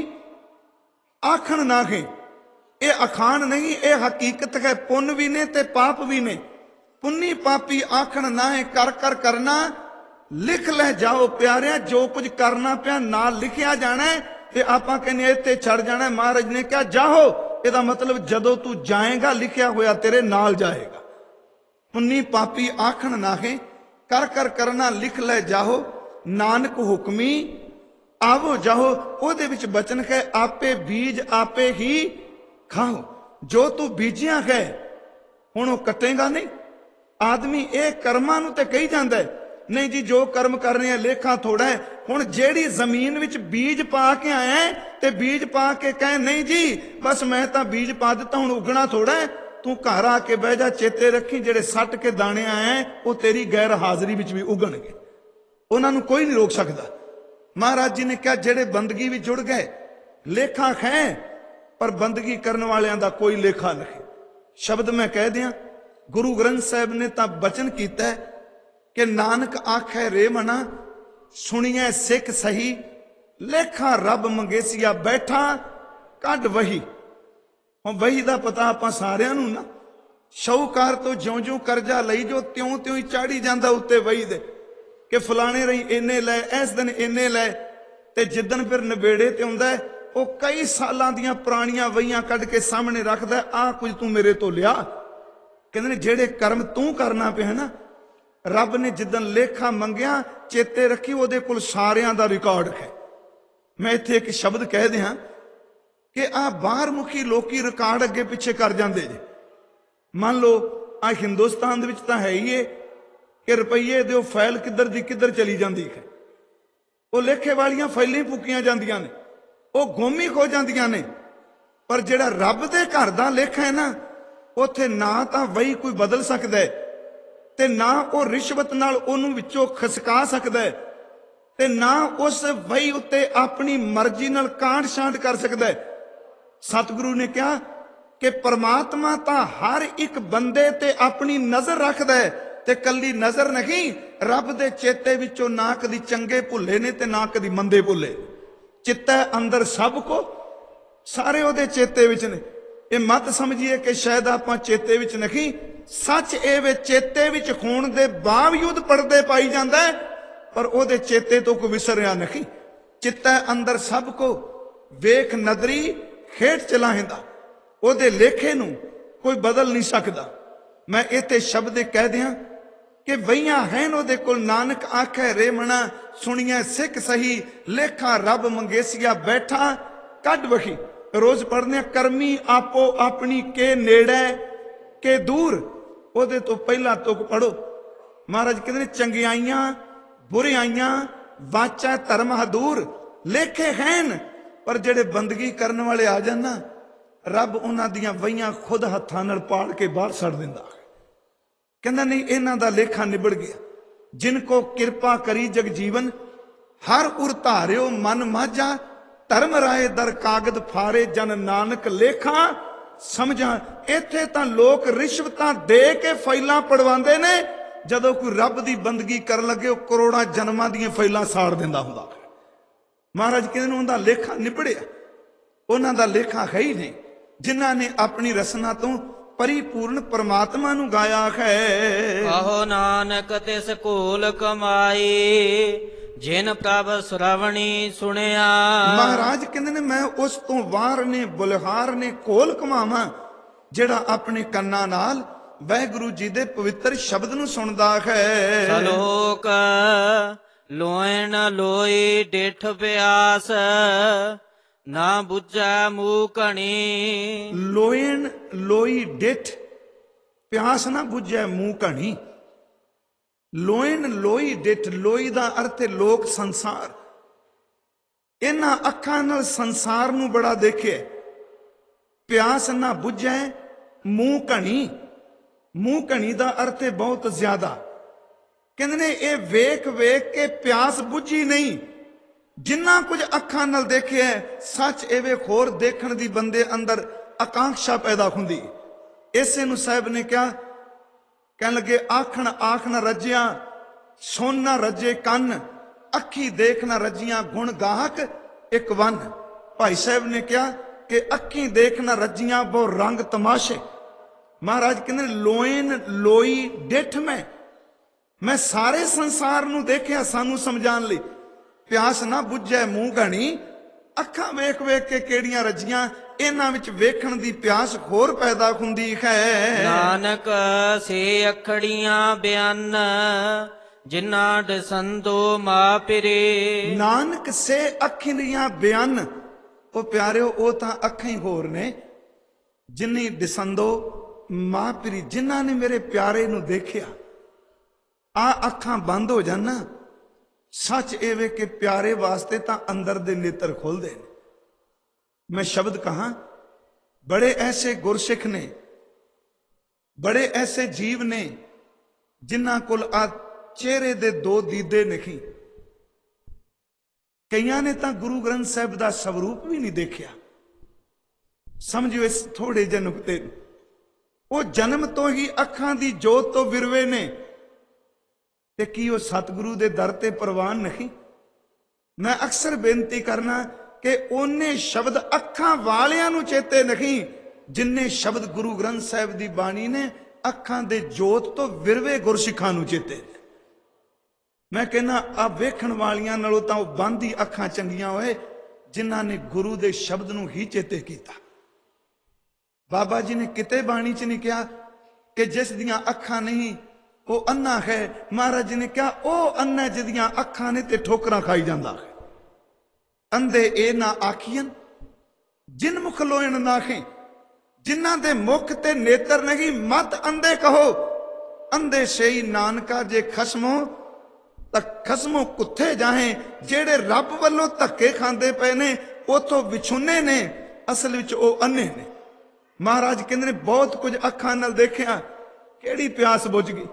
ਆਖਣ ਨਾ ਹੈ, ਇਹ ਅਖਾਣ ਨਹੀਂ, ਇਹ ਹਕੀਕਤ ਹੈ। ਪੁੰਨ ਵੀ ਨੇ ਤੇ ਪਾਪ ਵੀ ਨੇ। ਪੁੰਨੀ ਪਾਪੀ ਆਖਣ ਨਾ ਹੈ, ਕਰ ਕਰ ਕਰਨਾ ਲਿਖ ਲੈ ਜਾਓ ਪਿਆਰਿਆ। ਜੋ ਕੁਝ ਕਰਨਾ ਪਿਆ ਨਾਲ ਲਿਖਿਆ ਜਾਣਾ ਤੇ ਆਪਾਂ ਕਹਿੰਦੇ ਇੱਥੇ ਛੱਡ ਜਾਣਾ। ਮਹਾਰਾਜ ਨੇ ਕਿਹਾ ਜਾਓ, ਇਹਦਾ ਮਤਲਬ ਜਦੋਂ ਤੂੰ ਜਾਏਗਾ ਲਿਖਿਆ ਹੋਇਆ ਤੇਰੇ ਨਾਲ ਜਾਏਗਾ। ਪੁੰਨੀ ਪਾਪੀ ਆਖਣ ਨਾ ਹੈ, ਕਰ ਕਰ ਕਰਨਾ ਲਿਖ ਲੈ ਜਾਓ, ਨਾਨਕ ਹੁਕਮੀ ਆਵੋ ਜਾਓ। ਉਹਦੇ ਵਿੱਚ ਬਚਨ ਹੈ ਆਪੇ ਬੀਜ ਆਪੇ ਹੀ ਖਾਓ। ਜੋ ਤੂੰ ਬੀਜਿਆ ਹੈ ਹੁਣ ਉਹ ਕੱਟੇਗਾ ਨਹੀਂ। ਆਦਮੀ ਇਹ ਕਰਮਾਂ ਨੂੰ ਤੇ ਕਹੀ ਜਾਂਦਾ ਨਹੀਂ ਜੀ ਜੋ ਕਰਮ ਕਰਨੇ ਆ ਲੇਖਾ ਥੋੜਾ ਹੈ। ਹੁਣ ਜਿਹੜੀ ਜ਼ਮੀਨ ਵਿੱਚ ਬੀਜ ਪਾ ਕੇ ਆਇਆ ਤੇ ਬੀਜ ਪਾ ਕੇ ਕਹੇ ਨਹੀਂ ਜੀ ਬਸ ਮੈਂ ਤਾਂ ਬੀਜ ਪਾ ਦਿੱਤਾ ਹੁਣ ਉਗਣਾ ਥੋੜਾ ਹੈ। ਤੂੰ ਘਰ ਆ ਕੇ ਬਹਿ ਜਾ, ਚੇਤੇ ਰੱਖੀ ਜਿਹੜੇ ਸੱਟ ਕੇ ਦਾਣੇ ਆਏ ਉਹ ਤੇਰੀ ਗੈਰ ਹਾਜ਼ਰੀ ਵਿੱਚ ਵੀ ਉਗਣਗੇ, ਉਹਨਾਂ ਨੂੰ ਕੋਈ ਨਹੀਂ ਰੋਕ ਸਕਦਾ। ਮਹਾਰਾਜ ਜੀ ਨੇ ਕਿਹਾ ਜਿਹੜੇ ਬੰਦਗੀ ਵਿੱਚ ਜੁੜ ਗਏ ਲੇਖਾ ਹੈ, ਪਰ ਬੰਦਗੀ ਕਰਨ ਵਾਲਿਆਂ ਦਾ ਕੋਈ ਲੇਖਾ ਨਹੀਂ। ਸ਼ਬਦ ਮੈਂ ਕਹਿ ਦਿਆਂ, ਗੁਰੂ ਗ੍ਰੰਥ ਸਾਹਿਬ ਨੇ ਤਾਂ ਬਚਨ ਕੀਤਾ ਕਿ ਨਾਨਕ ਆਖੈ ਰੇ ਮਨਾ ਸੁਣੀਐ ਸਿੱਖ ਸਹੀ, ਲੇਖਾ ਰੱਬ ਮੰਗੇਸੀਆ ਬੈਠਾ ਕੱਢ ਵਹੀ। ਹੁਣ ਵਹੀ ਦਾ ਪਤਾ ਆਪਾਂ ਸਾਰਿਆਂ ਨੂੰ ਨਾ, ਸ਼ੌਕਾਰ ਤੋਂ ਜਿਉਂ-ਜਿਉਂ ਕਰਜ਼ਾ ਲਈ ਜੋ ਤਿਉਂ-ਤਿਉਂ ਹੀ ਚਾੜੀ ਜਾਂਦਾ ਉੱਤੇ ਵਹੀ ਦੇ ਕਿ ਫਲਾਣੇ ਰਹੀ ਇੰਨੇ ਲੈ, ਇਸ ਦਿਨ ਇੰਨੇ ਲੈ, ਤੇ ਜਿੱਦਣ ਫਿਰ ਨਵੇੜੇ ਤੇ ਆਉਂਦਾ ਉਹ ਕਈ ਸਾਲਾਂ ਦੀਆਂ ਪੁਰਾਣੀਆਂ ਵਹੀਆਂ ਕੱਢ ਕੇ ਸਾਹਮਣੇ ਰੱਖਦਾ, ਆਹ ਕੁਝ ਤੂੰ ਮੇਰੇ ਤੋਂ ਲਿਆ। ਕਹਿੰਦੇ ਨੇ ਜਿਹੜੇ ਕਰਮ ਤੂੰ ਕਰਨਾ ਪਿਆ ਨਾ, ਰੱਬ ਨੇ ਜਿੱਦਣ ਲੇਖਾ ਮੰਗਿਆ ਚੇਤੇ ਰੱਖੀ ਉਹਦੇ ਕੋਲ ਸਾਰਿਆਂ ਦਾ ਰਿਕਾਰਡ ਹੈ। ਮੈਂ ਇੱਥੇ ਇੱਕ ਸ਼ਬਦ ਕਹਿ ਦਿਆਂ ਕਿ ਆਹ ਬਾਹਰ ਮੁਖੀ ਲੋਕੀ ਰਿਕਾਰਡ ਅੱਗੇ ਪਿੱਛੇ ਕਰ ਜਾਂਦੇ ਜੇ। ਮੰਨ ਲਓ ਆ ਹਿੰਦੁਸਤਾਨ ਦੇ ਵਿੱਚ ਤਾਂ ਹੈ ਹੀ ਏ ਕਿ ਰੁਪਈਏ ਦਿਓ ਫਾਈਲ ਕਿੱਧਰ ਦੀ ਕਿੱਧਰ ਚਲੀ ਜਾਂਦੀ ਹੈ। ਉਹ ਲੇਖੇ ਵਾਲੀਆਂ ਫਾਈਲਾਂ ਫੂਕੀਆਂ ਜਾਂਦੀਆਂ ਨੇ, ਉਹ ਗੁੰਮ ਹੀ ਹੋ ਜਾਂਦੀਆਂ ਨੇ। ਪਰ ਜਿਹੜਾ ਰੱਬ ਦੇ ਘਰ ਦਾ ਲੇਖਾ ਹੈ ਨਾ, ਉੱਥੇ ਨਾ ਤਾਂ ਵਹੀ ਕੋਈ ਬਦਲ ਸਕਦਾ ਤੇ ਨਾ ਉਹ ਰਿਸ਼ਵਤ ਨਾਲ ਉਹਨੂੰ ਵਿੱਚੋਂ ਖਸਕਾ ਸਕਦਾ ਹੈ, ਤੇ ਨਾ ਉਸ ਵਹੀ ਉੱਤੇ ਆਪਣੀ ਮਰਜ਼ੀ ਨਾਲ ਕਾਂਟ ਛਾਂਟ ਕਰ ਸਕਦਾ ਹੈ। ਸਤਿਗੁਰੂ ਨੇ ਕਿਹਾ ਕਿ ਪਰਮਾਤਮਾ ਤਾਂ ਹਰ ਇੱਕ ਬੰਦੇ ਤੇ ਆਪਣੀ ਨਜ਼ਰ ਰੱਖਦਾ ਹੈ, ਤੇ ਕੱਲੀ ਨਜ਼ਰ ਨਹੀਂ, ਰੱਬ ਦੇ ਚੇਤੇ ਵਿੱਚੋਂ ਨਾ ਕਦੀ ਚੰਗੇ ਭੁੱਲੇ ਨੇ ਤੇ ਨਾ ਕਦੀ ਮੰਦੇ ਭੁੱਲੇ। ਚਿੱਤੈ ਅੰਦਰ ਸਭ ਕੋ, ਸਾਰੇ ਉਹਦੇ ਚੇਤੇ ਵਿੱਚ ਨੇ। ਇਹ ਮਤ ਸਮਝੀਏ ਕਿ ਸ਼ਾਇਦ ਆਪਾਂ ਚੇਤੇ ਵਿੱਚ ਨਹੀਂ, ਸੱਚ ਇਹ ਵੇ ਚੇਤੇ ਵਿੱਚ ਹੋਣ ਦੇ ਬਾਵਜੂਦ ਪਰਦੇ ਪਾਈ ਜਾਂਦਾ ਹੈ, ਪਰ ਉਹਦੇ ਚੇਤੇ ਤੋਂ ਕੋਈ ਵਿਸਰਿਆ ਨਹੀਂ। ਚਿੱਤੈ ਅੰਦਰ ਸਭ ਕੋ, ਵੇਖ ਨਦਰੀ ਖੇਡ ਚਲਾਹਿੰਦਾ, ਉਹਦੇ ਲੇਖੇ ਨੂੰ ਕੋਈ ਬਦਲ ਨਹੀਂ ਸਕਦਾ। ਮੈਂ ਇੱਥੇ ਸ਼ਬਦ ਕਹਿ ਦਿਆਂ ਕਿ ਵਈਆਂ ਹੈਨ ਉਹਦੇ ਕੋਲ, ਨਾਨਕ ਆਖੈ ਰੇਮਣਾ ਸੁਣੀਐ ਸਿੱਖ ਸਹੀ, ਲੇਖਾ ਰੱਬ ਮੰਗੇਸੀਆ ਬੈਠਾ ਕੱਢ ਵਖੀ। ਰੋਜ਼ ਪੜ੍ਹਨੇ ਕਰਮੀ ਆਪੋ ਆਪਣੀ ਕੇ ਨੇੜੇ ਕੇ ਦੂਰ, ਉਹਦੇ ਤੋਂ ਪਹਿਲਾਂ ਤੁਕ ਪੜੋ। ਮਹਾਰਾਜ ਕਹਿੰਦੇ ਨੇ ਚੰਗਿਆਈਆਂ ਬੁਰਿਆਈਆਂ ਵਾਚਾ ਧਰਮ ਹਦੂਰ, ਲੇਖੇ ਹੈਨ, ਪਰ ਜਿਹੜੇ ਬੰਦਗੀ ਕਰਨ ਵਾਲੇ ਆ ਜਾਣ ਨਾ, ਰੱਬ ਉਹਨਾਂ ਦੀਆਂ ਵਹੀਆਂ ਖੁਦ ਹੱਥਾਂ ਨਾਲ ਪਾੜ ਕੇ ਬਾਹਰ ਛੱਡ ਦਿੰਦਾ। ਕਹਿੰਦਾ ਨਹੀਂ, ਇਹਨਾਂ ਦਾ ਲੇਖਾ ਨਿਬੜ ਗਿਆ। ਜਿਨ ਕੋ ਕਿਰਪਾ ਕਰੀ ਜਗ ਜੀਵਨ, ਹਰ ਉਰ ਧਾਰਿਓ ਮਨ ਮਾਝਾ, ਧਰਮ ਰਾਏ ਦਰ ਕਾਗਦ ਫਾਰੇ, ਜਨ ਨਾਨਕ ਲੇਖਾ ਸਮਝਾਂ। ਇੱਥੇ ਤਾਂ ਲੋਕ ਰਿਸ਼ਵਤਾਂ ਦੇ ਕੇ ਫਾਈਲਾਂ ਪੜਵਾਉਂਦੇ ਨੇ, ਜਦੋਂ ਕੋਈ ਰੱਬ ਦੀ ਬੰਦਗੀ ਕਰਨ ਲੱਗੇ ਉਹ ਕਰੋੜਾਂ ਜਨਮਾਂ ਦੀਆਂ ਫਾਈਲਾਂ ਸਾੜ ਦਿੰਦਾ ਹੁੰਦਾ। ਮਹਾਰਾਜ ਕਹਿੰਦੇ ਨੇ ਉਹਦਾ ਲੇਖਾ ਨਿਬੜਿਆ, ਉਹਨਾਂ ਦਾ ਲੇਖਾ ਹੈ ਹੀ ਨਹੀਂ, ਜਿਨ੍ਹਾਂ ਨੇ ਆਪਣੀ ਰਸਨਾ ਤੋਂ ਪਰਿਪੂਰਨ ਪਰਮਾਤਮਾ ਨੂੰ ਗਾਇਆ ਹੈ। ਆਹੋ ਨਾਨਕ ਤਿਸ ਕੋਲ ਕਮਾਈ, ਜਿਨ ਪ੍ਰਭ ਸ਼ਰਵਣੀ ਸੁਣਿਆ। ਮਹਾਰਾਜ ਕਹਿੰਦੇ ਨੇ ਮੈਂ ਉਸ ਤੋਂ ਵਾਰ ਨੇ ਬੁਲਹਾਰ ਨੇ ਕੋਲ ਕਮਾਵਾਂ, ਜਿਹੜਾ ਆਪਣੇ ਕੰਨਾਂ ਨਾਲ ਵਾਹਿਗੁਰੂ ਜੀ ਦੇ ਪਵਿੱਤਰ ਸ਼ਬਦ ਨੂੰ ਸੁਣਦਾ ਹੈ। ਸਲੋਕ ਲੋਇ ਨ ਲੋਈ ਡਿਠ ਪਿਆਸ, ਨਾ ਬੁੱਝੈ ਮੂਹ ਘਣੀ। ਲੋਇਣ ਲੋਈ ਡਿਠ ਪਿਆਸ ਨਾ ਬੁੱਝੈ ਮੂਹ ਘਣੀ। ਲੋਇਣ ਲੋਈ ਡਿਠ, ਲੋਈ ਦਾ ਅਰਥ ਹੈ ਲੋਕ ਸੰਸਾਰ। ਇਹਨਾਂ ਅੱਖਾਂ ਨਾਲ ਸੰਸਾਰ ਨੂੰ ਬੜਾ ਦੇਖਿਆ। ਪਿਆਸ ਨਾ ਬੁੱਝੈ ਮੂਹ ਘਣੀ, ਮੂਹ ਘਣੀ ਦਾ ਅਰਥ ਹੈ ਬਹੁਤ ਜ਼ਿਆਦਾ। ਕਹਿੰਦੇ ਨੇ ਇਹ ਵੇਖ ਵੇਖ ਕੇ ਪਿਆਸ ਬੁੱਝੀ ਨਹੀਂ, ਜਿੰਨਾ ਕੁਝ ਅੱਖਾਂ ਨਾਲ ਦੇਖਿਆ ਸੱਚ ਇਹ ਵੇਖ ਹੋਰ ਦੇਖਣ ਦੀ ਬੰਦੇ ਅੰਦਰ ਆਕਾਂक्षा ਪੈਦਾ ਹੁੰਦੀ। ਇਸੇ ਨੂੰ ਸਾਹਿਬ ਨੇ ਕਿਹਾ, ਕਹਿਣ ਲੱਗੇ ਆਖਣ ਆਖ ਨਾ ਰੱਜਿਆ, ਸੁਣ ਨਾ ਰੱਜੇ ਕੰਨ, ਅੱਖੀ ਦੇਖ ਨਾ ਰੱਜੀਆਂ ਗੁਣ ਗਾਹਕ ਇੱਕ ਵਨ। ਭਾਈ ਸਾਹਿਬ ਨੇ ਕਿਹਾ ਕਿ ਅੱਖੀ ਦੇਖ ਨਾ ਰੱਜੀਆਂ ਬਹੁ ਰੰਗ ਤਮਾਸ਼ੇ। ਮਹਾਰਾਜ ਕਹਿੰਦੇ ਲੋਇਨ ਲੋਈ ਡਿਠ ਮੈਂ ਸਾਰੇ ਸੰਸਾਰ ਨੂੰ ਦੇਖਿਆ ਸਾਨੂੰ ਸਮਝਾਉਣ ਲਈ। ਪਿਆਸ ਨਾ ਬੁੱਝੈ ਮੂੰਹ ਘਣੀ, ਅੱਖਾਂ ਵੇਖ ਵੇਖ ਕੇ ਕਿਹੜੀਆਂ ਰੱਜੀਆਂ, ਇਹਨਾਂ ਵਿੱਚ ਵੇਖਣ ਦੀ ਪਿਆਸ ਹੋਰ ਪੈਦਾ ਹੁੰਦੀ ਹੈ। ਨਾਨਕ ਸੇ ਅਖੜੀਆਂ ਬਿਆਨ, ਜਿਨ੍ਹਾਂ ਦਸੰਦੋ ਮਾਪਿਰੇ। ਨਾਨਕ ਸੇ ਅੱਖੀਆਂ ਬਿਆਨ, ਉਹ ਪਿਆਰਿਓ ਉਹ ਤਾਂ ਅੱਖਾਂ ਹੀ ਹੋਰ ਨੇ, ਜਿਨੀ ਦਸੰਦੋ ਮਾਪਿਰੀ, ਜਿਨ੍ਹਾਂ ਨੇ ਮੇਰੇ ਪਿਆਰੇ ਨੂੰ ਦੇਖਿਆ। ਆ ਅੱਖਾਂ ਬੰਦ ਹੋ ਜਾਣ ਨਾ, ਸੱਚ ਇਹ ਵੇ ਕਿ ਪਿਆਰੇ ਵਾਸਤੇ ਤਾਂ ਅੰਦਰ ਦੇ ਨੇਤਰ ਖੁੱਲਦੇ ਨੇ। ਮੈਂ ਸ਼ਬਦ ਕਹਾਂ, ਬੜੇ ਐਸੇ ਗੁਰਸਿੱਖ ਨੇ, ਬੜੇ ਐਸੇ ਜੀਵ ਨੇ ਜਿਨ੍ਹਾਂ ਕੋਲ ਆ ਚਿਹਰੇ ਦੇ ਦੋ ਦੀਦੇ ਨਹੀਂ। ਕਈਆਂ ਨੇ ਤਾਂ ਗੁਰੂ ਗ੍ਰੰਥ ਸਾਹਿਬ ਦਾ ਸਵਰੂਪ ਵੀ ਨਹੀਂ ਦੇਖਿਆ। ਸਮਝਿਓ ਇਸ ਥੋੜੇ ਜਿਹੇ ਨੁਕਤੇ। ਉਹ ਜਨਮ ਤੋਂ ਹੀ ਅੱਖਾਂ ਦੀ ਜੋਤ ਤੋਂ ਵਿਰਵੇ ਨੇ, ਤੇ ਕੀ ਉਹ ਸਤਿਗੁਰੂ ਦੇ ਦਰ ਤੇ ਪ੍ਰਵਾਨ ਨਹੀਂ? ਮੈਂ ਅਕਸਰ ਬੇਨਤੀ ਕਰਨਾ ਕਿ ਉਹਨੇ ਸ਼ਬਦ ਅੱਖਾਂ ਵਾਲਿਆਂ ਨੂੰ ਚੇਤੇ ਨਹੀਂ, ਜਿੰਨੇ ਸ਼ਬਦ ਗੁਰੂ ਗ੍ਰੰਥ ਸਾਹਿਬ ਦੀ ਬਾਣੀ ਨੇ ਅੱਖਾਂ ਦੇ ਜੋਤ ਤੋਂ ਵਿਰਵੇ ਗੁਰਸਿੱਖਾਂ ਨੂੰ ਚੇਤੇ। ਮੈਂ ਕਹਿੰਦਾ ਆ ਵੇਖਣ ਵਾਲੀਆਂ ਨਾਲੋਂ ਤਾਂ ਉਹ ਬੰਦ ਹੀ ਅੱਖਾਂ ਚੰਗੀਆਂ ਹੋਏ ਜਿਨ੍ਹਾਂ ਨੇ ਗੁਰੂ ਦੇ ਸ਼ਬਦ ਨੂੰ ਹੀ ਚੇਤੇ ਕੀਤਾ। ਬਾਬਾ ਜੀ ਨੇ ਕਿਤੇ ਬਾਣੀ 'ਚ ਨਹੀਂ ਕਿਹਾ ਕਿ ਜਿਸ ਦੀਆਂ ਅੱਖਾਂ ਨਹੀਂ ਉਹ ਅੰਨਾ ਹੈ। ਮਹਾਰਾਜ ਜੀ ਨੇ ਕਿਹਾ ਉਹ ਅੰਨਾ ਜਿਹਦੀਆਂ ਅੱਖਾਂ ਨੇ ਤੇ ਠੋਕਰਾਂ ਖਾਈ ਜਾਂਦਾ ਹੈ। ਅੰਧੇ ਇਹ ਨਾ ਆਖੀਆਂ ਜਿਨ ਮੁਖ ਲੋਇਣ ਨਾਖੇ, ਜਿਨ੍ਹਾਂ ਦੇ ਮੁਖ ਤੇ ਨੇਤਰ ਨਹੀਂ ਮਤ ਅੰਧੇ ਕਹੋ। ਅੰਧੇ ਸਈ ਨਾਨਕਾ ਜੇ ਖਸਮੋ ਤਾਂ ਖਸਮੋ ਕੁੱਥੇ ਜਾਹੇ। ਜਿਹੜੇ ਰੱਬ ਵੱਲੋਂ ਧੱਕੇ ਖਾਂਦੇ ਪਏ ਨੇ ਉਥੋਂ ਵਿਛੁੰਨੇ ਨੇ, ਅਸਲ ਵਿੱਚ ਉਹ ਅੰਨੇ ਨੇ। ਮਹਾਰਾਜ ਕਹਿੰਦੇ ਨੇ ਬਹੁਤ ਕੁਝ ਅੱਖਾਂ ਨਾਲ ਦੇਖਿਆ, ਕਿਹੜੀ ਪਿਆਸ ਬੁੱਝ ਗਈ।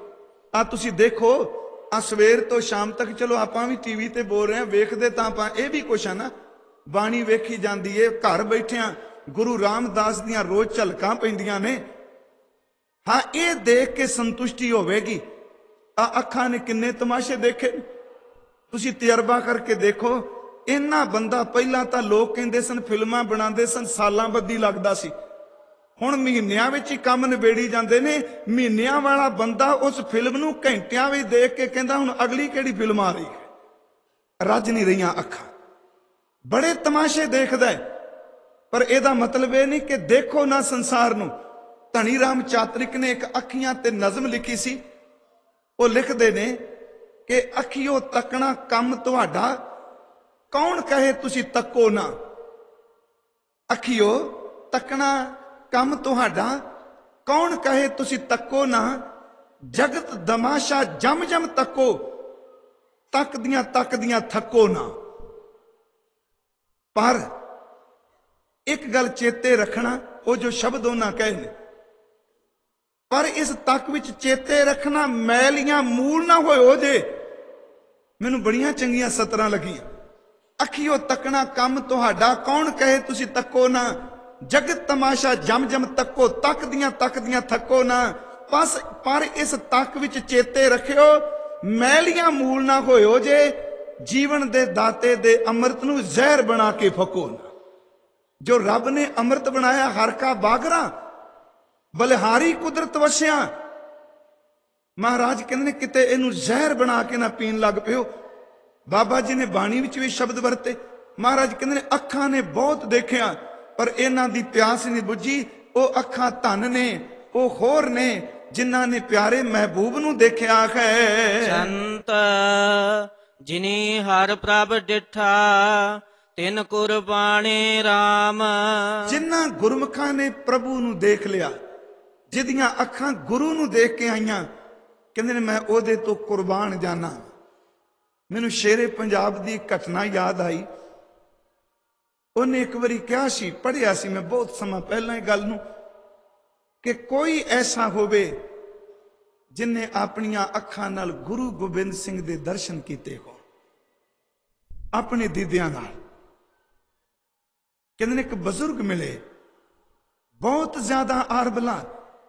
ਆ ਤੁਸੀਂ ਦੇਖੋ, ਆ ਸਵੇਰ ਤੋਂ ਸ਼ਾਮ ਤੱਕ, ਚਲੋ ਆਪਾਂ ਵੀ ਟੀਵੀ ਤੇ ਬੋਲ ਰਹੇ ਹਾਂ, ਵੇਖਦੇ ਤਾਂ ਆਪਾਂ ਇਹ ਵੀ ਕੁਛ ਆ ਨਾ, ਬਾਣੀ ਵੇਖੀ ਜਾਂਦੀ ਏ, ਘਰ ਬੈਠਿਆਂ ਗੁਰੂ ਰਾਮਦਾਸ ਦੀਆਂ ਰੋਜ਼ ਝਲਕਾਂ ਪੈਂਦੀਆਂ ਨੇ। ਹਾਂ, ਇਹ ਦੇਖ ਕੇ ਸੰਤੁਸ਼ਟੀ ਹੋਵੇਗੀ। ਆ ਅੱਖਾਂ ਨੇ ਕਿੰਨੇ ਤਮਾਸ਼ੇ ਦੇਖੇ, ਤੁਸੀਂ ਤਜਰਬਾ ਕਰਕੇ ਦੇਖੋ। ਇੰਨਾ ਬੰਦਾ, ਪਹਿਲਾਂ ਤਾਂ ਲੋਕ ਕਹਿੰਦੇ ਸਨ ਫਿਲਮਾਂ ਬਣਾਉਂਦੇ ਸਨ, ਸਾਲਾਂ ਬੱਧੀ ਲੱਗਦਾ ਸੀ, ਹੁਣ ਮਹੀਨਿਆਂ ਵਿੱਚ ਹੀ ਕੰਮ ਨਿਬੇੜੀ ਜਾਂਦੇ ਨੇ। ਮਹੀਨਿਆਂ ਵਾਲਾ ਬੰਦਾ ਉਸ ਫਿਲਮ ਨੂੰ ਘੰਟਿਆਂ ਵਿੱਚ ਦੇਖ ਕੇ ਕਹਿੰਦਾ ਹੁਣ ਅਗਲੀ ਕਿਹੜੀ ਫਿਲਮ ਆ ਰਹੀ ਹੈ। ਰੱਜ ਨਹੀਂ ਰਹੀਆਂ ਅੱਖਾਂ, ਬੜੇ ਤਮਾਸ਼ੇ ਦੇਖਦਾ ਹੈ। ਪਰ ਇਹਦਾ ਮਤਲਬ ਇਹ ਨਹੀਂ ਕਿ ਦੇਖੋ ਨਾ ਸੰਸਾਰ ਨੂੰ। ਧਨੀ ਰਾਮ ਚਾਤਰਿਕ ਨੇ ਇੱਕ ਅੱਖੀਆਂ ਤੇ ਨਜ਼ਮ ਲਿਖੀ ਸੀ। ਉਹ ਲਿਖਦੇ ਨੇ ਕਿ ਅੱਖੀਓ ਤੱਕਣਾ ਕੰਮ ਤੁਹਾਡਾ, ਕੌਣ ਕਹੇ ਤੁਸੀਂ ਤੱਕੋ ਨਾ। ਅੱਖੀਓ ਤੱਕਣਾ ਕੰਮ ਤੁਹਾਡਾ, ਕੌਣ ਕਹੇ ਤੁਸੀਂ ਤੱਕੋ ਨਾ। ਜਗਤ ਦਮਾਸ਼ਾ ਜਮ ਜਮ ਤੱਕੋ, ਤੱਕਦੀਆਂ ਤੱਕਦੀਆਂ ਥੱਕੋ ਨਾ। ਪਰ ਇੱਕ ਗੱਲ ਚੇਤੇ ਰੱਖਣਾ, ਉਹ ਜੋ ਸ਼ਬਦ ਉਹਨਾਂ ਕਹੇ ਨੇ, ਪਰ ਇਸ ਤੱਕ ਵਿੱਚ ਚੇਤੇ ਰੱਖਣਾ ਮੈਲੀਆਂ ਮੂਲ ਨਾ ਹੋਇਓ ਜੇ। ਮੈਨੂੰ ਬੜੀਆਂ ਚੰਗੀਆਂ ਸਤਰਾਂ ਲੱਗੀਆਂ। ਅੱਖੀਓ ਤੱਕਣਾ ਕੰਮ ਤੁਹਾਡਾ, ਕੌਣ ਕਹੇ ਤੁਸੀਂ ਤੱਕੋ ਨਾ। ਜਗਤ ਤਮਾਸ਼ਾ ਜਮ ਜਮ ਤੱਕੋ, ਤੱਕਦੀਆਂ ਤੱਕਦੀਆਂ ਥੱਕੋ ਨਾ। ਪਰ ਇਸ ਤੱਕ ਵਿੱਚ ਚੇਤੇ ਰੱਖਿਓ ਮੈਲੀਆਂ ਮੂਲ ਨਾ ਹੋਇਓ ਜੇ। ਜੀਵਨ ਦੇ ਦਾਤੇ ਦੇ ਅੰਮ੍ਰਿਤ ਨੂੰ ਜ਼ਹਿਰ ਬਣਾ ਕੇ ਫੱਕੋ ਨਾ। ਜੋ ਰੱਬ ਨੇ ਅੰਮ੍ਰਿਤ ਬਣਾਇਆ, ਹਰ ਕਾ ਬਾਗਰਾ ਬਲਿਹਾਰੀ ਕੁਦਰਤ ਵਸਿਆ। ਮਹਾਰਾਜ ਕਹਿੰਦੇ ਨੇ ਕਿਤੇ ਇਹਨੂੰ ਜ਼ਹਿਰ ਬਣਾ ਕੇ ਨਾ ਪੀਣ ਲੱਗ ਪਿਓ। ਬਾਬਾ ਜੀ ਨੇ ਬਾਣੀ ਵਿੱਚ ਵੀ ਸ਼ਬਦ ਵਰਤੇ। ਮਹਾਰਾਜ ਕਹਿੰਦੇ ਨੇ ਅੱਖਾਂ ਨੇ ਬਹੁਤ ਦੇਖਿਆ, ਪਰ ਇਹਨਾਂ ਦੀ ਪਿਆਸ ਨਹੀਂ ਬੁੱਝੀ। ਉਹ ਅੱਖਾਂ ਧਨ ਨੇ, ਉਹ ਹੋਰ ਨੇ ਜਿਨ੍ਹਾਂ ਨੇ ਪਿਆਰੇ ਮਹਿਬੂਬ ਨੂੰ ਦੇਖਿਆ ਹੈ। ਸੰਤ ਜਿਨੀ ਹਰ ਪ੍ਰਭ ਡਿਠਾ, ਤਿਨ ਕੁਰਬਾਨੇ ਰਾਮ। ਜਿਨ੍ਹਾਂ ਗੁਰਮੁਖਾਂ ਨੇ ਪ੍ਰਭੂ ਨੂੰ ਦੇਖ ਲਿਆ, ਜਿਹਦੀਆਂ ਅੱਖਾਂ ਗੁਰੂ ਨੂੰ ਦੇਖ ਕੇ ਆਈਆਂ, ਕਹਿੰਦੇ ਨੇ ਮੈਂ ਉਹਦੇ ਤੋਂ ਕੁਰਬਾਨ ਜਾਣਾ। ਮੈਨੂੰ ਸ਼ੇਰੇ ਪੰਜਾਬ ਦੀ ਘਟਨਾ ਯਾਦ ਆਈ। ਉਹਨੇ ਇੱਕ ਵਾਰੀ ਕਿਹਾ ਸੀ, ਪੜ੍ਹਿਆ ਸੀ ਮੈਂ ਬਹੁਤ ਸਮਾਂ ਪਹਿਲਾਂ ਇਹ ਗੱਲ ਨੂੰ, ਕਿ ਕੋਈ ਐਸਾ ਹੋਵੇ ਜਿਨਨੇ ਆਪਣੀਆਂ ਅੱਖਾਂ ਨਾਲ ਗੁਰੂ ਗੋਬਿੰਦ ਸਿੰਘ ਦੇ ਦਰਸ਼ਨ ਕੀਤੇ ਹੋ, ਆਪਣੇ ਦੀਦਿਆਂ ਨਾਲ। ਕਹਿੰਦੇ ਨੇ ਇੱਕ ਬਜ਼ੁਰਗ ਮਿਲੇ, ਬਹੁਤ ਜ਼ਿਆਦਾ ਆਰਬਲਾ,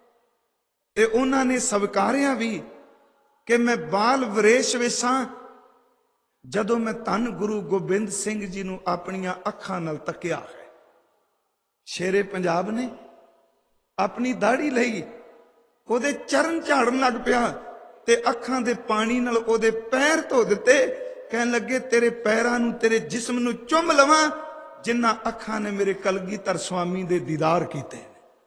ਤੇ ਉਹਨਾਂ ਨੇ ਸਵਕਾਰਿਆ ਵੀ ਕਿ ਮੈਂ ਬਾਲ ਵਰੇਸ਼ ਵਿਸਾਂ ਜਦੋਂ ਮੈਂ ਧੰਨ ਗੁਰੂ ਗੋਬਿੰਦ ਸਿੰਘ ਜੀ ਨੂੰ ਆਪਣੀਆਂ ਅੱਖਾਂ ਨਾਲ ਤੱਕਿਆ ਹੈ। ਸ਼ੇਰੇ ਪੰਜਾਬ ਨੇ ਆਪਣੀ ਦਾੜੀ ਲਈ, ਉਹਦੇ ਚਰਨ ਝਾੜਨ ਲੱਗ ਪਿਆ ਤੇ ਅੱਖਾਂ ਦੇ ਪਾਣੀ ਨਾਲ ਉਹਦੇ ਪੈਰ ਧੋ ਦਿੱਤੇ। ਕਹਿਣ ਲੱਗੇ ਤੇਰੇ ਪੈਰਾਂ ਨੂੰ, ਤੇਰੇ ਜਿਸਮ ਨੂੰ ਚੁੰਮ ਲਵਾਂ ਜਿਨ੍ਹਾਂ ਅੱਖਾਂ ਨੇ ਮੇਰੇ ਕਲਗੀਧਰ ਸਵਾਮੀ ਦੇ ਦੀਦਾਰ ਕੀਤੇ।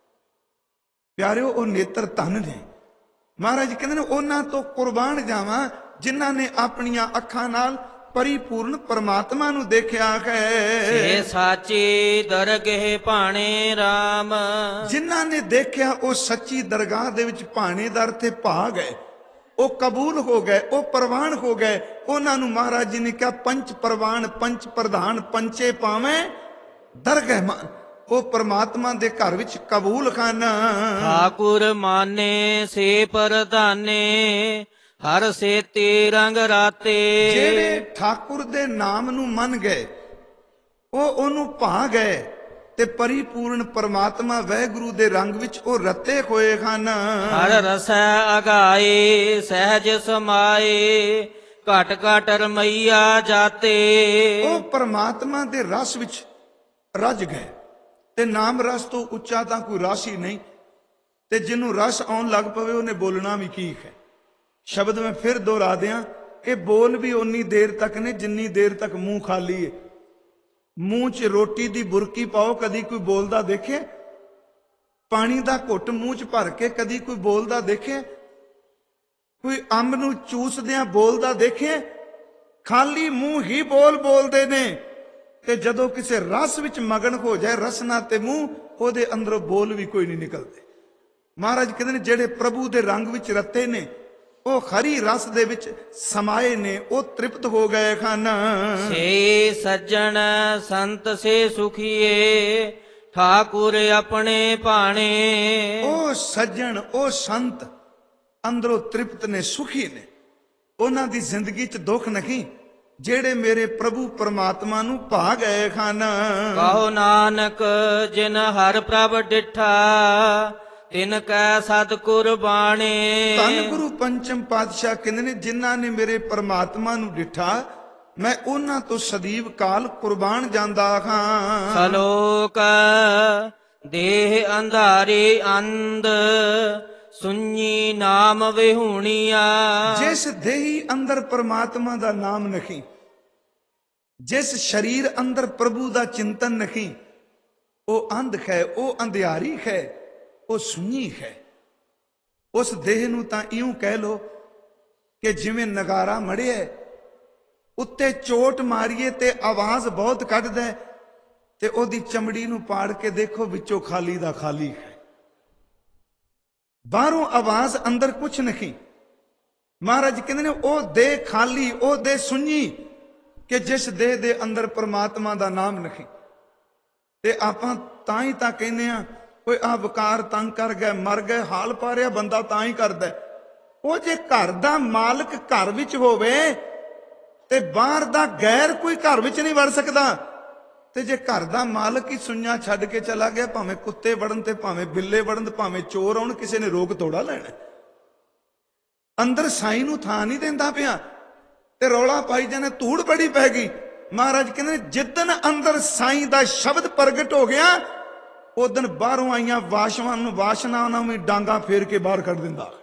ਪਿਆਰਿਓ, ਉਹ ਨੇਤਰ ਧਨ ਨੇ। ਮਹਾਰਾਜ ਕਹਿੰਦੇ ਨੇ ਉਹਨਾਂ ਤੋਂ ਕੁਰਬਾਨ ਜਾਵਾਂ ਜਿਨ੍ਹਾਂ ਨੇ ਆਪਣੀਆਂ ਅੱਖਾਂ ਨਾਲ ਪਰਿਪੂਰਨ ਪਰਮਾਤਮਾ ਨੂੰ ਦੇਖਿਆ ਹੈ। ਸੇ ਸਾਚੀ ਦਰਗਹਿ ਭਾਣੇ ਰਾਮ। ਜਿਨ੍ਹਾਂ ਨੇ ਦੇਖਿਆ ਉਹ ਸੱਚੀ ਦਰਗਾਹ ਦੇ ਵਿੱਚ ਭਾਣੇਦਾਰ ਤੇ ਭਾ ਗਏ, ਉਹ ਕਬੂਲ ਹੋ ਗਏ, ਉਹ ਪ੍ਰਵਾਨ ਹੋ ਗਏ। ਉਹਨਾਂ ਨੂੰ ਮਹਾਰਾਜ ਜੀ ਨੇ ਕਿਹਾ ਪੰਚ ਪ੍ਰਵਾਨ ਪੰਚ ਪ੍ਰਧਾਨ ਪੰਚੇ ਪਾਵੇਂ ਦਰਗਹਿ ਮਾਨ। ਉਹ ਪਰਮਾਤਮਾ ਦੇ ਘਰ ਵਿੱਚ ਕਬੂਲ ਖਾਨਾ। ਠਾਕੁਰ ਮਾਨੇ ਸੇ ਪ੍ਰਧਾਨੇ, ਹਰ ਸੇਤੀ ਰੰਗ ਰਾਤੇ। ਜਿਹੜੇ ਠਾਕੁਰ ਦੇ ਨਾਮ ਨੂੰ ਮੰਨ ਗਏ, ਉਹ ਉਹਨੂੰ ਭਾ ਗਏ ਤੇ ਪਰਿਪੂਰਨ ਪਰਮਾਤਮਾ ਵਾਹਿਗੁਰੂ ਦੇ ਰੰਗ ਵਿੱਚ ਉਹ ਰਤੇ ਹੋਏ ਹਨ। ਹਰ ਰਸੈ ਅਗਾਏ ਸਹਿਜ ਸਮਾਏ, ਘਟ ਘਟ ਰਮਈਆ ਜਾਤੇ। ਉਹ ਪਰਮਾਤਮਾ ਦੇ ਰਸ ਵਿੱਚ ਰੱਜ ਗਏ ਤੇ ਨਾਮ ਰਸ ਤੋਂ ਉੱਚਾ ਤਾਂ ਕੋਈ ਰਸ ਹੀ ਨਹੀਂ। ਤੇ ਜਿਹਨੂੰ ਰਸ ਆਉਣ ਲੱਗ ਪਵੇ ਉਹਨੇ ਬੋਲਣਾ ਵੀ ਕੀ ਹੈ। ਸ਼ਬਦ ਮੈਂ ਫਿਰ ਦੁਹਰਾ ਦਿਆਂ, ਇਹ ਬੋਲ ਵੀ ਓਨੀ ਦੇਰ ਤੱਕ ਨੇ ਜਿੰਨੀ ਦੇਰ ਤੱਕ ਮੂੰਹ ਖਾਲੀ ਹੈ। ਮੂੰਹ 'ਚ ਰੋਟੀ ਦੀ ਬੁਰਕੀ ਪਾਓ, ਕਦੀ ਕੋਈ ਬੋਲਦਾ ਦੇਖੇ? ਪਾਣੀ ਦਾ ਘੁੱਟ ਮੂੰਹ 'ਚ ਭਰ ਕੇ ਕਦੀ ਕੋਈ ਬੋਲਦਾ ਦੇਖੇ? ਕੋਈ ਅੰਬ ਨੂੰ ਚੂਸਦਿਆਂ ਬੋਲਦਾ ਦੇਖੇ? ਖਾਲੀ ਮੂੰਹ ਹੀ ਬੋਲਦੇ ਨੇ। ਤੇ ਜਦੋਂ ਕਿਸੇ ਰਸ ਵਿੱਚ ਮਗਨ ਹੋ ਜਾਏ, ਰਸਨਾ ਤੇ ਮੂੰਹ, ਉਹਦੇ ਅੰਦਰੋਂ ਬੋਲ ਵੀ ਕੋਈ ਨਹੀਂ ਨਿਕਲਦੇ। ਮਹਾਰਾਜ ਕਹਿੰਦੇ ਨੇ ਜਿਹੜੇ ਪ੍ਰਭੂ ਦੇ ਰੰਗ ਵਿੱਚ ਰਤੇ ਨੇ, ਉਹ ਹਰੀ ਰਸ ਦੇ ਵਿੱਚ ਸਮਾਏ ਨੇ, ਉਹ ਤ੍ਰਿਪਤ ਹੋ ਗਏ ਹਨ। ਸੇ ਸੱਜਣ ਸੰਤ ਸੇ ਸੁਖੀਏ, ਠਾਕੁਰ ਆਪਣੇ ਭਾਣੇ। ਉਹ ਸੱਜਣ, ਉਹ ਸੰਤ ਅੰਦਰੋਂ ਤ੍ਰਿਪਤ ਨੇ, ਸੁਖੀ ਨੇ, ਉਹਨਾਂ ਦੀ ਜ਼ਿੰਦਗੀ 'ਚ ਦੁੱਖ ਨਹੀਂ, ਜਿਹੜੇ ਮੇਰੇ ਪ੍ਰਭੂ ਪਰਮਾਤਮਾ ਨੂੰ ਭਾ ਗਏ ਹਨ। ਕਹੋ ਨਾਨਕ ਜਿਨ ਹਰ ਪ੍ਰਭ ਡਿਠਾ ਤਿਨ ਕੈ ਸਤ ਕੁਰਬਾਣੇ। ਧੰਨ ਗੁਰੂ ਪੰਚਮ ਪਾਤਸ਼ਾਹ ਕਹਿੰਦੇ ਨੇ, ਜਿਨ੍ਹਾਂ ਨੇ ਮੇਰੇ ਪਰਮਾਤਮਾ ਨੂੰ ਡਿਠਾ ਮੈਂ ਉਹਨਾਂ ਤੋਂ ਸਦੀਵ ਕਾਲ ਕੁਰਬਾਨ ਜਾਂਦਾ ਹਾਂ। ਸਲੋਕ ਦੇਹ ਅੰਧਾਰੇ ਅੰਧ ਸੁਣੀ ਨਾਮ ਵਿਹੂਣੀਆ। ਜਿਸ ਦੇਹੀ ਅੰਦਰ ਪਰਮਾਤਮਾ ਦਾ ਨਾਮ ਨਹੀਂ, ਜਿਸ ਸਰੀਰ ਅੰਦਰ ਪ੍ਰਭੂ ਦਾ ਚਿੰਤਨ ਨਹੀਂ, ਉਹ ਅੰਧ ਹੈ, ਉਹ ਅੰਧਿਆਰੀ ਹੈ, ਉਹ ਸੁਣੀ ਹੈ। ਉਸ ਦੇਹ ਨੂੰ ਤਾਂ ਇਉਂ ਕਹਿ ਲੋ ਕਿ ਜਿਵੇਂ ਨਗਾਰਾ ਮੜਿਆ, ਉੱਤੇ ਚੋਟ ਮਾਰੀਏ ਤੇ ਆਵਾਜ਼ ਬਹੁਤ ਕੱਢਦਾ ਹੈ, ਤੇ ਉਹਦੀ ਚਮੜੀ ਨੂੰ ਪਾੜ ਕੇ ਦੇਖੋ, ਵਿੱਚੋਂ ਖਾਲੀ ਦਾ ਖਾਲੀ ਹੈ, ਬਾਹਰੋਂ ਆਵਾਜ਼, ਅੰਦਰ ਕੁਛ ਨਹੀਂ। ਮਹਾਰਾਜ ਕਹਿੰਦੇ ਨੇ, ਉਹ ਦੇਹ ਖਾਲੀ, ਉਹ ਦੇਹ ਸੁਣੀ, ਕਿ ਜਿਸ ਦੇਹ ਦੇ ਅੰਦਰ ਪਰਮਾਤਮਾ ਦਾ ਨਾਮ ਨਹੀਂ। ਤੇ ਆਪਾਂ ਤਾਂ ਹੀ ਤਾਂ ਕਹਿੰਦੇ ਆ, ਕੋਈ ਆ ਵਕਾਰ ਤੰਗ ਕਰ ਗਏ, ਮਰ ਗਏ, ਹਾਲ ਪਾ ਰਿਹਾ ਬੰਦਾ ਤਾਂ ਹੀ ਕਰਦਾ। ਉਹ ਜੇ ਘਰ ਦਾ ਮਾਲਕ ਘਰ ਵਿੱਚ ਹੋਵੇ ਤੇ ਬਾਹਰ ਦਾ ਗੈਰ ਕੋਈ ਘਰ ਵਿੱਚ ਨਹੀਂ ਵੜ ਸਕਦਾ। ਤੇ ਜੇ ਘਰ ਦਾ ਮਾਲਕ ਹੀ ਸੁਣਿਆ ਛੱਡ ਕੇ ਚਲਾ ਗਿਆ, ਭਾਵੇਂ ਕੁੱਤੇ ਵੜਨ ਤੇ ਭਾਵੇਂ ਬਿੱਲੇ ਵੜਨ ਤੇ ਭਾਵੇਂ ਚੋਰ ਆਉਣ, ਕਿਸੇ ਨੇ ਰੋਕ ਥੋੜਾ ਲੈਣਾ। ਅੰਦਰ ਸਾਈਂ ਨੂੰ ਥਾਂ ਨਹੀਂ ਦਿੰਦਾ ਪਿਆ ਤੇ ਰੌਲਾ ਪਾਈ ਜਾਣੇ, ਧੂੜ ਬੜੀ ਪੈ ਗਈ। ਮਹਾਰਾਜ ਕਹਿੰਦੇ ਨੇ, ਜਿੱਦਣ ਅੰਦਰ ਸਾਈਂ ਦਾ ਸ਼ਬਦ ਪ੍ਰਗਟ ਹੋ ਗਿਆ, ਉਦਣ ਬਾਹਰੋਂ ਆਈਆਂ ਵਾਸ਼ਨਾ ਨੂੰ ਵੀ ਡਾਂਗਾ ਫੇਰ ਕੇ ਬਾਹਰ ਕੱਢ ਦਿੰਦਾ।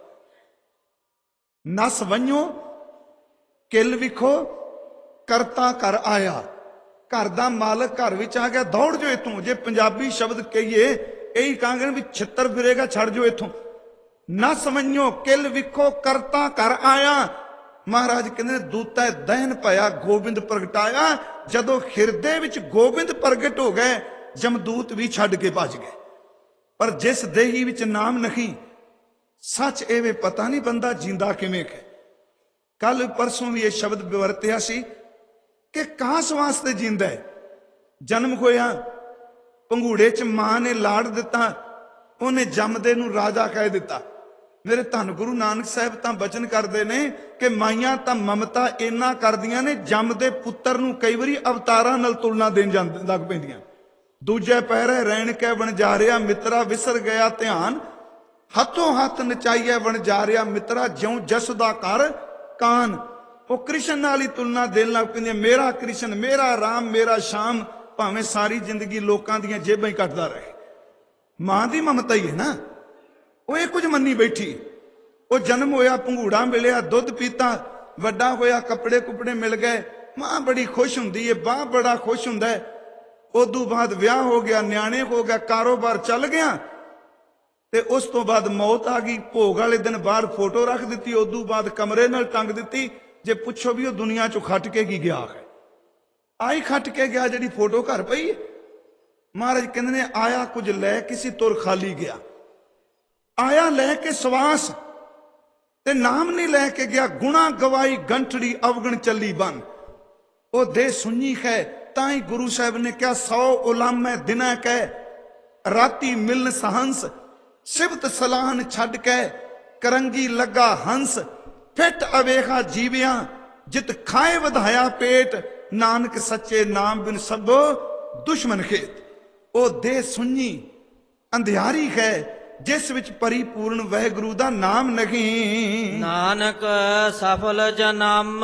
ਨਸ ਵੰਝੋ ਕਿਲ ਵਿਖੋ ਕਰਤਾ ਘਰ ਆਇਆ। ਘਰ ਦਾ ਮਾਲਕ ਘਰ ਵਿੱਚ ਆ ਗਿਆ, ਦੌੜ ਜੋ ਇੱਥੋਂ। ਜੇ ਪੰਜਾਬੀ ਸ਼ਬਦ ਕਹੀਏ, ਇਹੀ ਕਹਾਂਗੇ ਵੀ ਛਿੱਤਰ ਫਿਰੇਗਾ, ਛੱਡ ਜੋ ਇੱਥੋਂ। ਨਸ ਵੰਝੋ ਕਿਲ ਵਿਖੋ ਕਰਤਾ ਘਰ ਆਇਆ। ਮਹਾਰਾਜ ਕਹਿੰਦੇ, ਦੂਤਾ ਦਹਿਨ ਭਇਆ ਗੋਬਿੰਦ ਪ੍ਰਗਟਾਇਆ। ਜਦੋਂ ਹਿਰਦੇ ਵਿੱਚ ਗੋਬਿੰਦ ਪ੍ਰਗਟ ਹੋ ਗਏ, ਜਮਦੂਤ ਵੀ ਛੱਡ ਕੇ ਭੱਜ ਗਏ। ਪਰ ਜਿਸ ਦੇਹੀ ਵਿੱਚ ਨਾਮ ਨਹੀਂ, ਸੱਚ ਇਹ ਪਤਾ ਨਹੀਂ ਬੰਦਾ ਜਿੰਦਾ ਕਿਵੇਂ ਹੈ। ਕੱਲ ਪਰਸੋਂ ਵੀ ਇਹ ਸ਼ਬਦ ਵਰਤਿਆ ਸੀ ਕਿ ਕਾਸ ਵਾਸਤੇ ਜਿੰਦਾ ਹੈ। ਜਨਮ ਹੋਇਆ, ਪੰਘੂੜੇ 'ਚ ਮਾਂ ਨੇ ਲਾੜ ਦਿੱਤਾ, ਉਹਨੇ ਜੰਮਦੇ ਨੂੰ ਰਾਜਾ ਕਹਿ ਦਿੱਤਾ। ਮੇਰੇ ਧੰਨ ਗੁਰੂ ਨਾਨਕ ਸਾਹਿਬ ਤਾਂ ਬਚਨ ਕਰਦੇ ਨੇ ਕਿ ਮਾਈਆਂ ਤਾਂ ਮਮਤਾ ਇੰਨਾ ਕਰਦੀਆਂ ਨੇ, ਜੰਮਦੇ ਪੁੱਤਰ ਨੂੰ ਕਈ ਵਾਰੀ ਅਵਤਾਰਾਂ ਨਾਲ ਤੁਲਨਾ ਦੇਣ ਲੱਗ ਪੈਂਦੀਆਂ। ਦੂਜੇ ਪਹਿਰੇ ਰਹਿਣ ਕੇ ਵਣਜਾਰਿਆ ਮਿੱਤਰਾ, ਵਿਸਰ ਗਿਆ ਧਿਆਨ, ਹੱਥੋਂ ਹੱਥ ਨਚਾਈਏ ਵਣਜਾਰਿਆ ਮਿੱਤਰਾ, ਜਿਉਂ ਜਸ ਦਾ ਘਰ ਕਾਨ। ਉਹ ਕ੍ਰਿਸ਼ਨ ਨਾਲ ਹੀ ਤੁਲਨਾ ਦੇਣ ਲੱਗ ਪੈਂਦੀਆਂ। ਮੇਰਾ ਕ੍ਰਿਸ਼ਨ, ਮੇਰਾ ਰਾਮ, ਮੇਰਾ ਸ਼ਾਮ, ਭਾਵੇਂ ਸਾਰੀ ਜ਼ਿੰਦਗੀ ਲੋਕਾਂ ਦੀਆਂ ਜੇਬਾਂ ਹੀ ਕੱਟਦਾ ਰਹੇ। ਮਾਂ ਦੀ ਮਮਤਾ ਹੀ ਹੈ ਨਾ, ਉਹ ਇਹ ਕੁਝ ਮੰਨੀ ਬੈਠੀ। ਉਹ ਜਨਮ ਹੋਇਆ, ਪੰਘੂੜਾ ਮਿਲਿਆ, ਦੁੱਧ ਪੀਤਾ, ਵੱਡਾ ਹੋਇਆ, ਕੱਪੜੇ ਕੁਪੜੇ ਮਿਲ ਗਏ, ਮਾਂ ਬੜੀ ਖੁਸ਼ ਹੁੰਦੀ ਹੈ, ਬਾਪ ਬੜਾ ਖੁਸ਼ ਹੁੰਦਾ ਹੈ। ਉਦੋਂ ਬਾਅਦ ਵਿਆਹ ਹੋ ਗਿਆ, ਨਿਆਣੇ ਹੋ ਗਿਆ, ਕਾਰੋਬਾਰ ਚੱਲ ਗਿਆ, ਤੇ ਉਸ ਤੋਂ ਬਾਅਦ ਮੌਤ ਆ ਗਈ। ਭੋਗ ਵਾਲੇ ਦਿਨ ਬਾਹਰ ਫੋਟੋ ਰੱਖ ਦਿੱਤੀ, ਉਦੋਂ ਬਾਅਦ ਕਮਰੇ ਨਾਲ ਟੰਗ ਦਿੱਤੀ। ਜੇ ਪੁੱਛੋ ਵੀ ਉਹ ਦੁਨੀਆ ਚੋਂ ਖੱਟ ਕੇ ਕੀ ਗਿਆ ਹੈ, ਆਈ ਖੱਟ ਕੇ ਗਿਆ ਜਿਹੜੀ ਫੋਟੋ ਘਰ ਪਈ। ਮਹਾਰਾਜ ਕਹਿੰਦੇ ਨੇ, ਆਇਆ ਕੁਝ ਲੈ ਕਿਸੇ ਤੁਰ ਖਾਲੀ ਗਿਆ। ਆਇਆ ਲੈ ਕੇ ਸਵਾਸ ਤੇ ਨਾਮ ਨਹੀਂ ਲੈ ਕੇ ਗਿਆ। ਗੁਣਾ ਗਵਾਈ ਗੰਠੜੀ ਅਵਗਣ ਚੱਲੀ ਬਨ। ਉਹ ਦੇ ਸੁਣੀ ਹੈ, ਤਾਂ ਹੀ ਗੁਰੂ ਸਾਹਿਬ ਨੇ ਕਿਹਾ, 100 ਉਲਾਮੈ ਦਿਨਾ ਕਹਿ ਰਾਤੀ ਮਿਲਨ ਸਹੰਸ। ਸਿਬਤ ਸਲਾਹਨ ਛੱਡ ਕੇ ਕਰੰਗੀ ਲੱਗਾ ਹੰਸ। ਫਿੱਟ ਅਵੇਖਾ ਜੀਵਿਆਂ ਜਿਤ ਖਾਏ ਵਧਾਇਆ ਪੇਟ। ਨਾਨਕ ਸੱਚੇ ਨਾਮ ਬਿਨ ਸਭੋ ਦੁਸ਼ਮਨ ਖੇਤ। ਉਹ ਦੇ ਸੁਣੀ ਅੰਧਿਆਰੀ ਹੈ, ਜਿਸ ਵਿੱਚ ਪਰਿਪੂਰਨ ਵਾਹਿਗੁਰੂ ਦਾ ਨਾਮ ਨਹੀਂ। ਨਾਨਕ ਸਫਲ ਜਨਮ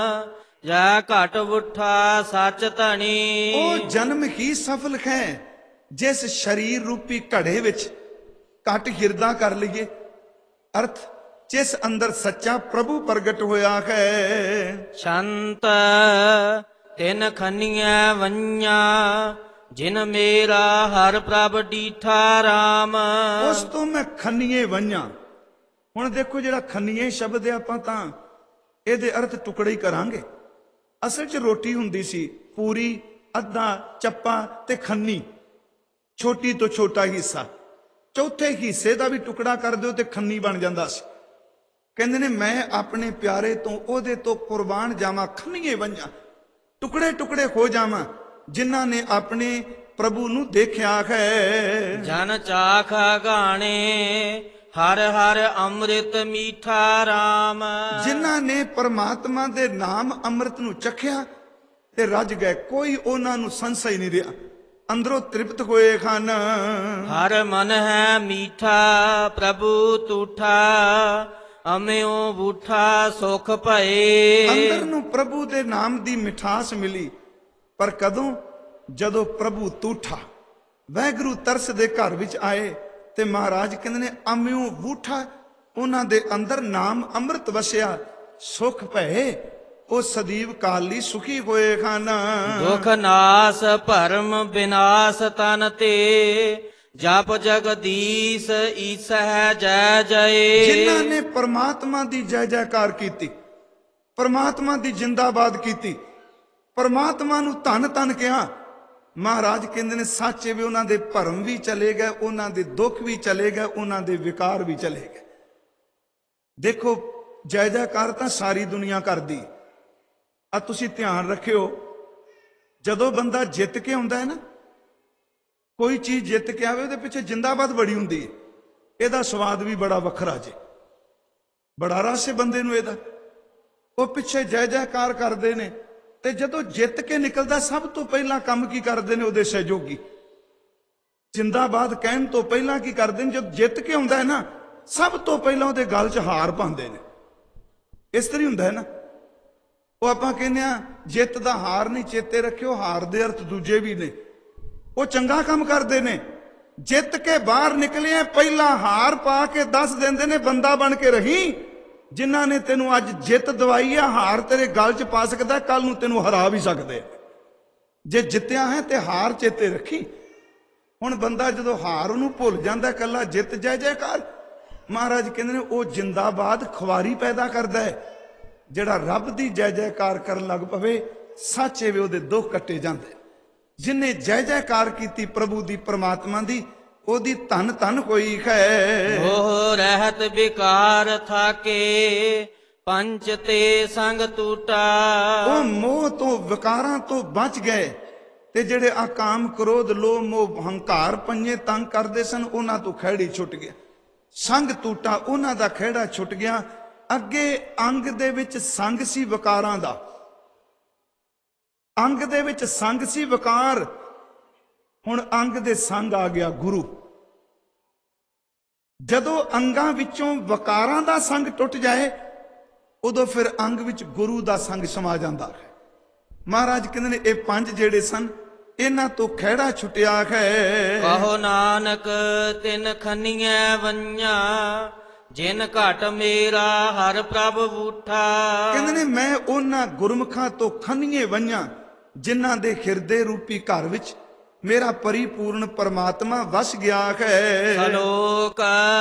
ਜੈ ਘਟ ਉਠਾ ਸੱਚ ਧਣੀ। ਉਹ ਜਨਮ ਹੀ ਸਫਲ ਹੈ, ਜਿਸ ਸਰੀਰ ਰੂਪੀ ਘੜੇ ਵਿੱਚ ਘਟ ਹਿਰਦਾ ਕਰ ਲਈਏ। ਅਰਥ, ਜਿਸ ਅੰਦਰ ਸੱਚਾ ਪ੍ਰਭੂ ਪ੍ਰਗਟ ਹੋਇਆ ਹੈ। ਸ਼ੰਤ ਤਿਨ ਖੰਨੀਆਂ ਵੰਆਂ ਜਿਨ ਮੇਰਾ ਹਰ ਪ੍ਰਭ ਡੀਠਾ ਰਾਮ। ਉਸ ਤੋਂ ਮੈਂ ਖੰਨੀਏ ਵੰਆਂ। ਹੁਣ ਦੇਖੋ, ਜਿਹੜਾ ਖੰਨੀਏ ਸ਼ਬਦ ਹੈ, ਆਪਾਂ ਤਾਂ ਇਹਦੇ ਅਰਥ ਟੁਕੜੇ ਹੀ ਕਰਾਂਗੇ। ਅਸਲ 'ਚ ਰੋਟੀ ਹੁੰਦੀ ਸੀ, ਪੂਰੀ, ਅੱਧਾ, ਚੱਪਾ ਤੇ ਖੰਨੀ, ਛੋਟੀ ਤੋਂ ਛੋਟਾ ਹਿੱਸਾ। ਚੌਥੇ ਹਿੱਸੇ ਦਾ ਵੀ ਟੁਕੜਾ ਕਰ ਦਿਓ ਤੇ ਖੰਨੀ ਬਣ ਜਾਂਦਾ ਸੀ। ਕਹਿੰਦੇ ਨੇ, ਮੈਂ ਆਪਣੇ ਪਿਆਰੇ ਤੋਂ, ਉਹਦੇ ਤੋਂ ਕੁਰਬਾਨ ਜਾਵਾਂ, ਖੰਨੀਏ ਵੰਆਂ, ਟੁਕੜੇ ਟੁਕੜੇ ਹੋ ਜਾਵਾਂ, ਜਿਨ੍ਹਾਂ ਨੇ ਆਪਣੇ ਪ੍ਰਭੂ ਨੂੰ ਦੇਖਿਆ ਹੈ। ਜਨ ਚਾਖ ਗਾਣੇ ਹਰ ਹਰ ਅੰਮ੍ਰਿਤ ਮੀਠਾ RAM। ਜਿਨ੍ਹਾਂ ਨੇ ਪਰਮਾਤਮਾ ਦੇ ਨਾਮ ਅੰਮ੍ਰਿਤ ਨੂੰ ਚਖਿਆ ਤੇ ਰੱਜ ਗਏ, ਕੋਈ ਉਹਨਾਂ ਨੂੰ ਸੰਸ਼ਾ ਹੀ ਨਹੀਂ ਰਿਹਾ, ਅੰਦਰੋਂ ਤ੍ਰਿਪਤ ਹੋਏ ਹਨ। ਹਰ ਮਨ ਹੈ ਮੀਠਾ ਪ੍ਰਭੂ ਤੂਠਾ, ਅਮਿਓ ਬੂਠਾ ਸੁਖ ਭਏ। ਅੰਦਰ ਨੂੰ ਪ੍ਰਭੂ ਦੇ ਨਾਮ ਦੀ ਮਿਠਾਸ ਮਿਲੀ, ਪਰ ਕਦੋਂ? ਜਦੋਂ ਪ੍ਰਭੂ ਤੂਠਾ ਵਾਹਿਗੁਰੂ ਤਰਸ ਦੇ ਘਰ ਵਿੱਚ ਆਏ ਤੇ ਮਹਾਰਾਜ ਕਹਿੰਦੇ ਨੇ ਅਮਿਓ ਬੂਠਾ, ਉਹਨਾਂ ਦੇ ਅੰਦਰ ਨਾਮ ਅੰਮ੍ਰਿਤ ਵਸਿਆ, ਸੁਖ ਭਏ, ਉਹ ਸਦੀਵ ਕਾਲ ਲਈ ਸੁਖੀ ਹੋਏ ਹਨ। ਦੁਖ ਨਾਸ ਭਰਮ ਵਿਨਾਸ਼ ਤਨ ਤੇ, ਜਪ ਜਗਦੀਸ਼ ਈਸ ਹੈ ਜੈ ਜੈ। ਜਿਨ੍ਹਾਂ ਨੇ ਪਰਮਾਤਮਾ ਦੀ ਜੈ ਜੈਕਾਰ ਕੀਤੀ, ਪਰਮਾਤਮਾ ਦੀ ਜਿੰਦਾਬਾਦ ਕੀਤੀ, ਪਰਮਾਤਮਾ ਨੂੰ ਧੰਨ ਧੰਨ ਕਿਹਾ, ਮਹਾਰਾਜ ਕਹਿੰਦੇ ਨੇ ਸੱਚੇ ਵੀ ਉਹਨਾਂ ਦੇ ਭਰਮ ਵੀ ਚਲੇ ਗਏ, ਉਹਨਾਂ ਦੇ ਦੁੱਖ ਵੀ ਚਲੇ ਗਏ, ਉਹਨਾਂ ਦੇ ਵਿਕਾਰ ਵੀ ਚਲੇ ਗਏ। ਦੇਖੋ ਜੈ ਜੈਕਾਰ ਤਾਂ ਸਾਰੀ ਦੁਨੀਆ ਕਰਦੀ, ਆ ਤੁਸੀਂ ਧਿਆਨ ਰੱਖਿਓ, ਜਦੋਂ ਬੰਦਾ ਜਿੱਤ ਕੇ ਆਉਂਦਾ ਹੈ ਨਾ, ਕੋਈ ਚੀਜ਼ ਜਿੱਤ ਕੇ ਆਵੇ, ਉਹਦੇ ਪਿੱਛੇ ਜਿੰਦਾਬਾਦ ਬੜੀ ਹੁੰਦੀ ਹੈ, ਇਹਦਾ ਸਵਾਦ ਵੀ ਬੜਾ ਵੱਖਰਾ ਜੇ, ਬੜਾ ਰਸ ਹੈ ਬੰਦੇ ਨੂੰ ਇਹਦਾ, ਉਹ ਪਿੱਛੇ ਜੈ ਜੈਕਾਰ ਕਰਦੇ ਨੇ। ਤੇ ਜਦੋਂ ਜਿੱਤ ਕੇ ਨਿਕਲਦਾ, ਸਭ ਤੋਂ ਪਹਿਲਾਂ ਕੰਮ ਕੀ ਕਰਦੇ ਨੇ ਉਹਦੇ ਸਹਿਯੋਗੀ? ਜਿੰਦਾਬਾਦ ਕਹਿਣ ਤੋਂ ਪਹਿਲਾਂ ਕੀ ਕਰਦੇ ਨੇ? ਜਦ ਜਿੱਤ ਕੇ ਆਉਂਦਾ ਹੈ ਨਾ, ਸਭ ਤੋਂ ਪਹਿਲਾਂ ਉਹਦੇ ਗਲ 'ਚ ਹਾਰ ਪਾਉਂਦੇ ਨੇ। ਇਸ ਤਰ੍ਹਾਂ ਹੁੰਦਾ ਹੈ ਨਾ, ਉਹ ਆਪਾਂ ਕਹਿੰਦੇ ਆ ਜਿੱਤ ਦਾ ਹਾਰ ਨਹੀਂ ਚੇਤੇ ਰੱਖਿਓ, ਹਾਰ ਦੇ ਅਰਥ ਦੂਜੇ ਵੀ ਨੇ। ਉਹ ਚੰਗਾ ਕੰਮ ਕਰਦੇ ਨੇ, ਜਿੱਤ ਕੇ ਬਾਹਰ ਨਿਕਲੇ ਪਹਿਲਾਂ ਹਾਰ ਪਾ ਕੇ ਦੱਸ ਦਿੰਦੇ ਨੇ ਬੰਦਾ ਬਣ ਕੇ ਰਹੀ, ਜਿਨ੍ਹਾਂ ਨੇ ਤੈਨੂੰ ਅੱਜ ਜਿੱਤ ਦਵਾਈ ਆ, ਹਾਰ ਤੇਰੇ ਗਲ 'ਚ ਪਾ ਸਕਦਾ, ਕੱਲ ਨੂੰ ਤੈਨੂੰ ਹਰਾ ਵੀ ਸਕਦੇ। ਜੇ ਜਿੱਤਿਆ ਹੈ ਤੇ ਹਾਰ ਚੇਤੇ ਰੱਖੀ। ਹੁਣ ਬੰਦਾ ਜਦੋਂ ਹਾਰ ਨੂੰ ਭੁੱਲ ਜਾਂਦਾ, ਕੱਲਾ ਜਿੱਤ ਜੈ ਜੈਕਾਰ, ਮਹਾਰਾਜ ਕਹਿੰਦੇ ਨੇ ਉਹ ਜਿੰਦਾਬਾਦ ਖੁਆਰੀ ਪੈਦਾ ਕਰਦਾ ਹੈ। ਜਿਹੜਾ ਰੱਬ ਦੀ ਜੈ ਜੈਕਾਰ ਕਰਨ ਲੱਗ ਪਵੇ, ਸੱਚੇ ਵੇ ਉਹਦੇ ਦੁੱਖ ਕੱਟੇ ਜਾਂਦੇ। ਜਿਨੇ ਜੈ ਜੈਕਾਰ ਕੀਤੀ ਪ੍ਰਭੂ ਦੀ, ਪਰਮਾਤਮਾ ਦੀ, ਉਹਦੀ ਧੰਨ ਧੰਨ ਹੋਈ ਹੈ। ਉਹ ਰਹਿਤ ਵਿਕਾਰ ਥਾਕੇ, ਪੰਚ ਤੇ ਸੰਗ ਟੂਟਾ। ਉਹ ਮੋਹ ਤੋਂ ਵਿਕਾਰਾਂ ਤੋਂ ਬਚ ਗਏ, ਤੇ ਜਿਹੜੇ ਆ ਕਾਮ ਕ੍ਰੋਧ ਲੋਭ ਮੋਹ ਹੰਕਾਰ ਪੰਜੇ ਤੰਗ ਕਰਦੇ ਸਨ, ਉਹਨਾਂ ਤੋਂ ਖਹਿੜੀ ਛੁੱਟ ਗਿਆ। ਸੰਗ ਟੂਟਾ, ਉਹਨਾਂ ਦਾ ਖਹਿੜਾ ਛੁੱਟ ਗਿਆ। ਅੱਗੇ ਅੰਗ ਦੇ ਵਿੱਚ ਸੰਗ ਸੀ ਵਿਕਾਰਾਂ ਦਾ, ਅੰਗ ਦੇ ਵਿੱਚ ਸੰਗ ਸੀ ਵਿਕਾਰ, ਹੁਣ ਅੰਗ ਦੇ ਸੰਗ ਆ ਗਿਆ ਗੁਰੂ। ਜਦੋਂ ਅੰਗਾਂ ਵਿੱਚੋਂ ਵਿਕਾਰਾਂ ਦਾ ਸੰਗ ਟੁੱਟ ਜਾਏ, ਉਦੋਂ ਫਿਰ ਅੰਗ ਵਿੱਚ ਗੁਰੂ ਦਾ ਸੰਗ ਸਮਾ ਜਾਂਦਾ ਹੈ। ਮਹਾਰਾਜ ਕਹਿੰਦੇ ਨੇ ਇਹ ਪੰਜ ਜਿਹੜੇ ਸਨ, ਇਹਨਾਂ ਤੋਂ ਖਹਿੜਾ ਛੁੱਟਿਆ ਹੈ। ਕਹੋ ਨਾਨਕ ਤਿਨ ਖੰਨੀਐ ਵੰਝਾਂ, ਜਿਨ ਘਟ ਮੇਰਾ ਹਰ ਪ੍ਰਭ ਬੂਠਾ। ਕਹਿੰਦੇ ਨੇ ਮੈਂ ਉਹਨਾਂ ਗੁਰਮੁਖਾਂ ਤੋਂ ਖੰਨੀਏ ਵੰਝਾਂ, ਜਿਨ੍ਹਾਂ ਦੇ ਹਿਰਦੇ ਰੂਪੀ ਘਰ ਵਿੱਚ ਮੇਰਾ ਪਰਿਪੂਰਨ ਪਰਮਾਤਮਾ ਵਸ ਗਿਆ ਹੈ। ਸਲੋਕ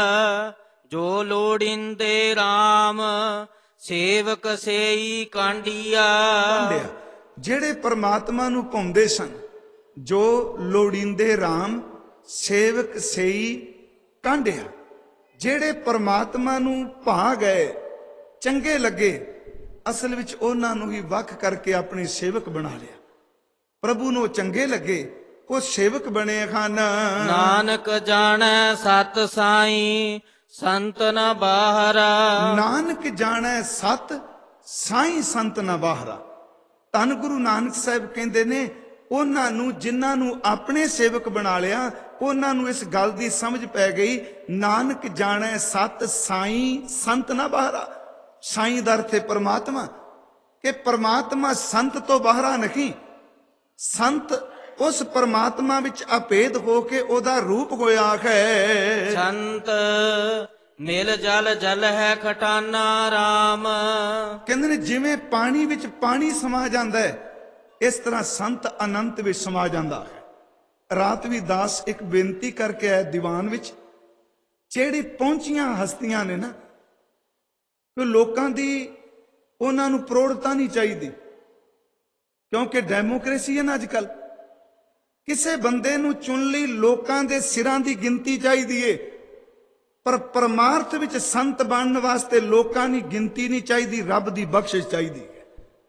ਜੋ ਲੋੜਿੰਦੇ RAM, ਸੇਵਕ ਸੇਈ ਕਾਂਡੀਆ। ਜਿਹੜੇ ਪਰਮਾਤਮਾ ਨੂੰ ਪਾਉਂਦੇ ਸਨ, ਜੋ ਲੋੜਿੰਦੇ RAM, ਸੇਵਕ ਸੇਈ ਕਾਂਡਿਆ। ਜਿਹੜੇ ਪਰਮਾਤਮਾ ਨੂੰ ਭਾ ਗਏ, ਚੰਗੇ ਲੱਗੇ, ਅਸਲ ਵਿੱਚ ਉਹਨਾਂ ਨੂੰ ਹੀ ਵੱਖ ਕਰਕੇ ਆਪਣੇ ਸੇਵਕ ਬਣਾ ਲਿਆ। ਪ੍ਰਭੂ ਨੂੰ ਚੰਗੇ ਲੱਗੇ, ਉਹ ਸੇਵਕ ਬਣੇ ਹਨ। ਨਾਨਕ ਜਾਣੈ ਸਤ ਸਾਈ, ਸੰਤ ਨ ਬਾਹਰਾ। ਨਾਨਕ ਜਾਣੈ ਸਤ ਸਾਈ, ਸੰਤ ਨ ਬਾਹਰਾ। ਧੰਨ ਗੁਰੂ ਨਾਨਕ ਸਾਹਿਬ ਕਹਿੰਦੇ ਨੇ, ਉਹਨਾਂ ਨੂੰ ਜਿਨ੍ਹਾਂ ਨੂੰ ਆਪਣੇ ਸੇਵਕ ਬਣਾ ਲਿਆ, ਉਹਨਾਂ ਨੂੰ ਇਸ ਗੱਲ ਦੀ ਸਮਝ ਪੈ ਗਈ, ਨਾਨਕ ਜਾਣੈ ਸਤ ਸਾਈ, ਸੰਤ ਨ ਬਾਹਰਾ। ਸਾਈ ਦਾ ਅਰਥ ਹੈ ਪਰਮਾਤਮਾ, ਕਿ ਪਰਮਾਤਮਾ ਸੰਤ ਤੋਂ ਬਾਹਰਾ ਨਹੀਂ। ਸੰਤ ਉਸ ਪਰਮਾਤਮਾ ਵਿੱਚ ਅਭੇਦ ਹੋ ਕੇ ਉਹਦਾ ਰੂਪ ਹੋਇਆ ਹੈ। ਸੰਤ ਮਿਲ ਜਲ ਜਲ ਹੈ ਖਟਾਨਾ RAM। ਕਹਿੰਦੇ ਨੇ ਜਿਵੇਂ ਪਾਣੀ ਵਿੱਚ ਪਾਣੀ ਸਮਾ ਜਾਂਦਾ ਹੈ, ਇਸ ਤਰ੍ਹਾਂ ਸੰਤ ਅਨੰਤ ਵਿੱਚ ਸਮਾ ਜਾਂਦਾ ਹੈ। ਰਾਤਵੀਦਾਸ ਇੱਕ ਬੇਨਤੀ ਕਰਕੇ ਆਇਆ ਦੀਵਾਨ ਵਿੱਚ, ਜਿਹੜੀ ਪਹੁੰਚੀਆਂ ਹਸਤੀਆਂ ਨੇ ਨਾ, ਕਿ ਲੋਕਾਂ ਦੀ ਉਹਨਾਂ ਨੂੰ ਪ੍ਰੋੜਤਾ ਨਹੀਂ ਚਾਹੀਦੀ, ਕਿਉਂਕਿ ਡੈਮੋਕ੍ਰੇਸੀ ਹੈ ਨਾ ਅੱਜ ਕੱਲ। ਕਿਸੇ ਬੰਦੇ ਨੂੰ ਚੁਣ ਲਈ ਲੋਕਾਂ ਦੇ ਸਿਰਾਂ ਦੀ ਗਿਣਤੀ ਚਾਹੀਦੀ ਏ, ਪਰ ਪਰਮਾਰਥ ਵਿੱਚ ਸੰਤ ਬਣਨ ਵਾਸਤੇ ਲੋਕਾਂ ਦੀ ਗਿਣਤੀ ਨਹੀਂ ਚਾਹੀਦੀ, ਰੱਬ ਦੀ ਬਖਸ਼ਿਸ਼ ਚਾਹੀਦੀ ਹੈ।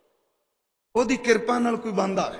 ਉਹਦੀ ਕਿਰਪਾ ਨਾਲ ਕੋਈ ਬੰਦਾ ਹੈ।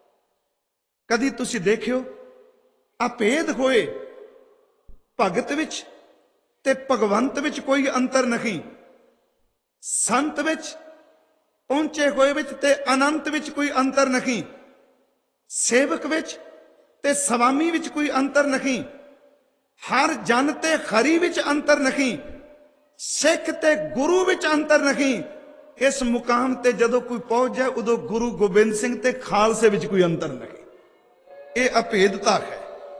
ਕਦੀ ਤੁਸੀਂ ਦੇਖਿਓ ਅਭੇਦ ਹੋਏ ਭਗਤ ਵਿੱਚ, ਤੇ ਭਗਵੰਤ ਵਿੱਚ ਕੋਈ ਅੰਤਰ ਨਹੀਂ। ਸੰਤ ਵਿੱਚ, ਪਹੁੰਚੇ ਹੋਏ ਵਿੱਚ ਤੇ ਅਨੰਤ ਵਿੱਚ ਕੋਈ ਅੰਤਰ ਨਹੀਂ। ਸੇਵਕ ਵਿੱਚ ਤੇ ਸਵਾਮੀ ਵਿੱਚ ਕੋਈ ਅੰਤਰ ਨਹੀਂ। ਹਰ ਜਨ ਤੇ ਹਰੀ ਵਿੱਚ ਅੰਤਰ ਨਹੀਂ। ਸਿੱਖ ਤੇ ਗੁਰੂ ਵਿੱਚ ਅੰਤਰ ਨਹੀਂ। ਇਸ ਮੁਕਾਮ ਤੇ ਜਦੋਂ ਕੋਈ ਪਹੁੰਚ ਜਾਏ ਉਦੋਂ ਗੁਰੂ ਗੋਬਿੰਦ ਸਿੰਘ ਤੇ ਖਾਲਸੇ ਵਿੱਚ ਕੋਈ ਅੰਤਰ ਨਹੀਂ। ਇਹ ਅਭੇਦਤਾ ਹੈ।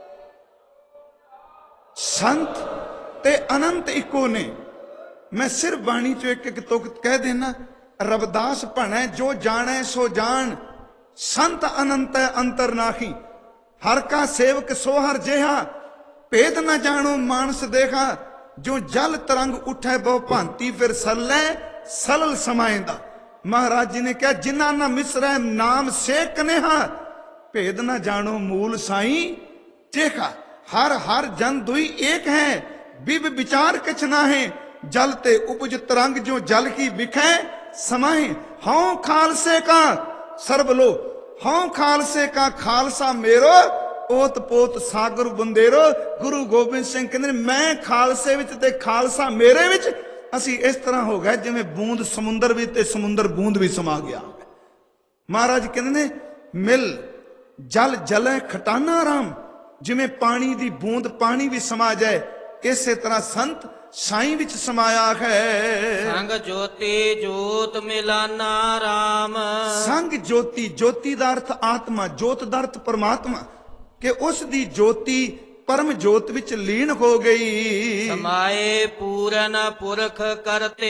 ਸੰਤ ਤੇ ਅਨੰਤ ਇੱਕੋ ਨੇ। ਮੈਂ ਸਿਰਫ ਬਾਣੀ ਚੋਂ ਇੱਕ ਇੱਕ ਤੁਕ ਕਹਿ ਦੇਣਾ। ਰਵਿਦਾਸ ਭਣੈ ਜੋ ਜਾਣੈ ਸੋ ਜਾਣ, ਸੰਤ ਅਨੰਤ ਅੰਤਰ ਨਾਹੀ। ਹਰ ਕਾ ਸੇਵਕ ਸੋ ਹਰ ਜਿਹਾ, ਭੇਦ ਨਾ ਜਾਣੋ ਮਾਨਸ ਦੇਖਾ। ਜੋ ਜਲ ਤਰੰਗ ਉਠੈ ਬਹੁ ਭਾਂਤੀ, ਫਿਰ ਸੱਲੈ ਸਲਲ ਸਮਾਏਂਦਾ। ਮਹਾਰਾਜ ਜੀ ਨੇ ਕਿਹਾ ਜਿਨ੍ਹਾਂ ਨਾ ਮਿਸਰੈ ਨਾਮ ਸੇ ਕਨੇਹਾ, ਭੇਦ ਨਾ ਜਾਣੋ ਮੂਲ ਸਾਈਂ ਚੇਖਾ। ਹਰ ਹਰ ਜਨ ਦੁਈ ਏਕ ਹੈ, ਬਿਬ ਵਿचार कछ नाहे। जल ते उपज तरंग जो जल की बिखै समाए। हौं खालसे का सर्व लो, हौं खालसे का खालसा मेरो, ओत पोत सागर बुंदेरो। गुरु गोबिंद सिंह कहते मैं खालसे विच ते खालसा मेरे विच। ਅਸੀਂ ਇਸ ਤਰ੍ਹਾਂ ਹੋ ਗਏ ਜਿਵੇਂ ਬੂੰਦ ਸਮੁੰਦਰ ਵਿੱਚ ਤੇ ਸਮੁੰਦਰ ਬੂੰਦ ਵਿੱਚ ਸਮਾ ਗਿਆ। ਮਹਾਰਾਜ ਕਹਿੰਦੇ ਨੇ ਮਿਲ ਜਲ ਜਲੈ ਖਟਾਨਾ ਰਾਮ। ਜਿਵੇਂ ਪਾਣੀ ਦੀ ਬੂੰਦ ਪਾਣੀ ਵਿੱਚ ਸਮਾ ਜਾਏ, ਇਸੇ ਤਰ੍ਹਾਂ ਸੰਤ ਸਾਈਂ ਵਿੱਚ ਸਮਾਇਆ ਹੈ। ਸੰਗ ਜੋਤੀ ਜੋਤ ਮਿਲਾਨਾ ਰਾਮ। ਸੰਗ ਜੋਤੀ, ਜੋਤੀ ਦਾ ਅਰਥ ਆਤਮਾ, ਜੋਤ ਦਾ ਅਰਥ ਪਰਮਾਤਮਾ। ਕਿ ਉਸ ਦੀ ਜੋਤੀ परम जोत विच लीन हो गई। समाए पूरन पुरख करते,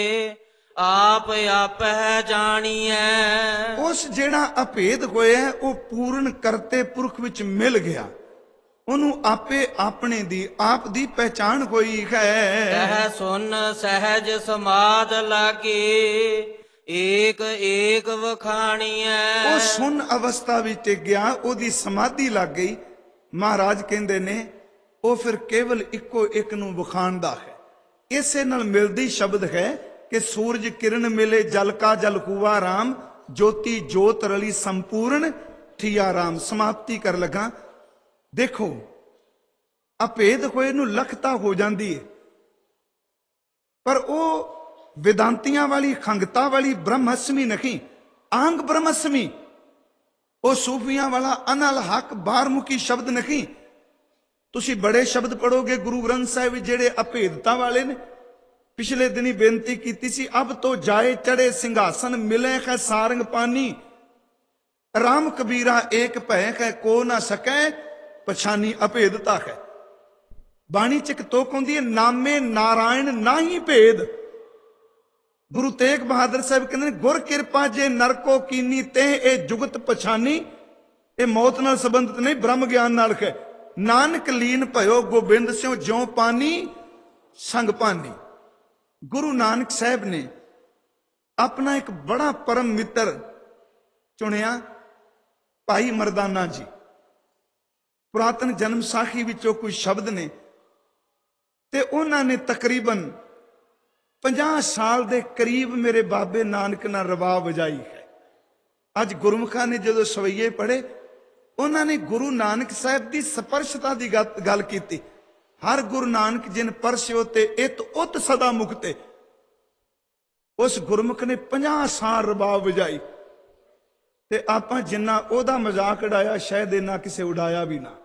आप है जानिए। उस जेड़ा अभेद होया वो पूर्ण करते पुरख विच मिल गया। ਉਹਨੂੰ ਆਪੇ ਆਪਣੇ ਦੀ ਆਪ ਦੀ ਪਹਿਚਾਣ ਹੋਈ ਹੈ। ਤਹ ਸੁਨ ਸਹਿਜ ਸਮਾਦ ਲਾਗੇ, ਏਕ ਏਕ ਵਖਾਣੀਐ। ਉਹ ਸੁਨ ਅਵਸਥਾ ਵਿੱਚ ਗਿਆ, ਉਹਦੀ ਸਮਾਧੀ ਲੱਗ ਗਈ। ਮਹਾਰਾਜ ਕਹਿੰਦੇ ਨੇ ਉਹ ਫਿਰ ਕੇਵਲ ਇੱਕੋ ਇੱਕ ਨੂੰ ਵਿਖਾਣਦਾ ਹੈ। ਇਸੇ ਨਾਲ ਮਿਲਦੀ ਸ਼ਬਦ ਹੈ ਕਿ ਸੂਰਜ ਕਿਰਨ ਮਿਲੇ ਜਲ ਕਾ ਜਲ ਹੁਆ ਰਾਮ, ਜੋਤੀ ਜੋਤ ਰਲੀ ਸੰਪੂਰਨ ਥੀਆ ਰਾਮ। ਸਮਾਪਤੀ ਕਰ ਲਗਾ। ਦੇਖੋ ਅਭੇਦ ਹੋਏ ਨੂੰ ਲਖਤਾ ਹੋ ਜਾਂਦੀ ਹੈ, ਪਰ ਉਹ ਵਿਦਾਂਤੀਆਂ ਵਾਲੀ ਖੰਗਤਾ ਵਾਲੀ ਬ੍ਰਹਮਸਮੀ ਨਹੀਂ, ਆਂਗ ਬ੍ਰਹਮਸਮੀ। ਉਹ ਸੂਫੀਆਂ ਵਾਲਾ ਅਨਲ ਹਕ ਬਾਹਰਮੁਖੀ ਸ਼ਬਦ ਨਹੀਂ। ਤੁਸੀਂ ਬੜੇ ਸ਼ਬਦ ਪੜੋਗੇ ਗੁਰੂ ਗ੍ਰੰਥ ਸਾਹਿਬ ਵਿੱਚ ਜਿਹੜੇ ਅਭੇਦਤਾ ਵਾਲੇ ਨੇ। ਪਿਛਲੇ ਦਿਨੀ ਬੇਨਤੀ ਕੀਤੀ ਸੀ, ਅਬ ਤੋਂ ਜਾਏ ਚੜੇ ਸਿੰਘਾਸਨ, ਮਿਲੇ ਹੈ ਸਾਰੰਗ ਪਾਨੀ। ਰਾਮ ਕਬੀਰਾ ਏਕ ਭੈ ਹੈ, ਕੋ ਨਾ ਸਕੈ ਪਛਾਨੀ। ਅਭੇਦਤਾ ਹੈ। ਬਾਣੀ ਚ ਇੱਕ ਤੋਕ ਹੁੰਦੀ ਹੈ, ਨਾਮੇ ਨਾਰਾਇਣ ਨਾਹੀ ਭੇਦ। ਗੁਰੂ ਤੇਗ ਬਹਾਦਰ ਸਾਹਿਬ ਕਹਿੰਦੇ ਨੇ ਗੁਰ ਕਿਰਪਾ ਜੇ ਨਰਕੋ ਕੀਨੀ, ਤੇ ਇਹ ਜੁਗਤ ਪਛਾਨੀ। ਇਹ ਮੌਤ ਨਾਲ ਸੰਬੰਧਿਤ ਨਹੀਂ, ਬ੍ਰਹਮ ਗਿਆਨ ਨਾਲ ਹੈ। ਨਾਨਕ ਲੀਨ ਭਇਓ ਗੋਬਿੰਦ ਸਿਉ, ਜਿਉ ਪਾਨੀ ਸੰਗ ਪਾਨੀ। ਗੁਰੂ ਨਾਨਕ ਸਾਹਿਬ ਨੇ ਆਪਣਾ ਇੱਕ ਬੜਾ ਪਰਮ ਮਿੱਤਰ ਚੁਣਿਆ, ਭਾਈ ਮਰਦਾਨਾ ਜੀ। ਪੁਰਾਤਨ ਜਨਮ ਸਾਖੀ ਵਿੱਚੋਂ ਕੁਝ ਸ਼ਬਦ ਨੇ ਤੇ ਉਹਨਾਂ ਨੇ ਤਕਰੀਬਨ 50 ਸਾਲ ਦੇ ਕਰੀਬ ਮੇਰੇ ਬਾਬੇ ਨਾਨਕ ਨਾਲ ਰਬਾਬ ਵਜਾਈ ਹੈ। ਅੱਜ ਗੁਰਮੁਖਾਂ ਨੇ ਜਦੋਂ ਸਵਈਏ ਪੜ੍ਹੇ, ਉਹਨਾਂ ਨੇ ਗੁਰੂ ਨਾਨਕ ਸਾਹਿਬ ਦੀ ਸਪਰਸ਼ਤਾ ਦੀ ਗੱਲ ਕੀਤੀ। ਹਰ ਗੁਰੂ ਨਾਨਕ ਜਿਨ ਪਰਸਿਓ ਤੇ ਇਤ ਉਤ ਸਦਾ ਮੁਕਤੇ। ਉਸ ਗੁਰਮੁਖ ਨੇ 50 ਸਾਲ ਰਬਾਬ ਵਜਾਈ ਤੇ ਆਪਾਂ ਜਿੰਨਾ ਉਹਦਾ ਮਜ਼ਾਕ ਉਡਾਇਆ, ਸ਼ਾਇਦ ਇਹਨਾਂ ਕਿਸੇ ਉਡਾਇਆ ਵੀ ਨਾ।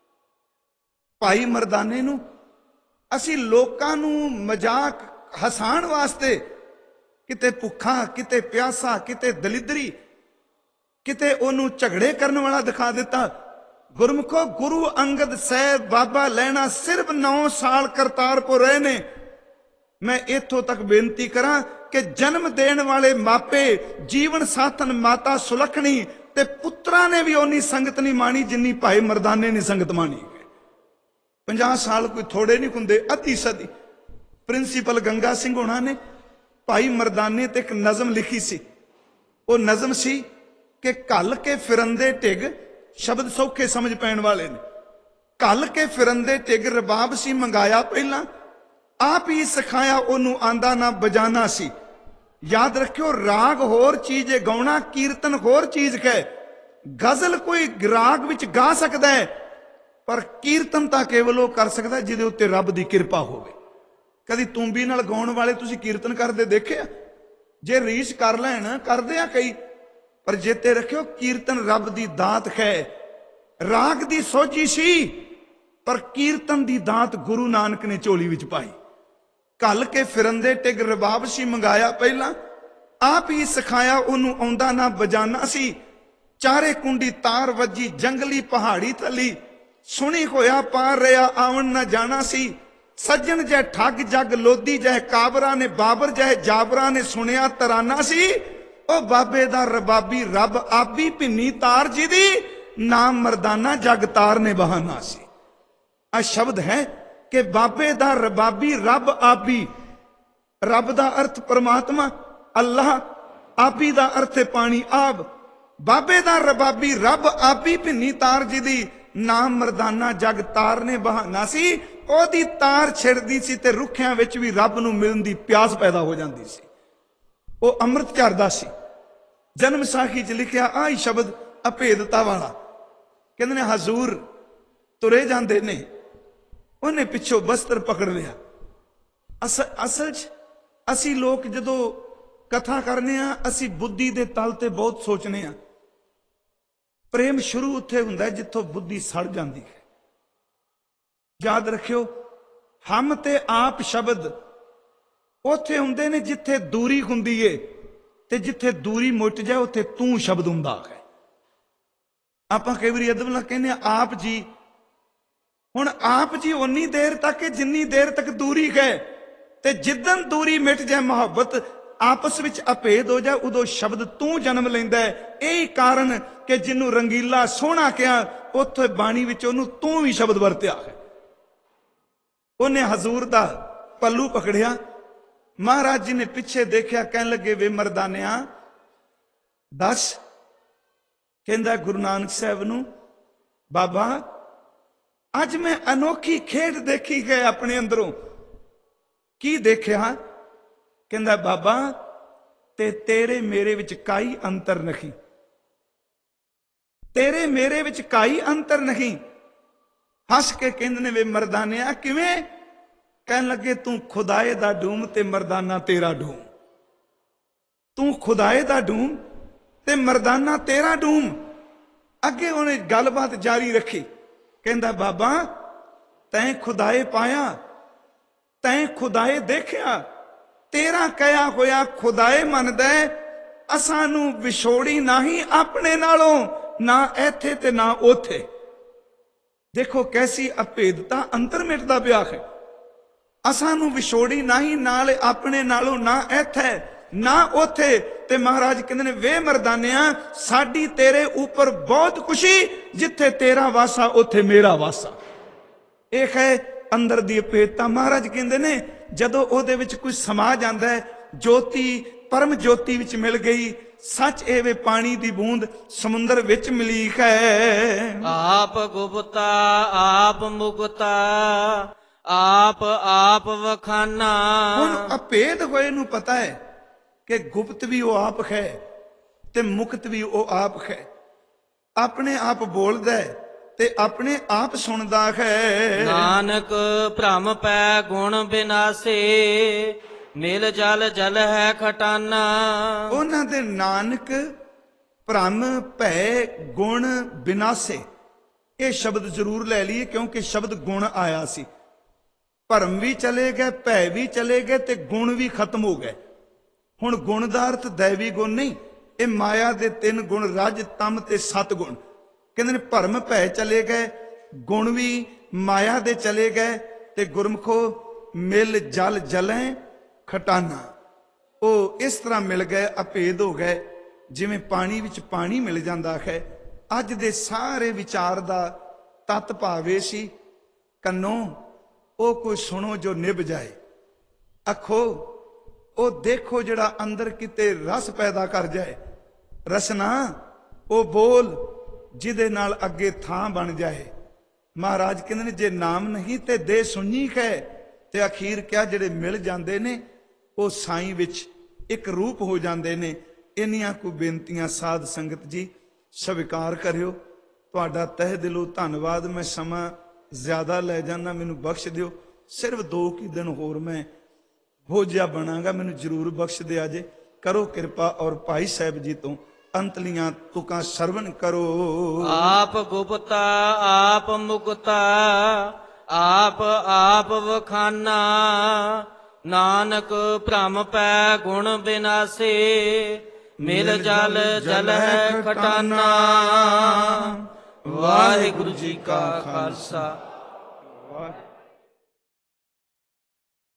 ਭਾਈ ਮਰਦਾਨੇ ਨੂੰ ਅਸੀਂ ਲੋਕਾਂ ਨੂੰ ਮਜ਼ਾਕ ਹਸਾਉਣ ਵਾਸਤੇ, ਕਿਤੇ ਭੁੱਖਾ, ਕਿਤੇ ਪਿਆਸਾ, ਕਿਤੇ ਦਲਿਦਰੀ, ਕਿਤੇ ਉਹਨੂੰ ਝਗੜੇ ਕਰਨ ਵਾਲਾ ਦਿਖਾ ਦਿੱਤਾ। ਗੁਰਮੁਖੋ, ਗੁਰੂ ਅੰਗਦ ਸਾਹਿਬ ਬਾਬਾ ਲੈਣਾ ਸਿਰਫ 9 ਸਾਲ ਕਰਤਾਰਪੁਰ ਰਹੇ ਨੇ। ਮੈਂ ਇੱਥੋਂ ਤੱਕ ਬੇਨਤੀ ਕਰਾਂ ਕਿ ਜਨਮ ਦੇਣ ਵਾਲੇ ਮਾਪੇ, ਜੀਵਨ ਸਾਥਣ ਮਾਤਾ ਸੁਲੱਖਣੀ ਤੇ ਪੁੱਤਰਾਂ ਨੇ ਵੀ ਓਨੀ ਸੰਗਤ ਨਹੀਂ ਮਾਣੀ ਜਿੰਨੀ ਭਾਈ ਮਰਦਾਨੇ ਨੇ ਸੰਗਤ ਮਾਣੀ। 50 ਸਾਲ ਕੋਈ ਥੋੜੇ ਨਹੀਂ ਹੁੰਦੇ, ਅੱਧੀ ਸਦੀ। ਪ੍ਰਿੰਸੀਪਲ ਗੰਗਾ ਸਿੰਘ ਹੋਣਾ ਨੇ ਭਾਈ ਮਰਦਾਨੇ ਤੇ ਇੱਕ ਨਜ਼ਮ ਲਿਖੀ ਸੀ। ਉਹ ਨਜ਼ਮ ਸੀ ਕਿ ਘੱਲ ਕੇ ਫਿਰੰਦੇ ਢਿੱਗ, ਸ਼ਬਦ ਸੌਖੇ ਸਮਝ ਪੈਣ ਵਾਲੇ ਨੇ। ਘੱਲ ਕੇ ਫਿਰੰਦੇ ਢਿੱਗ ਰਬਾਬ ਸੀ ਮੰਗਾਇਆ ਪਹਿਲਾਂ, ਆਪ ਹੀ ਸਿਖਾਇਆ ਉਹਨੂੰ ਆਂਦਾ ਨਾ ਬਜਾਨਾ ਸੀ। ਯਾਦ ਰੱਖਿਓ, ਰਾਗ ਹੋਰ ਚੀਜ਼ ਹੈ, ਗਾਉਣਾ ਕੀਰਤਨ ਹੋਰ ਚੀਜ਼ ਹੈ। ਗਜ਼ਲ ਕੋਈ ਰਾਗ ਵਿੱਚ ਗਾ ਸਕਦਾ ਹੈ, ਪਰ ਕੀਰਤਨ ਤਾਂ ਕੇਵਲ ਉਹ ਕਰ ਸਕਦਾ ਜਿਹਦੇ ਉੱਤੇ ਰੱਬ ਦੀ ਕਿਰਪਾ ਹੋਵੇ। ਕਦੀ ਤੂੰਬੀ ਨਾਲ ਗਾਉਣ ਵਾਲੇ ਤੁਸੀਂ ਕੀਰਤਨ ਕਰਦੇ ਦੇਖਿਆ? ਜੇ ਰੀਸ ਕਰ ਲੈਣ ਕਰਦੇ ਆ ਕਈ, ਪਰ ਜੇਤੇ ਰੱਖਿਓ ਕੀਰਤਨ ਰੱਬ ਦੀ ਦਾਤ ਹੈ। ਰਾਗ ਦੀ ਸੋਝੀ ਸੀ, ਪਰ ਕੀਰਤਨ ਦੀ ਦਾਤ ਗੁਰੂ ਨਾਨਕ ਨੇ ਝੋਲੀ ਵਿੱਚ ਪਾਈ। ਘੱਲ ਕੇ ਫਿਰੰਦੇ ਟਿਗ ਰਬਾਬ ਸੀ ਮੰਗਾਇਆ ਪਹਿਲਾਂ, ਆਪ ਹੀ ਸਿਖਾਇਆ ਉਹਨੂੰ ਆਉਂਦਾ ਨਾ ਬਜਾਨਾ ਸੀ। ਚਾਰੇ ਕੁੰਡੀ ਤਾਰ ਵੱਜੀ ਜੰਗਲੀ ਪਹਾੜੀ ਥੱਲੀ, ਸੁਣੀ ਹੋਇਆ ਪਾਰ ਰਿਹਾ ਆਵਣ ਨਾ ਜਾਣਾ ਸੀ। ਸੱਜਣ ਜੈ ਠੱਗ ਜੱਗ ਲੋਦੀ ਜੈ ਕਾਬਰਾ ਨੇ, ਬਾਬਰ ਜੈ ਜਾਬਰਾ ਨੇ ਸੁਣਿਆ ਤਰਾਨਾ ਸੀ। ਉਹ ਬਾਬੇ ਦਾ ਰਬਾਬੀ ਰੱਬ ਆਬੀ ਭਿੰਨੀ ਤਾਰ ਜਿਹਦੀ, ਨਾਮ ਮਰਦਾਨਾ ਜਗ ਤਾਰ ਨੇ ਬਹਾਨਾ ਸੀ। ਆ ਸ਼ਬਦ ਹੈ ਕਿ ਬਾਬੇ ਦਾ ਰਬਾਬੀ ਰੱਬ ਆਬੀ। ਰੱਬ ਦਾ ਅਰਥ ਪਰਮਾਤਮਾ ਅੱਲਾਹ, ਆਬੀ ਦਾ ਅਰਥ ਹੈ ਪਾਣੀ ਆਬ। ਬਾਬੇ ਦਾ ਰਬਾਬੀ ਰੱਬ ਆਬੀ ਭਿੰਨੀ ਤਾਰ ਜਿਹਦੀ, ਨਾਮ ਮਰਦਾਨਾ ਜਗ ਤਾਰ ਨੇ ਬਹਾਨਾ ਸੀ। ਉਹਦੀ ਤਾਰ ਛਿੜਦੀ ਸੀ ਤੇ ਰੁੱਖਿਆਂ ਵਿੱਚ ਵੀ ਰੱਬ ਨੂੰ ਮਿਲਣ ਦੀ ਪਿਆਸ ਪੈਦਾ ਹੋ ਜਾਂਦੀ ਸੀ। ਉਹ ਅੰਮ੍ਰਿਤ ਝਰਦਾ ਸੀ। ਜਨਮ ਸਾਖੀ 'ਚ ਲਿਖਿਆ ਆਹੀ ਸ਼ਬਦ ਅਭੇਦਤਾ ਵਾਲਾ। ਕਹਿੰਦੇ ਨੇ ਹਜ਼ੂਰ ਤੁਰੇ ਜਾਂਦੇ ਨੇ, ਉਹਨੇ ਪਿੱਛੋਂ ਬਸਤਰ ਪਕੜ ਲਿਆ। ਅਸਲ 'ਚ ਅਸੀਂ ਲੋਕ ਜਦੋਂ ਕਥਾ ਕਰਨੇ ਆ, ਅਸੀਂ ਬੁੱਧੀ ਦੇ ਤਲ ਤੇ ਬਹੁਤ ਸੋਚਨੇ ਆ। ਪ੍ਰੇਮ ਸ਼ੁਰੂ ਉੱਥੇ ਹੁੰਦਾ ਜਿੱਥੋਂ ਬੁੱਧੀ ਸੜ ਜਾਂਦੀ ਹੈ। ਯਾਦ ਰੱਖਿਓ, ਹਮ ਤੇ ਆਪ ਸ਼ਬਦ ਉੱਥੇ ਹੁੰਦੇ ਨੇ ਜਿੱਥੇ ਦੂਰੀ ਹੁੰਦੀ ਏ, ਤੇ ਜਿੱਥੇ ਦੂਰੀ ਮੁੱਟ ਜਾਏ ਉੱਥੇ ਤੂੰ ਸ਼ਬਦ ਹੁੰਦਾ ਹੈ। ਆਪਾਂ ਕਈ ਵਾਰੀ ਅਦਬ ਨਾਲ ਕਹਿੰਦੇ ਆ ਆਪ ਜੀ। ਹੁਣ ਆਪ ਜੀ ਉਨੀ ਦੇਰ ਤੱਕ ਜਿੰਨੀ ਦੇਰ ਤੱਕ ਦੂਰੀ ਹੈ, ਤੇ ਜਿੱਦਣ ਦੂਰੀ ਮਿਟ ਜਾਏ, ਮੁਹੱਬਤ ਆਪਸ ਵਿੱਚ ਅਭੇਦ ਹੋ ਜਾਏ, ਉਦੋਂ ਸ਼ਬਦ ਤੂੰ ਜਨਮ ਲੈਂਦਾ ਹੈ। ਇਹੀ ਕਾਰਨ ਕਿ ਜਿਹਨੂੰ ਰੰਗੀਲਾ ਸੋਹਣਾ ਕਿਹਾ, ਉੱਥੇ ਬਾਣੀ ਵਿੱਚ ਉਹਨੂੰ ਤੂੰ ਵੀ ਸ਼ਬਦ ਵਰਤਿਆ ਹੈ। ਉਹਨੇ ਹਜ਼ੂਰ ਦਾ ਪੱਲੂ ਪਕੜਿਆ। ਮਹਾਰਾਜ ਜੀ ਨੇ ਪਿੱਛੇ ਦੇਖਿਆ, ਕਹਿਣ ਲੱਗੇ ਵੇ ਮਰਦਾਨਿਆ ਦੱਸ। ਕਹਿੰਦਾ ਗੁਰੂ ਨਾਨਕ ਸਾਹਿਬ ਨੂੰ, ਬਾਬਾ ਅੱਜ ਮੈਂ ਅਨੋਖੀ ਖੇਡ ਦੇਖੀ ਹੈ ਆਪਣੇ ਅੰਦਰੋਂ। ਕੀ ਦੇਖਿਆ? ਕਹਿੰਦਾ ਬਾਬਾ ਤੇ ਤੇਰੇ ਮੇਰੇ ਵਿੱਚ ਕਾਈ ਅੰਤਰ ਨਹੀਂ, ਤੇਰੇ ਮੇਰੇ ਵਿੱਚ ਕਾਈ ਅੰਤਰ ਨਹੀਂ। ਹੱਸ ਕੇ ਕਹਿੰਦੇ ਨੇ ਵੇ ਮਰਦਾਨਿਆ ਕਿਵੇਂ? ਕਹਿਣ ਲੱਗੇ ਤੂੰ ਖੁਦਾਏ ਦਾ ਡੂਮ ਤੇ ਮਰਦਾਨਾ ਤੇਰਾ ਡੂਮ। ਤੂੰ ਖੁਦਾਏ ਦਾ ਡੂਮ ਤੇ ਮਰਦਾਨਾ ਤੇਰਾ ਡੂਮ। ਅੱਗੇ ਉਹਨੇ ਗੱਲਬਾਤ ਜਾਰੀ ਰੱਖੀ। ਕਹਿੰਦਾ ਬਾਬਾ ਤੈਂ ਖੁਦਾਏ ਪਾਇਆ, ਤੈਂ ਖੁਦਾਏ ਦੇਖਿਆ, ਤੇਰਾ ਕਹਿਆ ਹੋਇਆ ਖੁਦਾਏ ਮੰਨਦਾ। ਅਸਾਂ ਨੂੰ ਵਿਛੋੜੀ ਨਹੀਂ ਆਪਣੇ ਨਾਲੋਂ, ਨਾ ਇੱਥੇ ਤੇ ਨਾ ਉੱਥੇ। ਦੇਖੋ ਕੈਸੀ ਅਭੇਦਤਾ ਅੰਤਰ ਮਿਟਦਾ ਪਿਆ ਹੈ। ਅਸਾਂ ਨੂੰ ਵਿਛੋੜੀ ਨਹੀਂ ਨਾਲ ਆਪਣੇ ਨਾਲੋਂ, ਨਾ ਇੱਥੇ ਨਾ ਉੱਥੇ। ਤੇ ਮਹਾਰਾਜ ਕਹਿੰਦੇ ਨੇ ਵੇ ਮਰਦਾਨਿਆ ਸਾਡੀ ਤੇਰੇ ਉੱਪਰ ਬਹੁਤ ਖੁਸ਼ੀ, ਜਿੱਥੇ ਤੇਰਾ ਵਾਸਾ ਉੱਥੇ ਮੇਰਾ ਵਾਸਾ। ਇਹ ਹੈ ਅੰਦਰ ਦੀ ਅਭੇਦਤਾ। ਮਹਾਰਾਜ ਕਹਿੰਦੇ ਨੇ ਜਦੋਂ ਉਹਦੇ ਵਿੱਚ ਕੋਈ ਸਮਾ ਜਾਂਦਾ ਹੈ, ਜੋਤੀ ਪਰਮ ਜੋਤੀ ਵਿੱਚ ਮਿਲ ਗਈ। ਸੱਚ ਇਹ ਵੇ ਪਾਣੀ ਦੀ ਬੂੰਦ ਸਮੁੰਦਰ ਵਿੱਚ ਮਿਲੀ ਹੈ। ਆਪ ਗੁਪਤਾ ਆਪ ਮੁਕਤਾ ਆਪ ਆਪ ਵਖਾਨਾ। ਹੁਣ ਅਭੇਦ ਹੋਏ ਨੂੰ ਪਤਾ ਹੈ ਕਿ ਗੁਪਤ ਵੀ ਉਹ ਆਪ ਹੈ ਤੇ ਮੁਕਤ ਵੀ ਉਹ ਆਪ ਹੈ। ਆਪਣੇ ਆਪ ਬੋਲਦਾ ਹੈ ਤੇ ਆਪਣੇ ਆਪ ਸੁਣਦਾ ਹੈ। ਨਾਨਕ ਭ੍ਰਮ ਪੈ ਗੁਣ ਬਿਨਾਸੇ, ਮਿਲ ਜਲ ਜਲ ਹੈ ਖਟਾਨਾ। ਉਹਨਾਂ ਦੇ ਨਾਨਕ ਭ੍ਰਮ ਭੈ ਗੁਣ ਬਿਨਾਸੇ। ਇਹ ਸ਼ਬਦ ਜ਼ਰੂਰ ਲੈ ਲਈਏ ਕਿਉਂਕਿ ਸ਼ਬਦ ਗੁਣ ਆਇਆ ਸੀ। ਭਰਮ ਵੀ ਚਲੇ ਗਏ, ਭੈ ਵੀ ਚਲੇ ਗਏ ਤੇ ਗੁਣ ਵੀ ਖਤਮ ਹੋ ਗਏ। ਹੁਣ ਗੁਣ ਦਾ ਅਰਥ ਦੈਵੀ ਗੁਣ ਨਹੀਂ, ਇਹ ਮਾਇਆ ਦੇ 3 ਗੁਣ ਰਜ ਤਮ ਤੇ 7 ਗੁਣ। ਕਹਿੰਦੇ ਨੇ ਭਰਮ ਭੈ ਚਲੇ ਗਏ, ਗੁਣ ਵੀ ਮਾਇਆ ਦੇ ਚਲੇ ਗਏ, ਤੇ ਗੁਰਮਖੋ ਮਿਲ ਜਲ ਜਲੈ ਖਟਾਨਾ। ਉਹ ਇਸ ਤਰ੍ਹਾਂ ਮਿਲ ਗਏ, ਅਭੇਦ ਹੋ ਗਏ, ਜਿਵੇਂ ਪਾਣੀ ਵਿੱਚ ਪਾਣੀ ਮਿਲ ਜਾਂਦਾ ਹੈ। ਅੱਜ ਦੇ ਸਾਰੇ ਵਿਚਾਰ ਦਾ ਤਤ ਭਾਵੇ ਸੀ ਕੰਨੋਂ ਉਹ ਕੋਈ ਸੁਣੋ ਜੋ ਨਿਭ ਜਾਏ, ਅੱਖੋ ਉਹ ਦੇਖੋ ਜਿਹੜਾ ਅੰਦਰ ਕਿਤੇ ਰਸ ਪੈਦਾ ਕਰ ਜਾਏ, ਰਸਨਾ ਉਹ ਬੋਲ ਜਿਹਦੇ ਨਾਲ ਅੱਗੇ ਥਾਂ ਬਣ ਜਾਏ। ਮਹਾਰਾਜ ਕਹਿੰਦੇ ਨੇ ਜੇ ਨਾਮ ਨਹੀਂ ਤੇ ਦੇ ਸੁਣੀ ਹੈ। ਤੇ ਅਖੀਰ ਕਿਹਾ ਜਿਹੜੇ ਮਿਲ ਜਾਂਦੇ ਨੇ ਉਹ ਸਾਈਂ ਵਿੱਚ ਇੱਕ ਰੂਪ ਹੋ ਜਾਂਦੇ ਨੇ। ਇੰਨੀਆਂ ਕੁ ਬੇਨਤੀਆਂ ਸਾਧ ਸੰਗਤ ਜੀ ਸਵੀਕਾਰ ਕਰਿਓ। ਤੁਹਾਡਾ ਤਹਿ ਦਿਲੋਂ ਧੰਨਵਾਦ। ਮੈਂ ਸਮਾਂ ਜ਼ਿਆਦਾ ਲੈ ਜਾਂਦਾ, ਮੈਨੂੰ ਬਖਸ਼ ਦਿਓ। ਸਿਰਫ 2 ਕੀ ਦਿਨ ਹੋਰ ਮੈਂ ਹੋ ਜਿਹਾ ਬਣਾਂਗਾ, ਮੈਨੂੰ ਜ਼ਰੂਰ ਬਖਸ਼ ਦਿਆ ਜੇ। ਕਰੋ ਕਿਰਪਾ ਔਰ ਭਾਈ ਸਾਹਿਬ ਜੀ ਤੋਂ ਅੰਤਲੀਆਂ ਤੁਕਾਂ ਸਰਵਨ ਕਰੋ। ਆਪ ਗੁਪਤਾ ਆਪ ਮੁਕਤਾ ਆਪ ਆਪ ਵਖਾਨਾ, ਨਾਨਕ ਭ੍ਰਮ ਪੈ ਗੁਣ ਬਿਨਾਸੇ, ਮਿਲ ਜਲ ਜਲ ਹੈ ਖਟਾਨਾ। ਵਾਹਿਗੁਰੂ ਜੀ ਕਾ ਖਾਲਸਾ, ਵਾਹਿਗੁਰੂ।